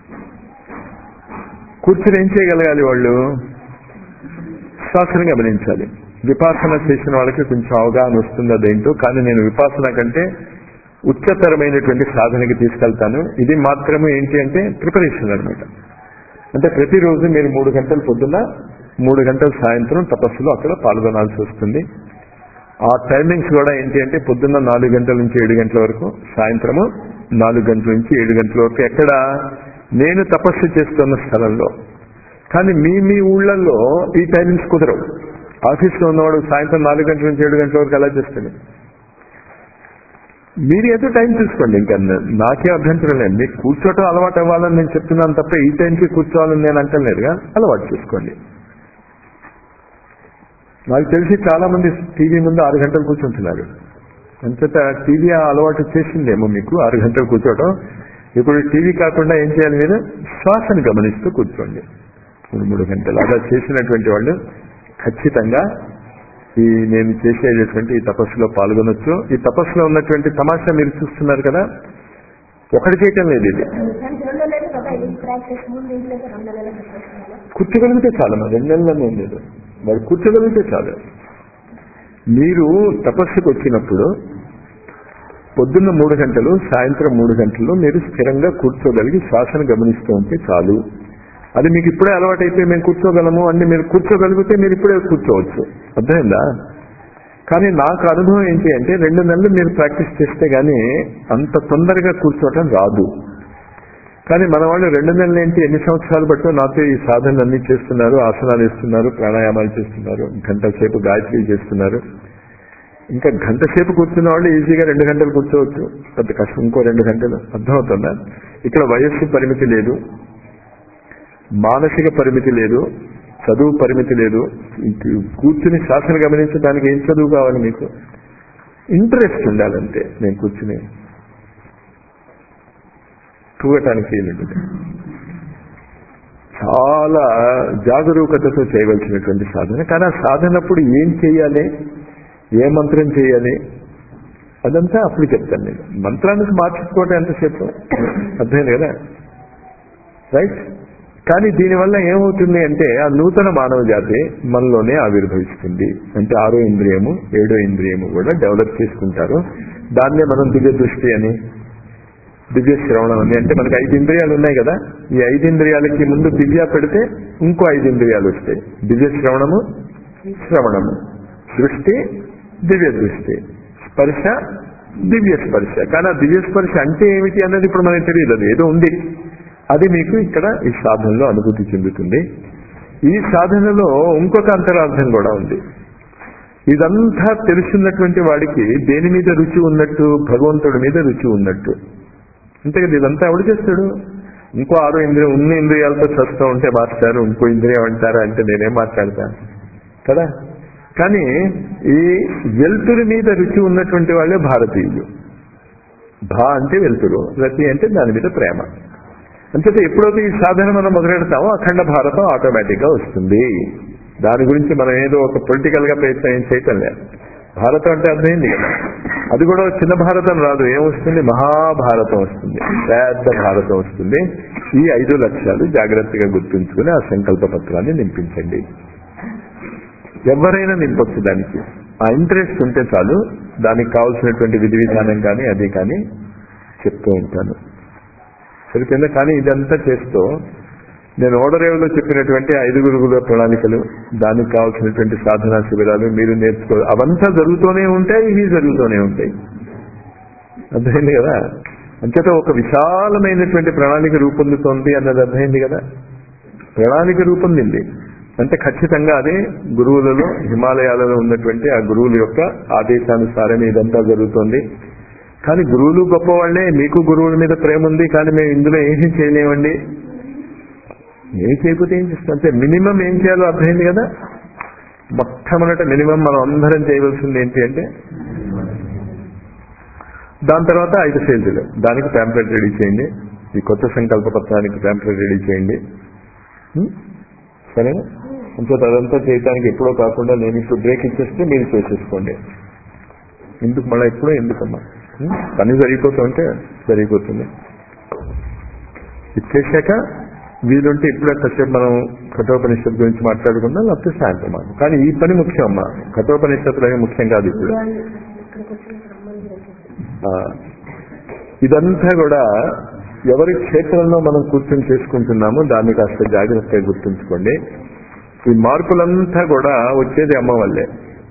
కూర్చుని ఏం చేయగలగాలి? వాళ్ళు శ్వాసను గమనించాలి. విపాసన చేసిన వాళ్ళకి కొంచెం అవగాహన వస్తుంది అదేంటో. కానీ నేను విపాసన కంటే ఉచ్చతరమైనటువంటి సాధనకి తీసుకెళ్తాను. ఇది మాత్రమే ఏంటి అంటే ప్రిపరేషన్ అనమాట. అంటే ప్రతిరోజు మీరు మూడు గంటలు పొద్దున్న, మూడు గంటలు సాయంత్రం తపస్సులో అక్కడ పాల్గొనాల్సి వస్తుంది. ఆ టైమింగ్స్ కూడా ఏంటి అంటే పొద్దున్న నాలుగు గంటల నుంచి ఏడు గంటల వరకు, సాయంత్రము నాలుగు గంటల నుంచి ఏడు గంటల వరకు. ఎక్కడ? నేను తపస్సు చేస్తున్న స్థలంలో. కానీ మీ మీ ఊళ్ళల్లో ఈ టైమింగ్స్ కుదరవు. ఆఫీస్లో ఉన్నవాడు సాయంత్రం నాలుగు గంటల నుంచి ఏడు గంటల వరకు ఎలా చేస్తాడు? మీరు ఏదో టైం చూసుకోండి, ఇంకా నాకే అభ్యంతరం లేదు. మీకు కూర్చోవటం అలవాటు అవ్వాలని నేను చెప్తున్నాను తప్ప ఈ టైంకి కూర్చోవాలని నేను అంటలేదుగా. అలవాటు చేసుకోండి. నాకు తెలిసి చాలా మంది టీవీ ముందు ఆరు గంటలు కూర్చుంటున్నారు. అంతేత టీవీ అలవాటు చేసిందేమో మీకు ఆరు గంటలు కూర్చోవటం. ఇప్పుడు టీవీ కాకుండా ఏం చేయాలి? మీరు శ్వాసను గమనిస్తూ కూర్చోండి మూడు మూడు గంటలు. అలా చేసినటువంటి వాళ్ళు ఖచ్చితంగా ఈ నేను చేసేటటువంటి ఈ తపస్సులో పాల్గొనొచ్చు. ఈ తపస్సులో ఉన్నటువంటి తమాషా మీరు చూస్తున్నారు కదా, ఒకటి చేయటం లేదు. ఇది కూర్చోగలిగితే చాలు, మా రెండు నెలలను ఏం లేదు, మరి కూర్చోగలిగితే చాలు. మీరు తపస్సుకు వచ్చినప్పుడు పొద్దున్న మూడు గంటలు సాయంత్రం మూడు గంటలు మీరు స్థిరంగా కూర్చోగలిగి శ్వాసను గమనిస్తూ ఉంటే చాలు. అది మీకు ఇప్పుడే అలవాటైతే మేము కూర్చోగలము అంటే మీరు కూర్చోగలిగితే మీరు ఇప్పుడే కూర్చోవచ్చు. అర్థమైందా? కానీ నాకు అనుభవం ఏంటి అంటే రెండు నెలలు మీరు ప్రాక్టీస్ చేస్తే గానీ అంత తొందరగా కూర్చోవటం రాదు. కానీ మన వాళ్ళు రెండు నెలలు ఏంటి ఎన్ని సంవత్సరాలు బట్టో నాతో ఈ సాధనలు అన్ని చేస్తున్నారు, ఆసనాలు వేస్తున్నారు, ప్రాణాయామాలు చేస్తున్నారు, గంట సేపు గాయత్రి చేస్తున్నారు. ఇంకా గంట సేపు కూర్చున్న వాళ్ళు ఈజీగా రెండు గంటలు కూర్చోవచ్చు, పెద్ద కష్టం. ఇంకో రెండు గంటలు. అర్థమవుతుందా? ఇక్కడ వయస్సు పరిమితి లేదు, మానసిక పరిమితి లేదు, చదువు పరిమితి లేదు. కూర్చుని శ్వాసను గమనించడానికి ఏం చదువు కావాలి మీకు? ఇంట్రెస్ట్ ఉండాలంటే నేను కూర్చుని తూగటానికి వీలుంటుంది. చాలా జాగరూకతతో చేయవలసినటువంటి సాధన. కానీ ఆ సాధనప్పుడు ఏం చేయాలి, ఏ మంత్రం చేయాలి అదంతా అప్పుడు చెప్తాను నేను. మంత్రానికి మార్చుకోవటం ఎంతసేపు అర్థమైంది కదా, రైట్? కానీ దీనివల్ల ఏమవుతుంది అంటే ఆ నూతన మానవ జాతి మనలోనే ఆవిర్భవిస్తుంది. అంటే ఆరో ఇంద్రియము ఏడో ఇంద్రియము కూడా డెవలప్ చేసుకుంటారు. దాన్నే మనం దివ్య దృష్టి అని, దివ్య శ్రవణం అని. అంటే మనకి ఐదు ఇంద్రియాలు ఉన్నాయి కదా, ఈ ఐదు ఇంద్రియాలకి ముందు దివ్య పెడితే ఇంకో ఐదు ఇంద్రియాలు వస్తాయి. దివ్య శ్రవణము, శ్రవణము, దృష్టి, దివ్య దృష్టి, స్పర్శ, దివ్య స్పర్శ. కానీ ఆ దివ్య స్పర్శ అంటే ఏమిటి అన్నది ఇప్పుడు మనకు తెలియదు. అది ఏదో ఉంది, అది మీకు ఇక్కడ ఈ సాధనలో అనుభూతి చెందుతుంది. ఈ సాధనలో ఇంకొక అంతరార్థం కూడా ఉంది. ఇదంతా తెలుసున్నటువంటి వాడికి దేని మీద రుచి ఉన్నట్టు, భగవంతుడి మీద రుచి ఉన్నట్టు. అంతే కదా, ఇదంతా ఎవడు చేస్తాడు? ఇంకో ఆరో ఇంద్రియం ఉన్న ఇంద్రియాలతో చస్తూ ఉంటే మాస్టారు ఇంకో ఇంద్రియం అంటారా అంటే నేనేం మాట్లాడతాను కదా. కానీ ఈ వెలుతురు మీద రుచి ఉన్నటువంటి వాళ్ళే భారతీయులు. భా అంటే వెలుతురు, రతి అంటే దాని మీద ప్రేమ. అంతేతే ఎప్పుడైతే ఈ సాధన మనం మొదలెడతామో అఖండ భారతం ఆటోమేటిక్ గా వస్తుంది. దాని గురించి మనం ఏదో ఒక పొలిటికల్ గా ప్రయత్నం చేయటం లేదు. భారతం అంటే అర్థమైంది కదా, అది కూడా చిన్న భారతం రాదు. ఏమొస్తుంది? మహాభారతం వస్తుంది, పెద్ద భారతం వస్తుంది. ఈ ఐదు లక్ష్యాలు జాగ్రత్తగా గుర్తుంచుకుని ఆ సంకల్ప పత్రాన్ని నింపించండి. ఎవరైనా నింపొచ్చు. దానికి ఆ ఇంట్రెస్ట్ ఉంటే చాలు. దానికి కావాల్సినటువంటి విధి విధానం కానీ అది కానీ చెప్తూ ఉంటాను, సరిపోయిందా? కానీ ఇదంతా చేస్తూ నేను ఓడరేవులో చెప్పినటువంటి ఐదు గురుగుల ప్రణాళికలు, దానికి కావాల్సినటువంటి సాధనా శిబిరాలు మీరు నేర్చుకో, అవంతా జరుగుతూనే ఉంటాయి, ఇవి జరుగుతూనే ఉంటాయి. అర్థమైంది కదా? అంచేత ఒక విశాలమైనటువంటి ప్రణాళిక రూపొందుతోంది అన్నది అర్థమైంది కదా. ప్రణాళిక రూపొందింది అంటే ఖచ్చితంగా అదే గురువులలో, హిమాలయాలలో ఉన్నటువంటి ఆ గురువుల యొక్క ఆదేశానుసారమే ఇదంతా జరుగుతోంది. కానీ గురువులు గొప్పవాళ్లే, మీకు గురువుల మీద ప్రేమ ఉంది, కానీ మేము ఇందులో ఏమీ చేయలేమండి. ఏమి చేయకపోతే ఏం చేస్తాం? అంటే మినిమం ఏం చేయాలో అర్థమైంది కదా. మొట్టమొదట మినిమం మనం అందరం చేయవలసింది ఏంటి అంటే, దాని తర్వాత ఐదు ఫేజులు. దానికి ప్యాంప్లెట్ రెడీ చేయండి, ఈ కొత్త సంకల్ప పత్రానికి ప్యాంప్లెట్ రెడీ చేయండి, సరేనా? అంతే. అదంతా చేయడానికి ఎప్పుడో కాకుండా నేను ఇప్పుడు బ్రేక్ ఇచ్చేస్తే మీరు చేసేసుకోండి. ఎందుకు మళ్ళీ ఎప్పుడో ఎందుకమ్మా, పని జరిగిపోతుంటే జరిగిపోతుంది. ఇచ్చేసాక వీలుంటే ఇప్పుడే కాసేపు మనం కఠోపనిషత్తు గురించి మాట్లాడుకుందాం, లేకపోతే సాయంత్రం మనం. కానీ ఈ పని ముఖ్యం అమ్మా, కఠోపనిషత్తులు అనేవి ముఖ్యం కాదు ఇప్పుడు. ఇదంతా కూడా ఎవరి క్షేత్రంలో మనం కూర్చొని చేసుకుంటున్నామో దాన్ని కాస్త జాగ్రత్తగా గుర్తుంచుకోండి. ఈ మార్పులంతా కూడా వచ్చేది అమ్మ వల్లే,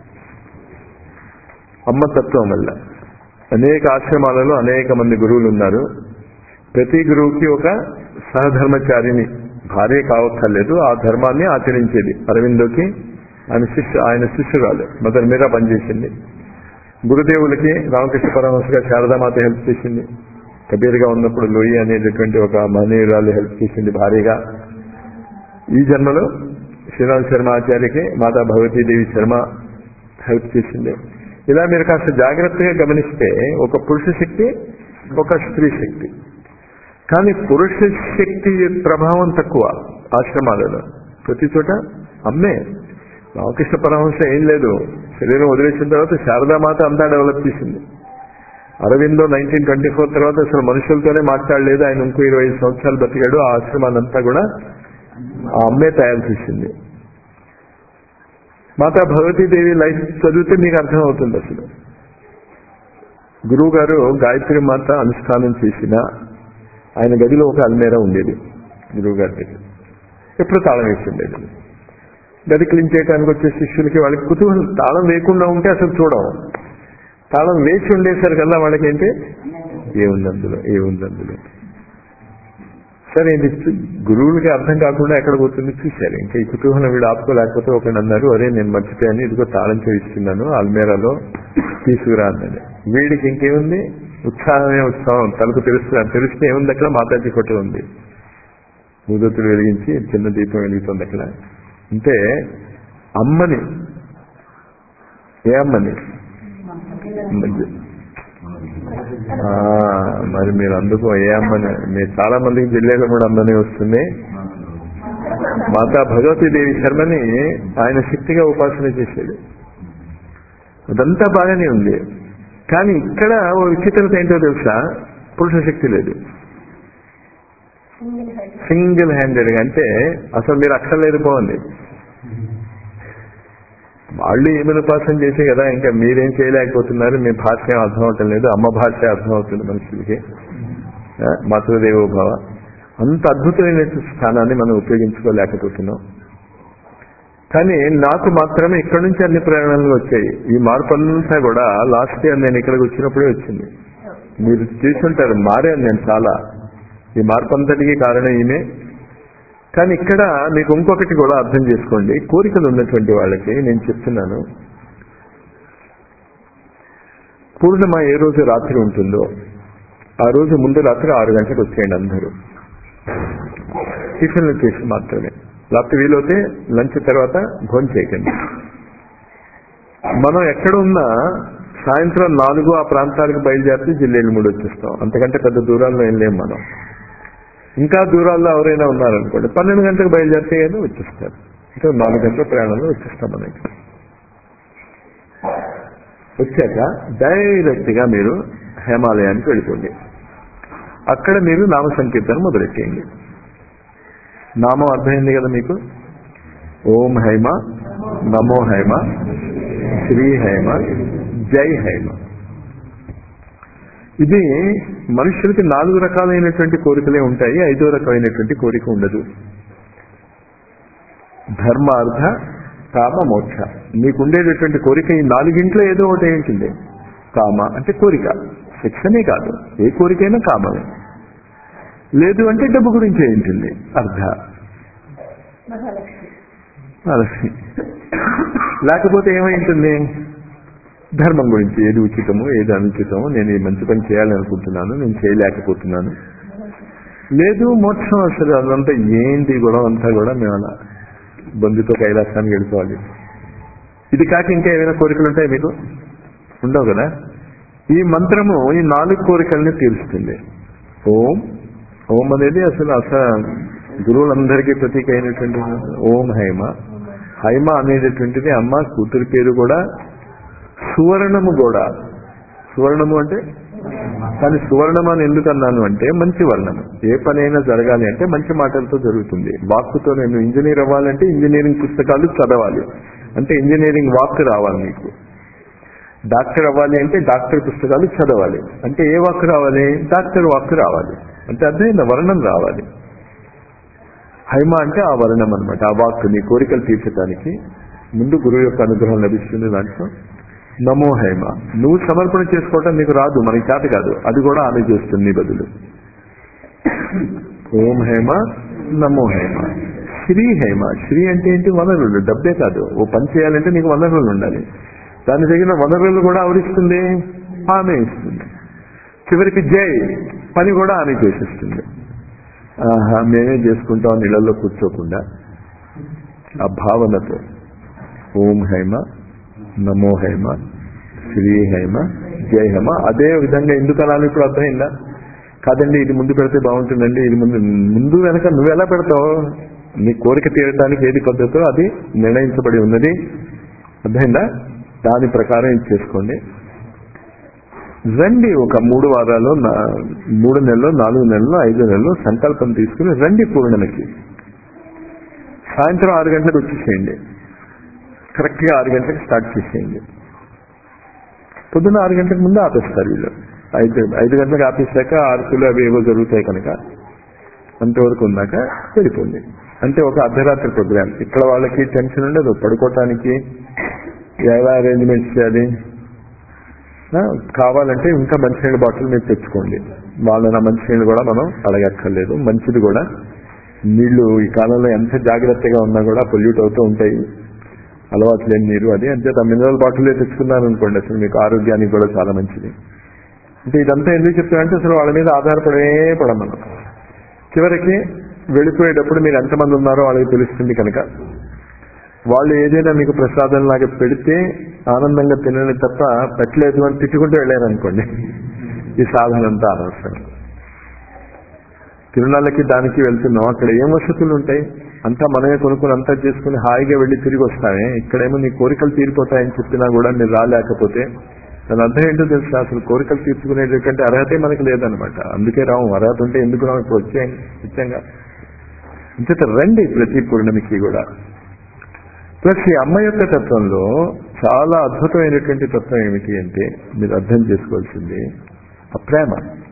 అమ్మ తత్వం వల్ల. అనేక ఆశ్రమాలలో అనేక మంది గురువులు ఉన్నారు. ప్రతి గురువుకి ఒక సహధర్మచారిని, భార్య కావక్కర్లేదు, ఆ ధర్మాన్ని ఆచరించేది. అరవిందోకి ఆయన శిష్యు, ఆయన శిష్యురాలు మదర్ మీరా పనిచేసింది. గురుదేవులకి రామకృష్ణ పరమహంసగా శారదామాత హెల్ప్ చేసింది. కబీర్గా ఉన్నప్పుడు లోయి అనేటటువంటి ఒక మహనీయురాలు హెల్ప్ చేసింది భార్యగా. ఈ జన్మలో శ్రీరామ్ శర్మ ఆచార్యకి మాతా భగవతీదేవి శర్మ హెల్ప్ చేసింది. ఇలా మీరు కాస్త జాగ్రత్తగా గమనిస్తే ఒక పురుష శక్తి, ఒక స్త్రీ శక్తి. కానీ పురుష శక్తి ప్రభావం తక్కువ ఆశ్రమాలలో. ప్రతి చోట అమ్మే. రామకృష్ణ పరమహంస ఏం లేదు, శరీరం వదిలేసిన తర్వాత శారదామాత అంతా డెవలప్ చేసింది. అరవిందో నైన్టీన్ ట్వంటీ ఫోర్ తర్వాత అసలు మనుషులతోనే మాట్లాడలేదు. ఆయన ఇంకో ఇరవై ఐదు సంవత్సరాలు బతికాడు. ఆ ఆశ్రమానంతా కూడా ఆ అమ్మే తయారు చేసింది. మాతా భగవతీదేవి లైఫ్ చదివితే మీకు అర్థమవుతుంది. అసలు గురువు గారు గాయత్రి మాత అనుష్ఠానం చేసిన ఆయన గదిలో ఒక అల్మేరా ఉండేది. గురువు గారి దగ్గర ఎప్పుడు తాళం వేసి ఉండేది. గది క్లీన్ చేయడానికి వచ్చే శిష్యులకి వాళ్ళకి కుతూహలం, తాళం వేయకుండా ఉంటే అసలు చూడం. తాళం వేసి ఉండేసరికల్లా వాళ్ళకేంటి, ఏముంది అందులో, ఏముంది అందులో. సరే, ఇది గురువులకి అర్థం కాకుండా ఎక్కడ పోతుంది చూశారు. ఇంకా ఈ కుతూహలం వీడు ఆపుకోలేకపోతే ఒకటి అన్నారు, అరే నేను మర్చిపోయాను, ఇదిగో తాళం చేయిస్తున్నాను అల్మేరాలో తీసుకురా అన్నది. వీడికి ఇంకేముంది, ఉత్సాహమే ఉత్సాహం. తలకు తెలుస్తుంది. తెలిస్తే ఏముంది అక్కడ, మాతాజీ ఫోటో ఉంది, ఊదొత్తులు వెలిగించి చిన్న దీపం వెలుగుతుంది అక్కడ. అంటే అమ్మని, ఏ అమ్మని, ఆ, మరి మీరు అందుకు ఏ అమ్మని, మీరు చాలా మందికి జిల్లాలో కూడా అమ్మని వస్తుంది. మాతా భగవతీదేవి శర్మని ఆయన శక్తిగా ఉపాసన చేశాడు. అదంతా బాగానే ఉంది. కానీ ఇక్కడ ఓ విచిత్రత ఏంటో తెలుసా, పురుష శక్తి లేదు. సింగిల్ హ్యాండెడ్ గా, అంటే అసలు మీరు అక్కర్లేదు పోండి, వాళ్ళు ఏమైనా ఉపాసన చేసే కదా, ఇంకా మీరేం చేయలేకపోతున్నారు, మీ భాష ఏం అర్థం అవటం లేదు, అమ్మ భాష అర్థం అవుతుంది మనుషులకి, మాతృదేవో భవ. అంత అద్భుతమైన స్థానాన్ని మనం ఉపయోగించుకోలేకపోతున్నాం. కానీ నాకు మాత్రమే ఇక్కడ నుంచి అన్ని ప్రేరణలు వచ్చాయి. ఈ మార్పు అంతా కూడా లాస్ట్ ఇయర్ నేను ఇక్కడికి వచ్చినప్పుడే వచ్చింది. మీరు చూసుంటారు, మారాను నేను చాలా. ఈ మార్పు అంతటికి కారణం ఈమె. కానీ ఇక్కడ మీకు ఇంకొకటి కూడా అర్థం చేసుకోండి, కోరికలు ఉన్నటువంటి వాళ్ళకి నేను చెప్తున్నాను, పూర్ణిమ ఏ రోజు రాత్రి ఉంటుందో ఆ రోజు ముందు రాత్రి ఆరు గంటలకు వచ్చేయండి అందరూ. టిఫిన్లు చేసి మాత్రమే, లేకపోతే వీలైతే లంచ్ తర్వాత భోజనం చేయకండి. మనం ఎక్కడ ఉన్నా సాయంత్రం నాలుగు ఆ ప్రాంతాలకు బయలుదేరితే జిల్లేలు మూడు వచ్చేస్తాం. అంతకంటే పెద్ద దూరాల్లో ఏం లేం మనం. ఇంకా దూరాల్లో ఎవరైనా ఉన్నారనుకోండి, పన్నెండు గంటలకు బయలుదేరితే ఏదో వచ్చేస్తారు. ఇంకా నాలుగు గంటల ప్రయాణంలో వచ్చేస్తాం మనకి. వచ్చాక డైరెక్ట్ గా మీరు హిమాలయానికి వెళ్ళిపోండి. అక్కడ మీరు నామ సంకీర్తన మొదలెట్టేయండి. నామం అర్థమైంది కదా మీకు? ఓం హైమ, నమో హైమ, శ్రీ హైమ, జై హైమ. ఇది మనుషులకి నాలుగు రకాలైనటువంటి కోరికలే ఉంటాయి, ఐదో రకమైనటువంటి కోరిక ఉండదు. ధర్మార్థ కామ మోక్ష. మీకు ఉండేటటువంటి కోరిక ఈ నాలుగింట్లో ఏదో ఒకటి ఉంటుంది. కామ అంటే కోరిక, శిక్షనే కాదు, ఏ కోరికైనా కామమే. లేదు అంటే డబ్బు గురించి ఏంటుంది, అర్థ మహాలక్ష్మి. లేకపోతే ఏమైంటుంది, ధర్మం గురించి, ఏది ఉచితము ఏది అనుచితము, నేను ఈ మంచి పని చేయాలనుకుంటున్నాను, నేను చేయలేకపోతున్నాను. లేదు మోక్షం, అసలు అదంతా ఏంటి గొడవ అంతా కూడా మేము అలా బంధుతో కైలాసానికి వెళ్ళిపోవాలి. ఇది కాక ఇంకా ఏమైనా కోరికలు ఉంటాయి మీకు? ఉండవు కదా. ఈ మంత్రము ఈ నాలుగు కోరికల్ని తీరుస్తుంది. ఓం, ఓం అనేది అసలు అసలు గురువులందరికీ ప్రతీక అయినటువంటి ఓం హైమ. హైమ అనేటటువంటిది అమ్మ కూతురి పేరు కూడా. సువర్ణము కూడా, సువర్ణము అంటే, కానీ సువర్ణము అని ఎందుకు అన్నాను అంటే మంచి వర్ణము. ఏ పనైనా జరగాలి అంటే మంచి మాటలతో జరుగుతుంది. వాక్కుతో, నేను ఇంజనీర్ అవ్వాలంటే ఇంజనీరింగ్ పుస్తకాలు చదవాలి, అంటే ఇంజనీరింగ్ వాక్ రావాలి మీకు. డాక్టర్ అవ్వాలి అంటే డాక్టర్ పుస్తకాలు చదవాలి, అంటే ఏ వాక్ రావాలి, డాక్టర్ వాక్ రావాలి, అంటే అర్థమైందా, వర్ణం రావాలి. హైమ అంటే ఆ వర్ణం అనమాట, ఆ వాక్. నీ కోరికలు తీర్చడానికి ముందు గురువు యొక్క అనుగ్రహం లభిస్తుంది. దాంట్లో నమో హైమ, నువ్వు సమర్పణ చేసుకోవటం నీకు రాదు, మనకి చేత కాదు, అది కూడా ఆమె చేస్తుంది నీ బదులు. ఓం హైమ, నమో హైమ. శ్రీ హైమ. శ్రీ అంటే ఏంటి, వనరులు, డబ్బే కాదు. ఓ పని చేయాలంటే నీకు వనరులు ఉండాలి, దాని తగిన వనరులు కూడా ఆవిడిస్తుంది, ఆమె ఇస్తుంది. చివరికి జై, పని కూడా ఆమె చేసిస్తుంది. ఆహా, మేమే చేసుకుంటాం నీళ్ళల్లో కూర్చోకుండా ఆ భావనతో ఓం హైమ, నమో హైమ, శ్రీ హైమ, జై హైమ. అదే విధంగా ఎందుకు అనాలి ఇప్పుడు అర్థమైందా? కాదండి ఇది ముందు పెడితే బాగుంటుందండి, ఇది ముందు ముందు వెనక నువ్వు ఎలా పెడతావు? నీ కోరిక తీరడానికి ఏది పద్ధతో అది నిర్ణయించబడి ఉన్నది. అర్థమైందా? దాని ప్రకారం ఇది చేసుకోండి. రండి, ఒక మూడు వారాలు, మూడు నెలలు, నాలుగు నెలలు, ఐదు నెలలు సంకల్పం తీసుకుని రండి పూర్ణిమకి. సాయంత్రం ఆరు గంటలకు వచ్చేసేయండి, కరెక్ట్ గా ఆరు గంటలకు స్టార్ట్ చేసేయండి. పొద్దున్న ఆరు గంటలకు ముందు ఆపేస్తారు వీళ్ళు. ఐదు ఐదు గంటలకు ఆపేశాక ఆర్కులు అవి ఏవో జరుగుతాయి కనుక అంతవరకు ఉన్నాక వెళ్ళిపోండి. అంటే ఒక అర్ధరాత్రి ప్రోగ్రామ్. ఇక్కడ వాళ్ళకి టెన్షన్ ఉండదు, పడుకోవటానికి ఎలా అరేంజ్మెంట్స్ చేయాలి. కావాలంటే ఇంకా మంచినీళ్ళ బాటిల్ మీరు తెచ్చుకోండి, వాళ్ళ మంచినీళ్ళు కూడా మనం అడగక్కర్లేదు. మంచిది కూడా, నీళ్లు ఈ కాలంలో ఎంత జాగ్రత్తగా ఉన్నా కూడా పొల్యూట్ అవుతూ ఉంటాయి, అలవాటు లేని నీరు. అది అంతే మినరల్ బాటిల్ తెచ్చుకున్నారనుకోండి, అసలు మీకు ఆరోగ్యానికి కూడా చాలా మంచిది. అంటే ఇదంతా ఎందుకు చెప్తానంటే అసలు వాళ్ళ మీద ఆధారపడే పడమను. చివరికి వెళ్ళిపోయేటప్పుడు మీరు ఎంతమంది ఉన్నారో వాళ్ళకి తెలుస్తుంది కనుక వాళ్ళు ఏదైనా మీకు ప్రసాదం లాగా పెడితే ఆనందంగా తినని తప్ప పెట్టలేదు అని తిట్టుకుంటూ వెళ్ళారనుకోండి, ఈ సాధన అంతా అనవసరం. తిరునాళ్ళకి దానికి వెళ్తున్నాం, అక్కడ ఏం వసతులు ఉంటాయి? అంతా మనమే కొనుక్కుని అంతా చేసుకుని హాయిగా వెళ్ళి తిరిగి వస్తామే. ఇక్కడేమో నీ కోరికలు తీరిపోతాయని చెప్పినా కూడా మీరు రాలేకపోతే దాని అర్థం ఏంటో తెలుసు, అసలు కోరికలు తీర్చుకునేటటువంటి అర్హతే మనకి లేదనమాట. అందుకే రాము. అర్హత ఉంటే ఎందుకు రాము? ఇప్పుడు వచ్చే నిత్యంగా ఇంత రండి ప్రతి పూర్ణమికి కూడా. ప్లస్ ఈ అమ్మ యొక్క తత్వంలో చాలా అద్భుతమైనటువంటి తత్వం ఏమిటి అంటే మీరు అర్థం చేసుకోవాల్సింది ఆ ప్రేమ.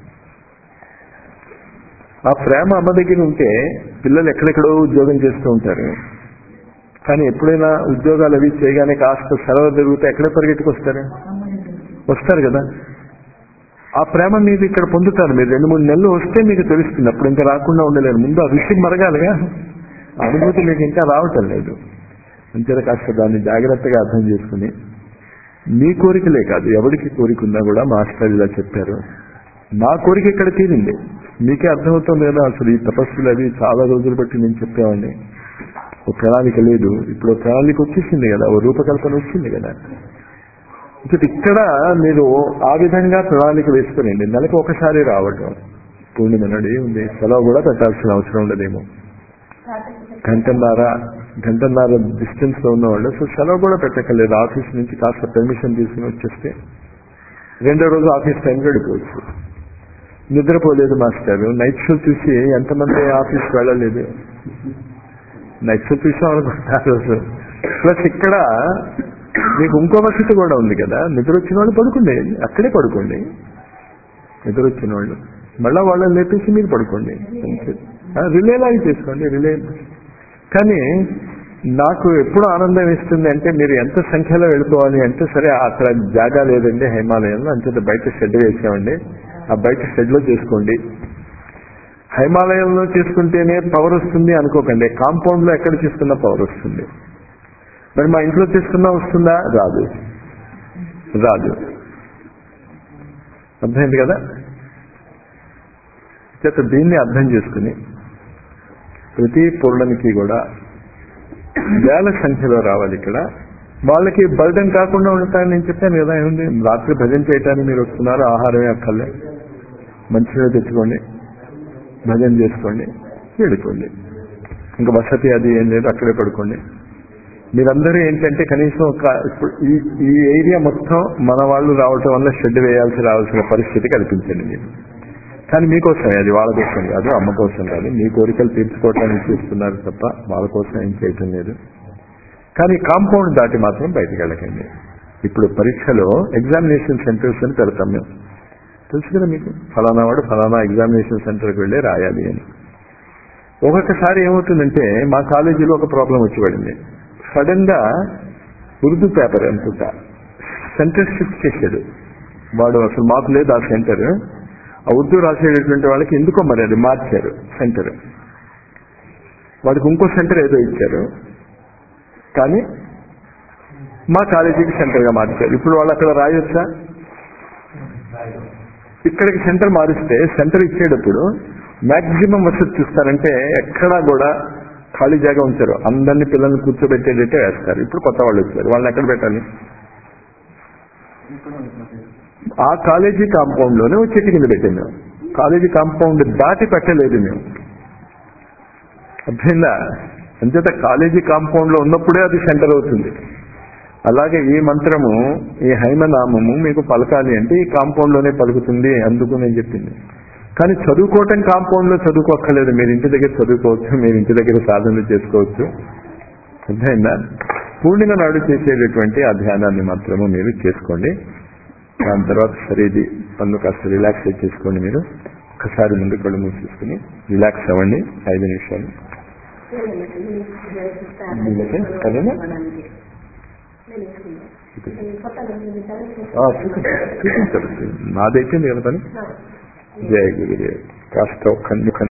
ఆ ప్రేమ అమ్మ దగ్గర ఉంటే పిల్లలు ఎక్కడెక్కడో ఉద్యోగం చేస్తూ ఉంటారు, కానీ ఎప్పుడైనా ఉద్యోగాలు అవి చేయగానే కాస్త సెలవు దొరికితే ఎక్కడ పరిగెట్టుకొస్తారు? వస్తారు కదా. ఆ ప్రేమ మీరు ఇక్కడ పొందుతారు. మీరు రెండు మూడు నెలలు వస్తే మీకు తెలుస్తుంది, అప్పుడు ఇంకా రాకుండా ఉండలేరు. ముందు ఆ విషయం మరగాలిగా, అనుభూతి మీకు ఇంకా రావటం లేదు. అంతేనా కాస్త దాన్ని జాగ్రత్తగా అర్థం చేసుకుని మీ కోరికలే కాదు, ఎవరికి కోరిక ఉన్నా కూడా మాస్టర్ ఇలా చెప్పారు. నా కోరిక ఇక్కడ తీరింది, మీకే అర్థమవుతుంది కదా. అసలు ఈ తపస్సులు అవి చాలా రోజులు బట్టి నేను చెప్పేవాడిని. ఒక ప్రణాళిక లేదు, ఇప్పుడు ఒక ప్రణాళిక వచ్చేసింది కదా, ఓ రూపకల్పన వచ్చింది కదా. ఇక్కడ మీరు ఆ విధంగా ప్రణాళిక వేసుకునండి. నెలకు ఒకసారి రావటం, పూర్ణిమ నాడు ఉంది, సెలవు కూడా పెట్టాల్సిన అవసరం ఉండదేమో. గంటన్నర గంటన్నర డిస్టెన్స్ లో ఉన్నవాళ్ళు సో సెలవు కూడా పెట్టక్కర్లేదు. ఆఫీస్ నుంచి కాస్త పర్మిషన్ తీసుకుని వచ్చేస్తే రెండో రోజు ఆఫీస్ టైం గడిపోవచ్చు. నిద్రపోలేదు మాస్టర్, నైట్ షో చూసి ఎంతమంది ఆఫీస్కి వెళ్ళలేదు? నైట్ షో చూసాం అనుకుంటారు. ప్లస్ ఇక్కడ మీకు ఇంకో వసతి కూడా ఉంది కదా, నిద్ర వచ్చిన వాళ్ళు పడుకోండి, అక్కడే పడుకోండి. నిద్ర వచ్చిన వాళ్ళు మళ్ళా వాళ్ళని లేపేసి మీరు పడుకోండి, రిలే లాగా చేసుకోండి. రిలే కానీ నాకు ఎప్పుడు ఆనందం ఇస్తుంది అంటే మీరు ఎంత సంఖ్యలో వెళ్ళిపోవాలి అంటే, సరే అక్కడ జాగా లేదండి హిమాలయంలో, అంతే బయట షెడ్ వేసామండి, ఆ బయట షెడ్ లో చేసుకోండి. హిమాలయంలో చేసుకుంటేనే పవర్ వస్తుంది అనుకోకండి, కాంపౌండ్ లో ఎక్కడ చేసుకున్నా పవర్ వస్తుంది. మరి మా ఇంట్లో చేసుకున్నా వస్తుందా? రాదు రాదు అర్థమైంది కదా. చేత దీన్ని అర్థం చేసుకుని ప్రతి పూర్ణమికి కూడా వేల సంఖ్యలో రావాలి. ఇక్కడ వాళ్ళకి బర్డెన్ కాకుండా ఉంటాయని నేను చెప్పాను కదా. ఏముంది, రాత్రి భజన చేయటానికి మీరు వస్తున్నారు, ఆహారమే అక్కర్లే, మంచిగా తెచ్చుకోండి, భజన చేసుకోండి, వెళ్ళిపోండి. ఇంకా వసతి అది ఏం లేదు, అక్కడే పడుకోండి. మీరందరూ ఏంటంటే కనీసం ఒక ఈ ఈ ఏరియా మొత్తం మన వాళ్ళు రావటం వల్ల షెడ్ వేయాల్సి రావాల్సిన పరిస్థితి కల్పించండి మీరు. కానీ మీకోసమే, అది వాళ్ళ కోసం కాదు, అమ్మ కోసం కాదు, మీ కోరికలు తీర్చుకోవటానికి చూస్తున్నారు తప్ప వాళ్ళ కోసం ఏం చేయటం లేదు. కానీ కాంపౌండ్ దాటి మాత్రం బయటకు వెళ్ళకండి. ఇప్పుడు పరీక్షలో ఎగ్జామినేషన్ సెంటర్స్ అని పెడతాం మేము, తెలుసు కదా మీకు. ఫలానా వాడు ఫలానా ఎగ్జామినేషన్ సెంటర్కి వెళ్ళి రాయాలి అని. ఒక్కొక్కసారి ఏమవుతుందంటే మా కాలేజీలో ఒక ప్రాబ్లం వచ్చి పడింది. సడన్ గా ఉర్దూ పేపర్ అనుకుంటా సెంటర్ షిఫ్ట్ చేశాడు వాడు. అసలు మాకు లేదు ఆ సెంటర్. ఆ ఉర్దూ రాసేటటువంటి వాళ్ళకి ఎందుకో మరి అది మార్చారు సెంటర్. వాడికి ఇంకో సెంటర్ ఏదో ఇచ్చారు, కానీ మా కాలేజీకి సెంటర్గా మార్చారు. ఇప్పుడు వాళ్ళు అక్కడ రాయొచ్చా? ఇక్కడికి సెంటర్ మారిస్తే సెంటర్ ఇచ్చేటప్పుడు మాక్సిమం వసతి చూస్తారంటే ఎక్కడా కూడా ఖాళీ జాగా ఉంచారు, అందరినీ పిల్లల్ని కూర్చోబెట్టేటట్టే వేస్తారు. ఇప్పుడు కొత్త వాళ్ళు వచ్చారు, వాళ్ళని ఎక్కడ పెట్టాలి? ఆ కాలేజీ కాంపౌండ్ లోనే చెట్టు కింద పెట్టాం మేము. కాలేజీ కాంపౌండ్ దాటి పెట్టలేదు మేము, అర్థమైందా? అంచేత కాలేజీ కాంపౌండ్ లో ఉన్నప్పుడే అది సెంటర్ అవుతుంది. అలాగే ఈ మంత్రము, ఈ హైమనామము మీకు పలకాలి అంటే ఈ కాంపౌండ్ లోనే పలుకుతుంది, అందుకు నేను చెప్పింది. కానీ చదువుకోవటం కాంపౌండ్ లో చదువుకోక్కర్లేదు, మీరు ఇంటి దగ్గర చదువుకోవచ్చు, మీరు ఇంటి దగ్గర సాధనలు చేసుకోవచ్చు, అర్థమైందా? పూర్ణిమ నాడు చేసేటటువంటి ఆ ధ్యానాన్ని మాత్రము మీరు చేసుకోండి. దాని తర్వాత సరేది పన్ను కాస్త రిలాక్స్ చేసుకోండి. మీరు ఒకసారి ముందు కళ్ళు మూసేసుకుని రిలాక్స్ అవ్వండి ఐదు నిమిషాలు. సరేనా? చూపించరు, నాదైతే నేను పని. జయ గురుదేవ్. కాస్త ఒక్క